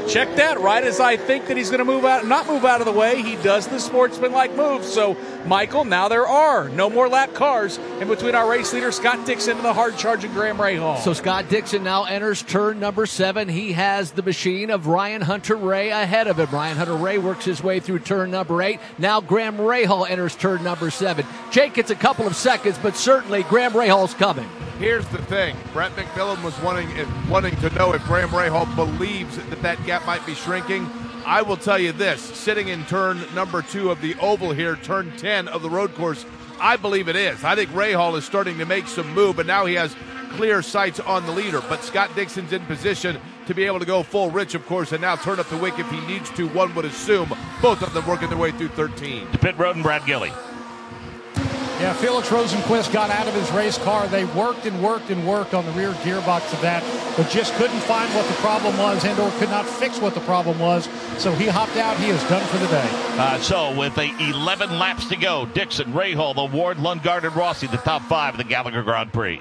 check that, right as I think that he's going to move out, not move out of the way, he does the sportsman-like move. So, Michael, now there are no more lap cars in between our race leader, Scott Dixon, and the hard-charging Graham Rahal. So Scott Dixon now enters turn number seven. He has the machine of Ryan Hunter-Reay ahead of him. Ryan Hunter-Reay works his way through turn number eight. Now Graham Rahal enters turn number seven. Jake gets a couple of seconds, but certainly Graham Rahal's coming. Here's the thing. Brett McMillan was wanting wanting to know if Graham Rahal believes that that gap might be shrinking. I will tell you this, sitting in turn number two of the oval here, turn ten of the road course, I believe it is. I think Rahal is starting to make some move, but now he has clear sights on the leader. But Scott Dixon's in position to be able to go full rich, of course, and now turn up the wick if he needs to, one would assume. Both of them working their way through thirteen. To pit road and Brad Gilly. Yeah, Felix Rosenquist got out of his race car. They worked and worked and worked on the rear gearbox of that, but just couldn't find what the problem was and or could not fix what the problem was. So he hopped out. He is done for the day. Uh, so with a eleven laps to go, Dixon, Rahal, the Ward, Lundgaard, and Rossi, the top five of the Gallagher Grand Prix.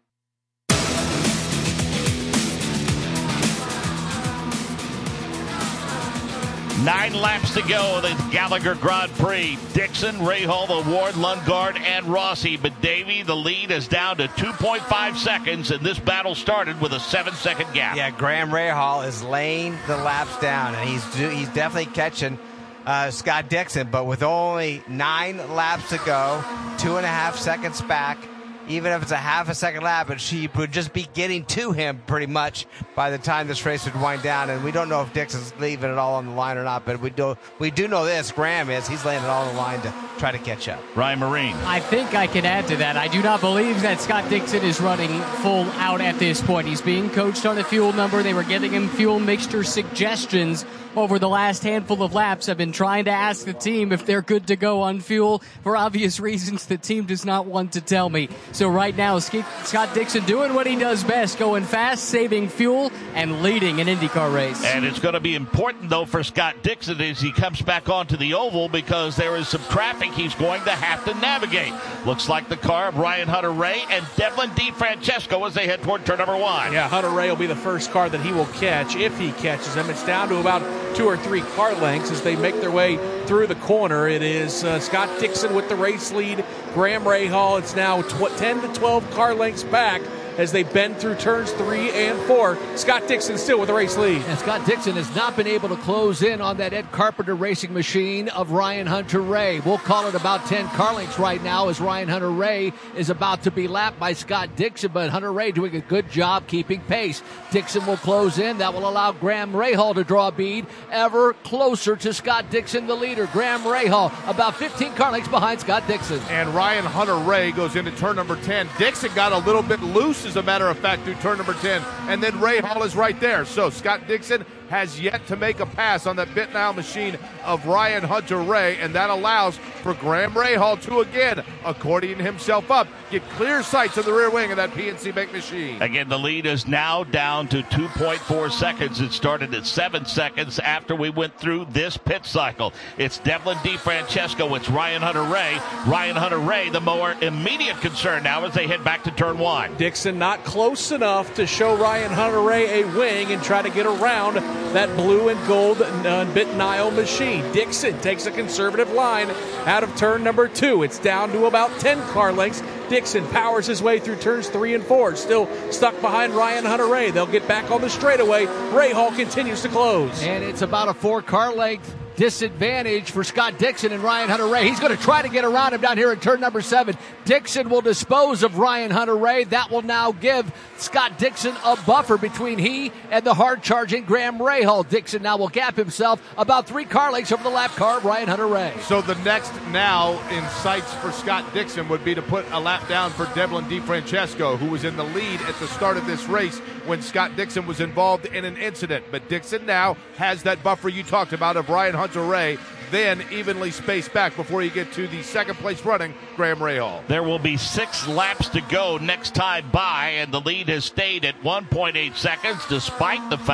Nine laps to go in the Gallagher Grand Prix. Dixon, Rahal, the Ward, Lundgaard, and Rossi. But Davey, the lead is down to two point five seconds, and this battle started with a seven-second gap. Yeah, Graham Rahal is laying the laps down, and he's he's definitely catching uh, Scott Dixon. But with only nine laps to go, two and a half seconds back, even if it's a half a second lap, but she would just be getting to him pretty much by the time this race would wind down. And we don't know if Dixon's leaving it all on the line or not, but we do we do know this. Graham is. He's laying it all on the line to try to catch up. Ryan Marine. I think I can add to that. I do not believe that Scott Dixon is running full out at this point. He's being coached on a fuel number. They were getting him fuel mixture suggestions over the last handful of laps. I've been trying to ask the team if they're good to go on fuel. For obvious reasons, the team does not want to tell me. So right now, Scott Dixon doing what he does best, going fast, saving fuel, and leading an IndyCar race. And it's going to be important, though, for Scott Dixon as he comes back onto the oval, because there is some traffic he's going to have to navigate. Looks like the car of Ryan Hunter-Reay and Devlin DeFrancesco as they head toward turn number one. Yeah, Hunter-Reay will be the first car that he will catch if he catches him. It's down to about two or three car lengths as they make their way through the corner. It is uh, Scott Dixon with the race lead. Graham Rahal, it's now tw- ten to twelve car lengths back as they bend through turns three and four. Scott Dixon still with the race lead. And Scott Dixon has not been able to close in on that Ed Carpenter racing machine of Ryan Hunter-Reay. We'll call it about ten car lengths right now as Ryan Hunter-Reay is about to be lapped by Scott Dixon, but Hunter-Reay doing a good job keeping pace. Dixon will close in. That will allow Graham Rahal to draw a bead ever closer to Scott Dixon, the leader. Graham Rahal about fifteen car lengths behind Scott Dixon. And Ryan Hunter-Reay goes into turn number ten. Dixon got a little bit loose, as a matter of fact, through turn number ten, and then Rahal is right there. So Scott Dixon has yet to make a pass on that Bitnow machine of Ryan Hunter-Reay, and that allows for Graham Rahal to again accordion himself up, get clear sights of the rear wing of that P N C Bank machine. Again, the lead is now down to two point four seconds. It started at seven seconds after we went through this pit cycle. It's Devlin DeFrancesco, it's Ryan Hunter-Reay. Ryan Hunter-Reay, the more immediate concern now as they head back to turn one. Dixon not close enough to show Ryan Hunter-Reay a wing and try to get around that blue and gold uh, Bitnow machine. Dixon takes a conservative line out of turn number two. It's down to about ten car lengths. Dixon powers his way through turns three and four, still stuck behind Ryan Hunter-Reay. They'll get back on the straightaway. Rahal continues to close. And it's about a four car length disadvantage for Scott Dixon and Ryan Hunter-Reay. He's going to try to get around him down here in turn number seven. Dixon will dispose of Ryan Hunter-Reay. That will now give Scott Dixon a buffer between he and the hard-charging Graham Rahal. Dixon now will gap himself about three car lengths over the lap car of Ryan Hunter-Reay. So the next now in sights for Scott Dixon would be to put a lap down for Devlin DeFrancesco, who was in the lead at the start of this race when Scott Dixon was involved in an incident. But Dixon now has that buffer you talked about of Ryan Hunter-Reay, then evenly spaced back before you get to the second place running Graham Rahal. There will be six laps to go next time by, and the lead has stayed at one point eight seconds, despite the fact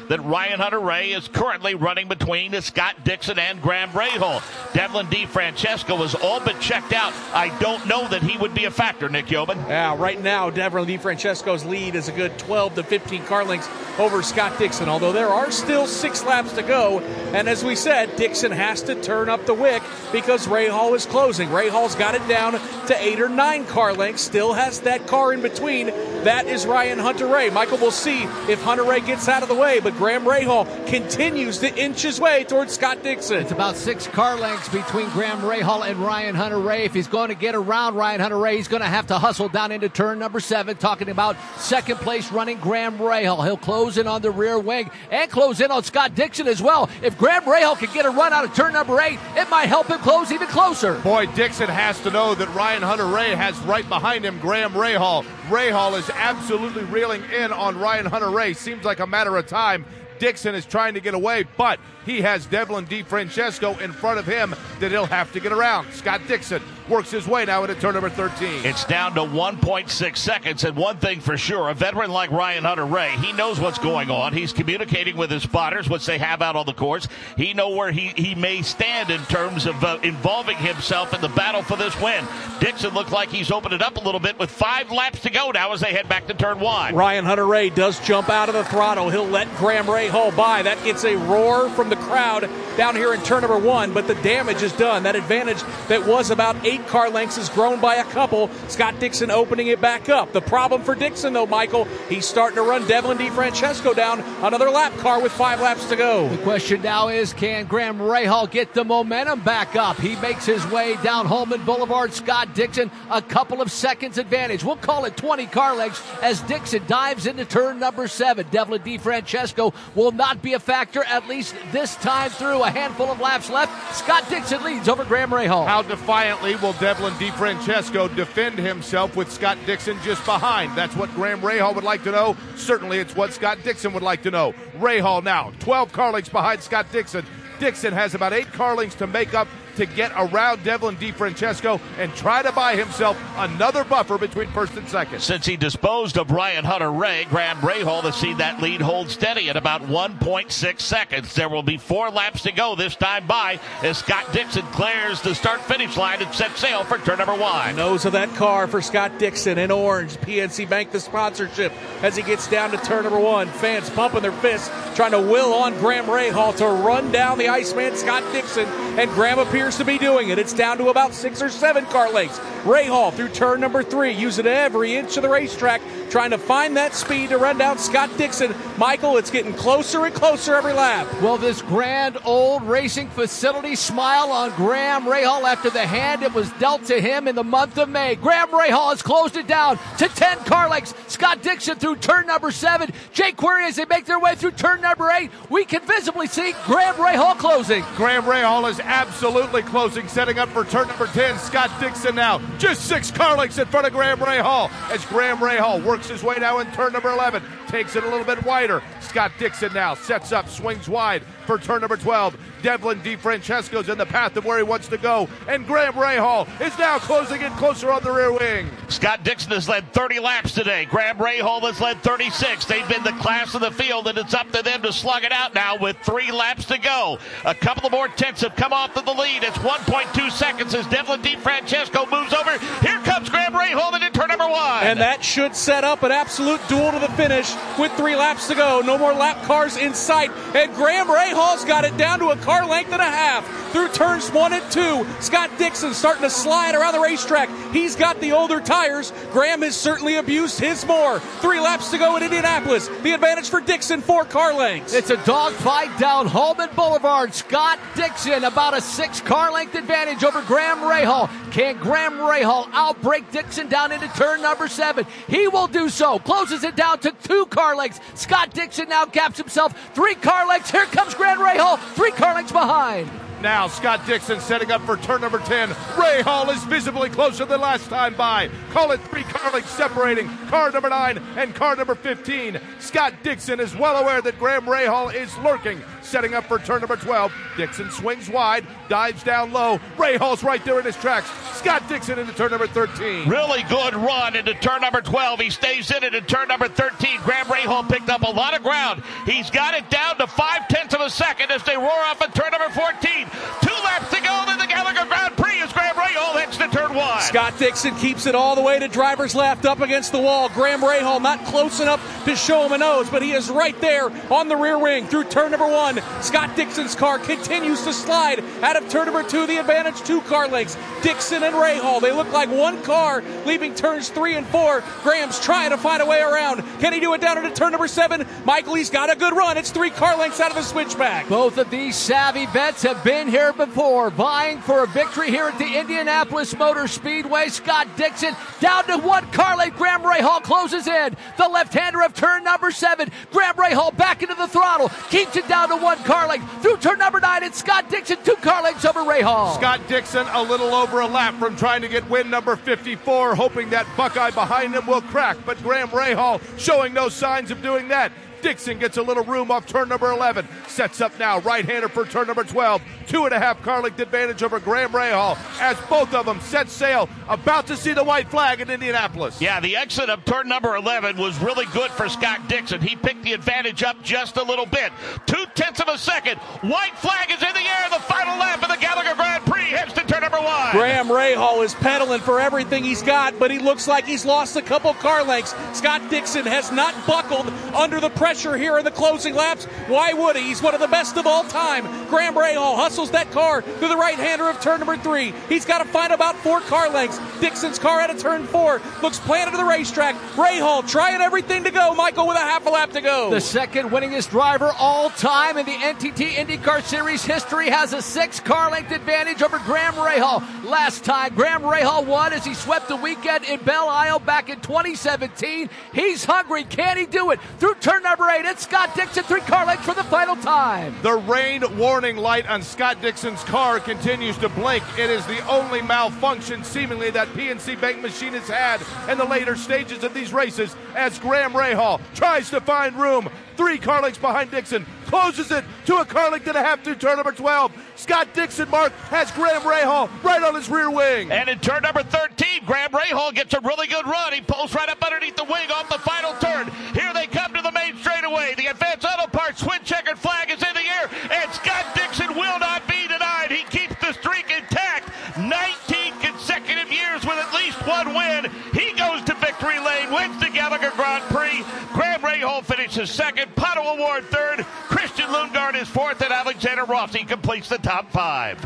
that Ryan Hunter-Reay is currently running between Scott Dixon and Graham Rahal. Devlin DeFrancesco is all but checked out. I don't know that he would be a factor, Nick Yeoman. Yeah, right now, Devlin DeFrancesco's lead is a good twelve to fifteen car lengths over Scott Dixon, although there are still six laps to go. And as we said, Dixon has to turn up the wick because Rahal is closing. Rahal's got it down to eight or nine car lengths, still has that car in between. That is Ryan Hunter-Reay. Michael, will see if Hunter-Reay gets out of the way, but Graham Rahal continues to inch his way towards Scott Dixon. It's about six car lengths between Graham Rahal and Ryan Hunter-Reay. If he's going to get around Ryan Hunter-Reay, he's going to have to hustle down into turn number seven, talking about second place running Graham Rahal. He'll close in on the rear wing and close in on Scott Dixon as well. If Graham Rahal can get a run out of turn number eight, it might help him close even closer. Boy, Dixon has to know that Ryan Hunter-Reay has right behind him Graham Rahal. Rahal is absolutely reeling in on Ryan Hunter-Reay. Seems like a matter of time. Dixon is trying to get away, but he has Devlin DeFrancesco in front of him that he'll have to get around. Scott Dixon works his way now into turn number thirteen. It's down to one point six seconds, and one thing for sure, a veteran like Ryan Hunter-Reay, he knows what's going on. He's communicating with his spotters, which they have out on the course. He knows where he, he may stand in terms of uh, involving himself in the battle for this win. Dixon looked like he's opened it up a little bit with five laps to go now as they head back to turn one. Ryan Hunter-Reay does jump out of the throttle. He'll let Graham Rahal by. That gets a roar from the crowd down here in turn number one, but the damage is done. That advantage that was about eight car lengths has grown by a couple. Scott Dixon opening it back up. The problem for Dixon, though, Michael, he's starting to run Devlin DeFrancesco down another lap car with five laps to go. The question now is, can Graham Rahal get the momentum back up? He makes his way down Holman Boulevard. Scott Dixon, a couple of seconds advantage. We'll call it twenty car lengths as Dixon dives into turn number seven. Devlin DeFrancesco will not be a factor, at least this time through. A handful of laps left. Scott Dixon leads over Graham Rahal. How defiantly will Devlin DeFrancesco defend himself with Scott Dixon just behind? That's what Graham Rahal would like to know. Certainly it's what Scott Dixon would like to know. Rahal now twelve car lengths behind Scott Dixon. Dixon has about eight car lengths to make up to get around Devlin DeFrancesco and try to buy himself another buffer between first and second. Since he disposed of Ryan Hunter-Reay, Graham Rahal has seen that lead hold steady at about one point six seconds. There will be four laps to go this time by as Scott Dixon clears the start-finish line and sets sail for turn number one. Nose of that car for Scott Dixon in orange. P N C Bank the sponsorship as he gets down to turn number one. Fans pumping their fists, trying to will on Graham Rahal to run down the Iceman Scott Dixon, and Graham appears to be doing it. It's down to about six or seven car lengths. Rahal through turn number three, using every inch of the racetrack, trying to find that speed to run down Scott Dixon. Michael, it's getting closer and closer every lap. Well, this grand old racing facility smile on Graham Rahal after the hand it was dealt to him in the month of May. Graham Rahal has closed it down to ten car lengths. Scott Dixon through turn number seven. Jake Query as they make their way through turn number eight. We can visibly see Graham Rahal closing. Graham Rahal is absolutely closing, setting up for turn number ten. Scott Dixon now just six car lengths in front of Graham Rahal as Graham Rahal works his way now in turn number eleven. Takes it a little bit wider. Scott Dixon now sets up, swings wide for turn number twelve. Devlin DeFrancesco's in the path of where he wants to go, and Graham Rahal is now closing in closer on the rear wing. Scott Dixon has led thirty laps today. Graham Rahal has led thirty-six. They've been the class of the field, and it's up to them to slug it out now with three laps to go. A couple of more tenths have come off to the lead. It's one point two seconds as Devlin DeFrancesco moves over. Here comes Graham Rahal into turn number one. And that should set up an absolute duel to the finish with three laps to go. No more lap cars in sight, and Graham Rahal's got it down to a car length and a half through turns one and two. Scott Dixon starting to slide around the racetrack. He's got the older tires. Graham has certainly abused his more. Three laps to go in Indianapolis. The advantage for Dixon, four car lengths. It's a dogfight down Holman Boulevard. Scott Dixon about a six car length advantage over Graham Rahal. Can Graham Rahal outbreak Dixon down into turn number seven? He will do so. Closes it down to two car lengths. Scott Dixon now gaps himself three car lengths. Here comes Graham Rahal, three car lengths behind. Now Scott Dixon setting up for turn number ten. Rahal is visibly closer than last time by. Call it three car lengths separating car number nine and car number fifteen. Scott Dixon is well aware that Graham Rahal is lurking, setting up for turn number twelve. Dixon swings wide, dives down low. Rahal right there in his tracks. Scott Dixon into turn number thirteen. Really good run into turn number twelve. He stays in it in turn number thirteen. Graham Rahal picked up a lot of ground. He's got it down to five-tenths of a second as they roar up at turn number fourteen. Two laps to go in the Gallagher Grand Prix as Graham Rahal heads to turn one. Scott Dixon keeps it all the way to driver's left up against the wall. Graham Rahal not close enough to show him a nose, but he is right there on the rear wing through turn number one. Scott Dixon's car continues to slide out of turn number two. The advantage two car lengths. Dixon and Rahal, they look like one car leaving turns three and four. Graham's trying to find a way around. Can he do it down into turn number seven? Michael, he's got a good run. It's three car lengths out of the switchback. Both of these savvy vets have been here before, vying for a victory here at the Indianapolis Motor Speedway. Scott Dixon down to one car length. Graham Rahal closes in. The left-hander of turn number seven. Graham Rahal back into the throttle. Keeps it down to one car length. Through turn number nine, it's Scott Dixon, two car lengths over Rahal. Scott Dixon a little over a lap from trying to get win number fifty-four, hoping that Buckeye behind him will crack, but Graham Rahal showing no signs of doing that. Dixon gets a little room off turn number eleven. Sets up now, right-hander for turn number twelve. Two and a half car length advantage over Graham Rahal as both of them set sail, about to see the white flag in Indianapolis. Yeah, the exit of turn number eleven was really good for Scott Dixon. He picked the advantage up just a little bit. Two-tenths of a second. White flag is in the air. The final lap of the Gallagher Grand Prix heads to turn number one. Graham Rahal is pedaling for everything he's got, but he looks like he's lost a couple car lengths. Scott Dixon has not buckled under the pressure here in the closing laps. Why would he? He's one of the best of all time. Graham Rahal hustles that car through the right-hander of turn number three. He's got to find about four car lengths. Dixon's car out of turn four looks planted to the racetrack. Rahal trying everything to go. Michael with a half a lap to go. The second winningest driver all time in the N T T IndyCar Series history has a six car length advantage over Graham Rahal. Last time Graham Rahal won as he swept the weekend in Belle Isle back in twenty seventeen. He's hungry. Can he do it? Through turn number eight, it's Scott Dixon, three car lengths for the final time. The rain warning light on Scott Dixon's car continues to blink. It is the only malfunction seemingly that P N C Bank machine has had in the later stages of these races as Graham Rahal tries to find room. Three car lengths behind Dixon, closes it to a car length and a half through turn number twelve. Scott Dixon, Mark, has Graham Rahal right on his rear wing. And in turn number thirteen, Graham Rahal gets a really good run. He pulls right up underneath the wing off the final turn. Here they come to the main straightaway. The Advanced Auto Parts twin checkered flag is in the air, and Scott Dixon will not be denied. He keeps the streak intact. nineteen consecutive years with at least one win. He goes to victory lane, wins the Gallagher Grand Prix. Graham Rahal finishes second. Pato Award third. Christian Lundgaard is fourth, and Alexander Rossi completes the top five.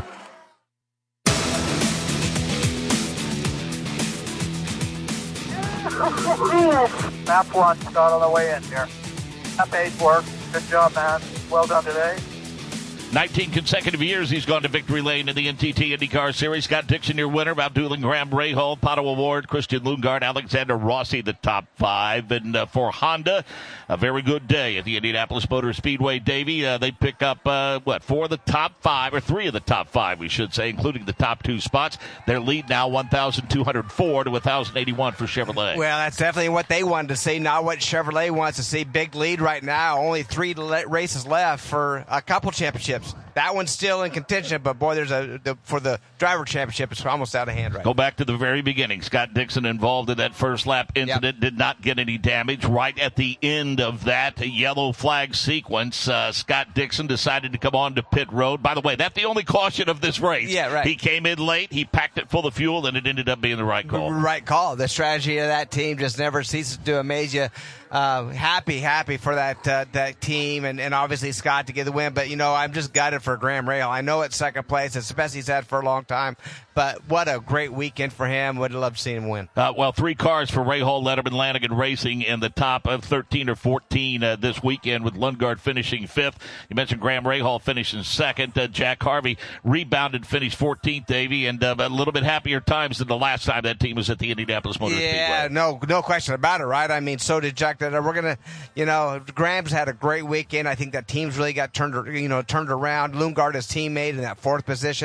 Map one, Scott, on the way in here. Map eight work. Good job, man. Well done today. nineteen consecutive years he's gone to victory lane in the N T T IndyCar Series. Scott Dixon, your winner, outdueling Graham Rahal, Pato Award, Christian Lundgaard, Alexander Rossi, the top five. And uh, for Honda, a very good day at the Indianapolis Motor Speedway. Davey, uh, they pick up, uh, what, four of the top five, or three of the top five, we should say, including the top two spots. Their lead now one thousand two hundred four to one thousand eighty-one for Chevrolet. Well, that's definitely what they wanted to see, not what Chevrolet wants to see. Big lead right now. Only three races left for a couple championships. That one's still in contention, but boy, there's a the, for the driver championship, it's almost out of hand right Go now. back to the very beginning. Scott Dixon involved in that first lap incident, yep. Did not get any damage. Right at the end of that yellow flag sequence, uh, Scott Dixon decided to come on to pit road. By the way, that's the only caution of this race. Yeah, right. He came in late, he packed it full of fuel, and it ended up being the right call. Right call. The strategy of that team just never ceases to amaze you. Uh, happy, happy for that uh, that team, and, and obviously Scott to get the win. But, you know, I'm just gutted for Graham Rahal. I know it's second place. It's the best he's had for a long time. But what a great weekend for him. Would have loved to see him win. Uh, well, three cars for Rahal, Letterman, Lanigan Racing in the top of thirteen or fourteen uh, this weekend, with Lundgaard finishing fifth. You mentioned Graham Rahal finishing second. Uh, Jack Harvey rebounded, finished fourteenth, Davey, and uh, a little bit happier times than the last time that team was at the Indianapolis Motor Speedway. Yeah, no, no question about it, right? I mean, so did Jack. That we're gonna, you know, Graham's had a great weekend. I think that team's really got turned, you know, turned around. Lundgaard, his teammate, in that fourth position.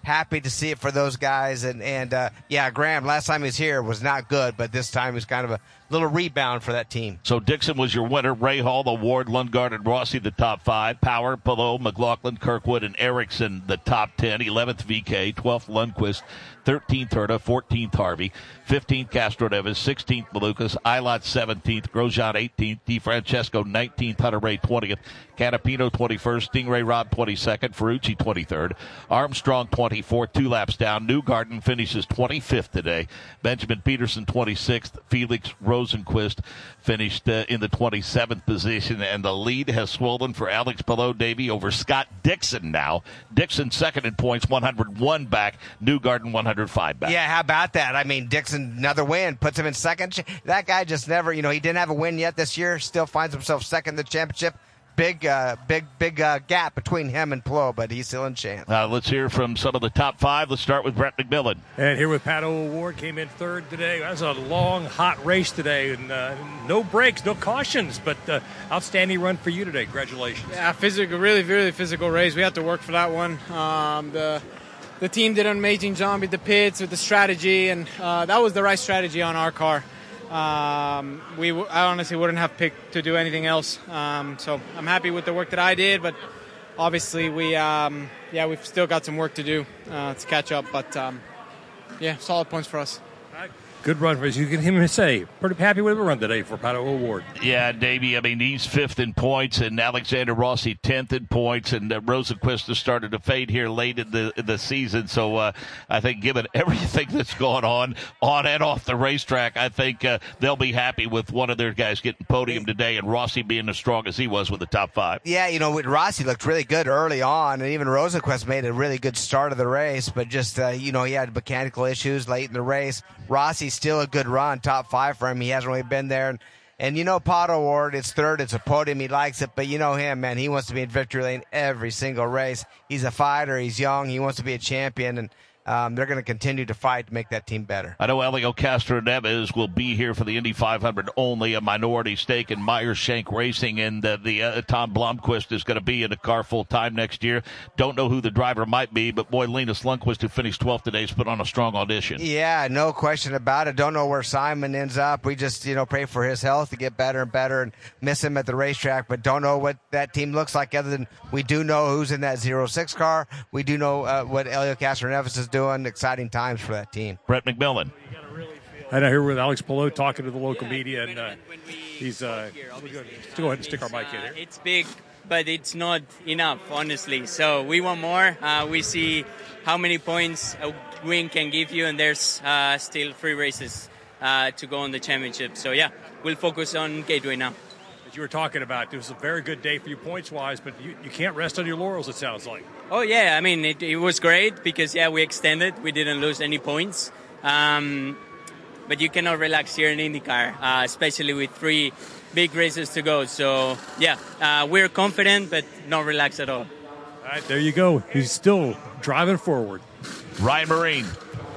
happy to see it for those guys. And, and uh, yeah, Graham, last time he was here was not good, but this time was kind of a little rebound for that team. So Dixon was your winner. Ray Hall, the Ward, Lundgaard, and Rossi, the top five. Power, Palou, McLaughlin, Kirkwood, and Erickson, the top ten. eleventh, V K. twelfth, Lundqvist. thirteenth, Herta. fourteenth, Harvey. fifteenth, Castro Neves. sixteenth, Malukas. Ilott, seventeenth. Grosjean, eighteenth. DeFrancesco, nineteenth. Hunter Ray, twentieth. Canapino, twenty-first. Stingray Rob, twenty-second. Ferrucci, twenty-third. Armstrong, twenty-fourth. Two laps down. Newgarden finishes twenty-fifth today. Benjamin Peterson, twenty-sixth. Felix Rosenquist finished uh, in the twenty-seventh position, and the lead has swollen for Alex Palou, Davey, over Scott Dixon now. Dixon second in points, one hundred one back. Newgarden, one hundred five back. Yeah, how about that? I mean, Dixon, another win, puts him in second. That guy just never, you know, he didn't have a win yet this year, still finds himself second in the championship. Big, uh, big, big uh, gap between him and Palou, but he's still in chance. Uh, let's hear from some of the top five. Let's start with Brett McMillan. And here with Pato O'Ward, came in third today. That was a long, hot race today, and uh, no breaks, no cautions, but uh, outstanding run for you today. Congratulations. Yeah, physical, really, really physical race. We had to work for that one. Um, the the team did an amazing job with the pits, with the strategy, and uh, that was the right strategy on our car. Um, we, w- I honestly wouldn't have picked to do anything else. Um, so I'm happy with the work that I did, but obviously we, um, yeah, we've still got some work to do uh, to catch up. But um, yeah, solid points for us. Good run for us. You can hear him say, pretty happy with the run today for Pato O'Ward. Yeah, Davey, I mean, he's fifth in points, and Alexander Rossi tenth in points, and uh, Rosenquist has started to fade here late in the in the season. So uh, I think given everything that's going on, on and off the racetrack, I think uh, they'll be happy with one of their guys getting podium today, and Rossi being as strong as he was with the top five. Yeah, you know, Rossi looked really good early on, and even Rosenquist made a really good start of the race, but just, uh, you know, he had mechanical issues late in the race. Rossi's still a good run, top five for him. He hasn't really been there. And, and you know, Pato O'Ward, it's third, it's a podium, he likes it, but you know him, man, he wants to be in victory lane every single race. He's a fighter, he's young, he wants to be a champion, and Um, they're going to continue to fight to make that team better. I know Elio Castro Neves will be here for the Indy five hundred only, a minority stake in Myers Shank Racing, and uh, the uh, Tom Blomqvist is going to be in a car full time next year. Don't know who the driver might be, but boy, Linus Lundqvist, who finished twelfth today, has put on a strong audition. Yeah, no question about it. Don't know where Simon ends up. We just, you know, pray for his health to get better and better and miss him at the racetrack, but don't know what that team looks like other than we do know who's in that zero six car. We do know uh, what Elio Castro Neves is doing. Exciting times for that team. Brett McMillan. And I'm here with Alex Palou talking to the local media, and uh, he's uh, go ahead and stick our mic in here. It's big, but it's not enough, honestly. So we want more. Uh, we see how many points a win can give you, and there's uh, still three races uh, to go on the championship. So yeah, we'll focus on Gateway now. As you were talking about, it was a very good day for you points-wise, but you, you can't rest on your laurels, it sounds like. Oh, yeah. I mean, it, it was great because, yeah, we extended. We didn't lose any points. Um, but you cannot relax here in IndyCar, uh, especially with three big races to go. So, yeah, uh, we're confident, but not relaxed at all. All right, there you go. He's still driving forward. Ryan Marine.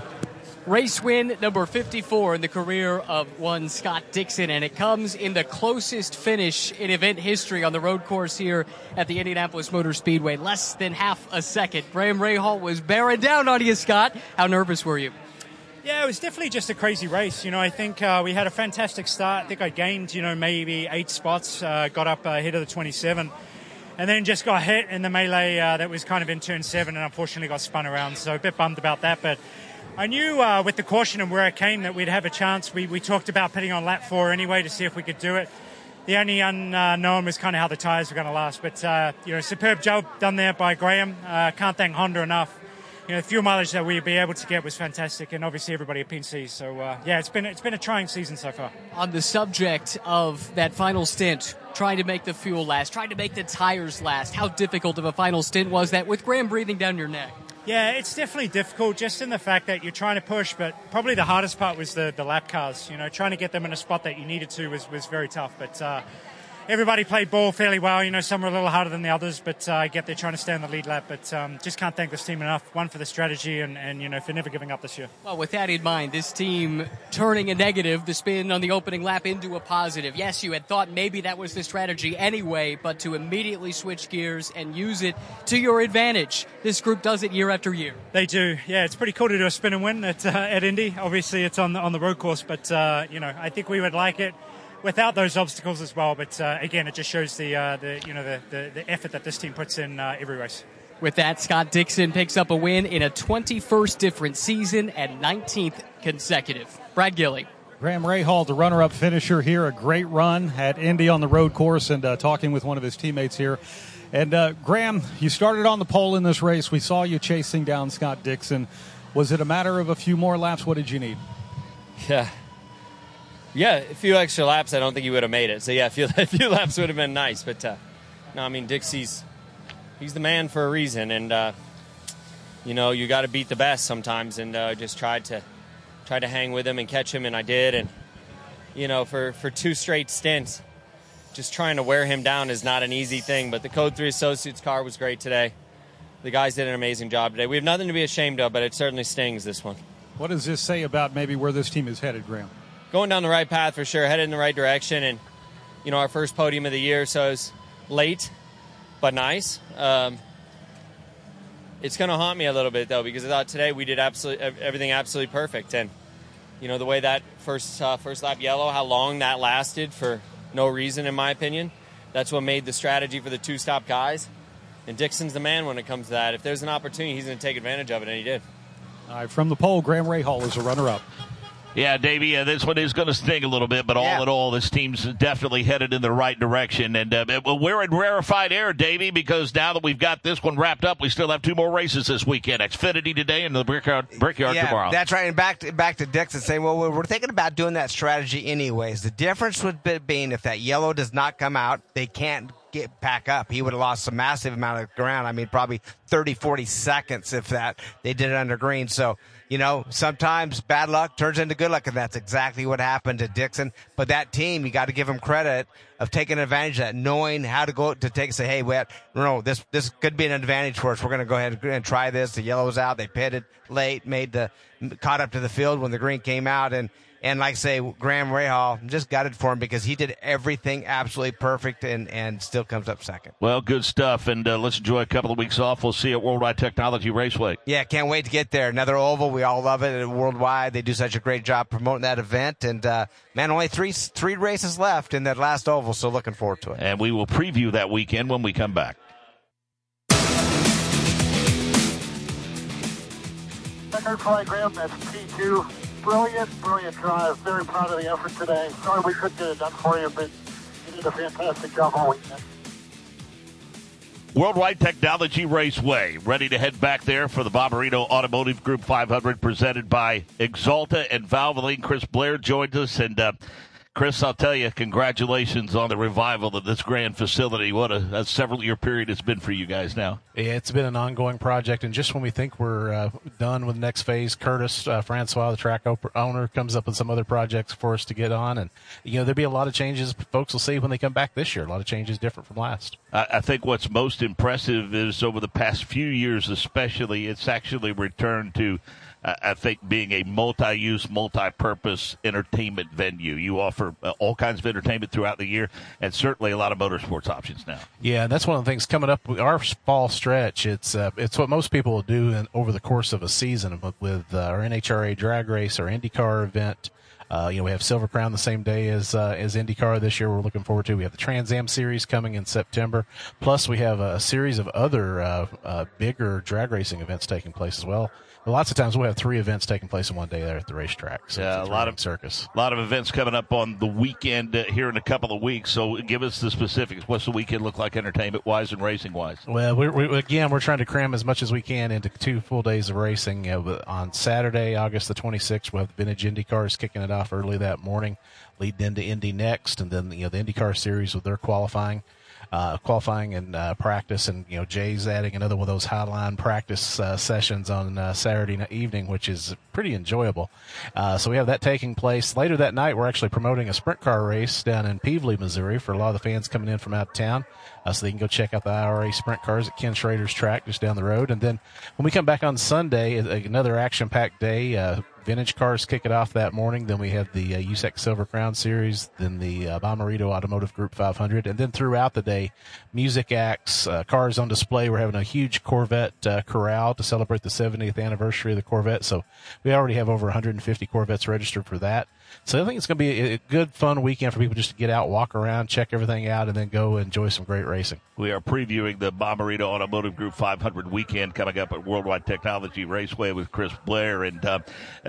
Race win number fifty-four in the career of one Scott Dixon, and it comes in the closest finish in event history on the road course here at the Indianapolis Motor Speedway. Less than half a second. Graham Rahal was bearing down on you, Scott. How nervous were you? Yeah, it was definitely just a crazy race. You know, I think uh, we had a fantastic start. I think I gained, you know, maybe eight spots, uh, got up uh, ahead of the twenty-seven, and then just got hit in the melee uh, that was kind of in turn seven, and unfortunately got spun around. So a bit bummed about that, but I knew uh, with the caution and where it came that we'd have a chance. We, we talked about pitting on lap four anyway to see if we could do it. The only unknown was kind of how the tyres were going to last. But, uh, you know, superb job done there by Graham. Uh, can't thank Honda enough. You know, the fuel mileage that we'd be able to get was fantastic, and obviously everybody at P C. So, uh, yeah, it's been it's been a trying season so far. On the subject of that final stint, trying to make the fuel last, trying to make the tires last, how difficult of a final stint was that with Graham breathing down your neck? Yeah, it's definitely difficult just in the fact that you're trying to push, but probably the hardest part was the, the lap cars. You know, trying to get them in a spot that you needed to was, was very tough. But, uh, everybody played ball fairly well. You know, some were a little harder than the others, but uh, I get they're trying to stay on the lead lap. But um, just can't thank this team enough. One, for the strategy, and, and, you know, for never giving up this year. Well, with that in mind, this team turning a negative, the spin on the opening lap, into a positive. Yes, you had thought maybe that was the strategy anyway, but to immediately switch gears and use it to your advantage. This group does it year after year. They do. Yeah, it's pretty cool to do a spin and win at, uh, at Indy. Obviously, it's on the, on the road course, but, uh, you know, I think we would like it without those obstacles as well. But uh, again, it just shows the uh, the you know the, the, the effort that this team puts in uh, every race. With that, Scott Dixon picks up a win in a twenty-first different season and nineteenth consecutive. Brad Gilly. Graham Rahal, the runner-up finisher here, a great run at Indy on the road course, and uh, talking with one of his teammates here. And uh, Graham, you started on the pole in this race. We saw you chasing down Scott Dixon. Was it a matter of a few more laps? What did you need? Yeah. Yeah, a few extra laps, I don't think he would have made it. So, yeah, a few, a few laps would have been nice. But, uh, no, I mean, Dixie's he's the man for a reason. And, uh, you know, you got to beat the best sometimes. And uh, just tried to tried to hang with him and catch him, and I did. And, you know, for, for two straight stints, just trying to wear him down is not an easy thing. But the Code three Associates car was great today. The guys did an amazing job today. We have nothing to be ashamed of, but it certainly stings, this one. What does this say about maybe where this team is headed, Graham? Going down the right path for sure, headed in the right direction, and you know our first podium of the year, so it's late, but nice. Um, it's going to haunt me a little bit though, because I thought today we did absolutely everything absolutely perfect, and you know the way that first uh, first lap yellow, how long that lasted for no reason, in my opinion. That's what made the strategy for the two-stop guys, and Dixon's the man when it comes to that. If there's an opportunity, he's going to take advantage of it, and he did. All right, from the pole, Graham Rahal is a runner-up. Yeah, Davey, uh, this one is going to sting a little bit, but Yeah. all in all, this team's definitely headed in the right direction. And uh, well, we're in rarefied air, Davey, because now that we've got this one wrapped up, we still have two more races this weekend. Xfinity today and the Brickyard, Brickyard yeah, tomorrow. That's right. And back to, back to Dixon saying, well, we're thinking about doing that strategy anyways. The difference would be being if that yellow does not come out, they can't get back up. He would have lost a massive amount of ground. I mean, probably thirty, forty seconds if that they did it under green. So, you know, sometimes bad luck turns into good luck, and that's exactly what happened to Dixon. But that team, you got to give them credit of taking advantage of that, knowing how to go to take, say, hey, we have, no, this this could be an advantage for us. We're going to go ahead and try this. The yellow's out. They pitted late, made the caught up to the field when the green came out, and And like I say, Graham Rahal, just gutted for him because he did everything absolutely perfect and, and still comes up second. Well, good stuff. And uh, let's enjoy a couple of weeks off. We'll see you at Worldwide Technology Raceway. Yeah, can't wait to get there. Another oval. We all love it at Worldwide. They do such a great job promoting that event. And, uh, man, only three three races left in that last oval, so looking forward to it. And we will preview that weekend when we come back. Record fly, Graham. That's P two. Brilliant, brilliant drive. Very proud of the effort today. Sorry we couldn't get it done for you, but you did a fantastic job all weekend. Worldwide Technology Raceway, ready to head back there for the Barbarino Automotive Group five hundred presented by Exalta and Valvoline. Chris Blair joins us, and uh, Chris, I'll tell you, congratulations on the revival of this grand facility. What a, a several-year period it's been for you guys now. Yeah, it's been an ongoing project, and just when we think we're uh, done with the next phase, Curtis uh, Francois, the track op- owner, comes up with some other projects for us to get on, and you know there'll be a lot of changes folks will see when they come back this year. A lot of changes different from last. I, I think what's most impressive is over the past few years especially, it's actually returned to Uh, I think being a multi-use, multi-purpose entertainment venue. You offer uh, all kinds of entertainment throughout the year, and certainly a lot of motorsports options now. Yeah, that's one of the things coming up with our fall stretch. It's uh, it's what most people will do in, over the course of a season with, with uh, our N H R A drag race, our IndyCar event. Uh, you know, we have Silver Crown the same day as uh, as IndyCar this year. We're looking forward to. We have the Trans Am Series coming in September. Plus, we have a series of other uh, uh, bigger drag racing events taking place as well. But lots of times we'll have three events taking place in one day there at the racetrack. So yeah, it's a lot of circus. A lot of events coming up on the weekend uh, here in a couple of weeks. So give us the specifics. What's the weekend look like entertainment-wise and racing-wise? Well, we're, we, again, we're trying to cram as much as we can into two full days of racing. Uh, on Saturday, August the twenty-sixth, we'll have the Vintage IndyCars kicking it off early that morning, leading into Indy next, and then you know the IndyCar Series with their qualifying. uh, qualifying and uh, practice, and you know Jay's adding another one of those highline practice uh, sessions on uh, Saturday night evening, which is pretty enjoyable. Uh, so we have that taking place later that night. We're actually promoting a sprint car race down in Peevely, Missouri, for a lot of the fans coming in from out of town, uh, so they can go check out the I R A sprint cars at Ken Schrader's track just down the road. And then when we come back on Sunday, another action-packed day. Uh, Vintage cars kick it off that morning. Then we have the uh, U S A C Silver Crown Series, then the uh, Bommarito Automotive Group five hundred, and then throughout the day, music acts, uh, cars on display. We're having a huge Corvette uh, corral to celebrate the seventieth anniversary of the Corvette. So we already have over one hundred fifty Corvettes registered for that. So I think it's going to be a, a good, fun weekend for people just to get out, walk around, check everything out, and then go enjoy some great racing. We are previewing the Bommarito Automotive Group five hundred weekend coming up at Worldwide Technology Raceway with Chris Blair. And uh,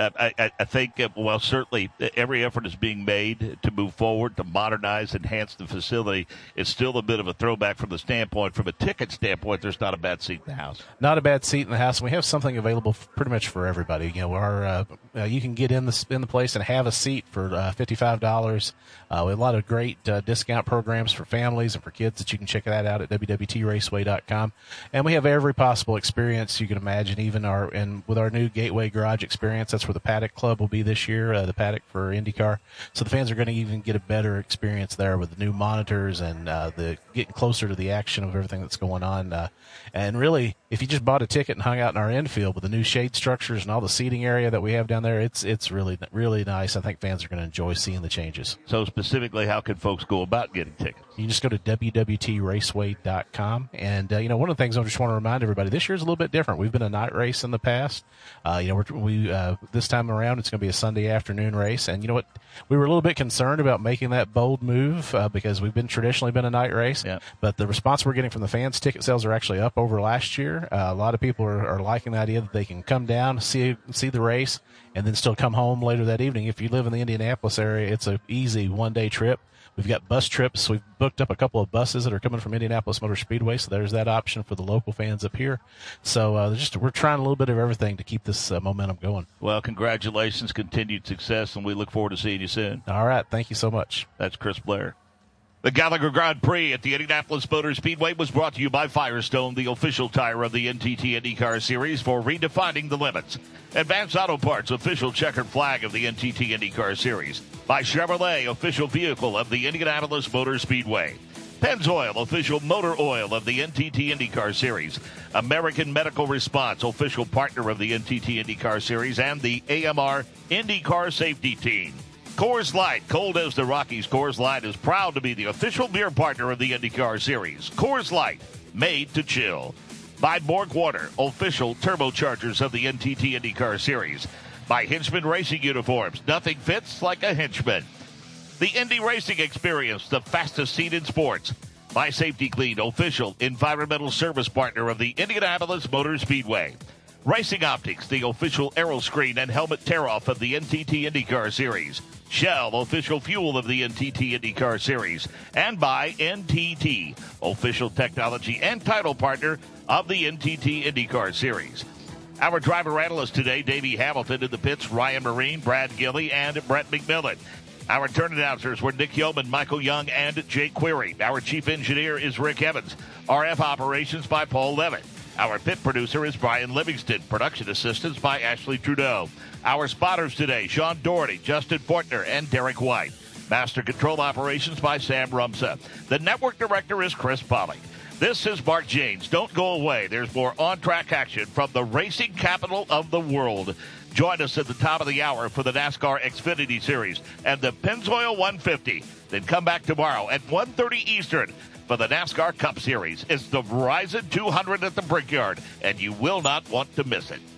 I, I think, uh, well, certainly every effort is being made to move forward, to modernize, enhance the facility. It's still a bit of a throwback from the standpoint, from a ticket standpoint, there's not a bad seat in the house. Not a bad seat in the house. And we have something available for pretty much for everybody. You know, our uh, uh, you can get in the, in the place and have a seat for uh, fifty-five dollars. Uh, we have a lot of great uh, discount programs for families and for kids that you can check that out at W W T raceway dot com. And we have every possible experience you can imagine, even our, and with our new Gateway Garage experience, that's where the Paddock Club will be this year, uh, the Paddock for IndyCar. So the fans are going to even get a better experience there with the new monitors and uh, the getting closer to the action of everything that's going on. Uh, and really, if you just bought a ticket and hung out in our infield with the new shade structures and all the seating area that we have down there, it's it's really, really nice. I think fans are going to enjoy seeing the changes. So specifically, how can folks go about getting tickets? You just go to W W T raceway dot com. And, uh, you know, one of the things I just want to remind everybody, this year's a little bit different. We've been a night race in the past. Uh, you know, we're, we uh, this time around, it's going to be a Sunday afternoon race. And you know what? We were a little bit concerned about making that bold move uh, because we've been traditionally been a night race. Yeah. But the response we're getting from the fans, ticket sales are actually up over last year. Uh, a lot of people are, are liking the idea that they can come down, see see the race, and then still come home later that evening. If you live in the Indianapolis area, it's an easy one-day trip. We've got bus trips. We've booked up a couple of buses that are coming from Indianapolis Motor Speedway, so there's that option for the local fans up here. So uh, just we're trying a little bit of everything to keep this uh, momentum going. Well, congratulations, continued success, and we look forward to seeing you soon. All right. Thank you so much. That's Chris Blair. The Gallagher Grand Prix at the Indianapolis Motor Speedway was brought to you by Firestone, the official tire of the N T T IndyCar Series, for redefining the limits. Advanced Auto Parts, official checkered flag of the N T T IndyCar Series. By Chevrolet, official vehicle of the Indianapolis Motor Speedway. Pennzoil, official motor oil of the N T T IndyCar Series. American Medical Response, official partner of the N T T IndyCar Series. And the A M R IndyCar Safety Team. Coors Light, cold as the Rockies, Coors Light is proud to be the official beer partner of the IndyCar Series. Coors Light, made to chill. By Borg Water, official turbochargers of the N T T IndyCar Series. By Hinchman Racing Uniforms, nothing fits like a Hinchman. The Indy Racing Experience, the fastest seat in sports. By Safety Clean, official environmental service partner of the Indianapolis Motor Speedway. Racing Optics, the official aero screen and helmet tear-off of the N T T IndyCar Series. Shell, official fuel of the N T T IndyCar Series. And by N T T, official technology and title partner of the N T T IndyCar Series. Our driver analyst today, Davey Hamilton, in the pits, Ryan Marine, Brad Gilley, and Brett McMillan. Our turn announcers were Nick Yeoman, Michael Young, and Jake Query. Our chief engineer is Rick Evans. R F operations by Paul Levitt. Our pit producer is Brian Livingston. Production assistance by Ashley Trudeau. Our spotters today, Sean Doherty, Justin Fortner, and Derek White. Master control operations by Sam Rumsa. The network director is Chris Pollock. This is Mark James. Don't go away. There's more on-track action from the racing capital of the world. Join us at the top of the hour for the NASCAR Xfinity Series and the Pennzoil one fifty. Then come back tomorrow at one thirty Eastern for the NASCAR Cup Series. It's the Verizon two hundred at the Brickyard, and you will not want to miss it.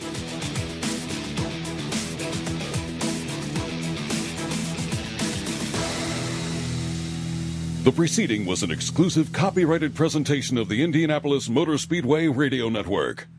The preceding was an exclusive copyrighted presentation of the Indianapolis Motor Speedway Radio Network.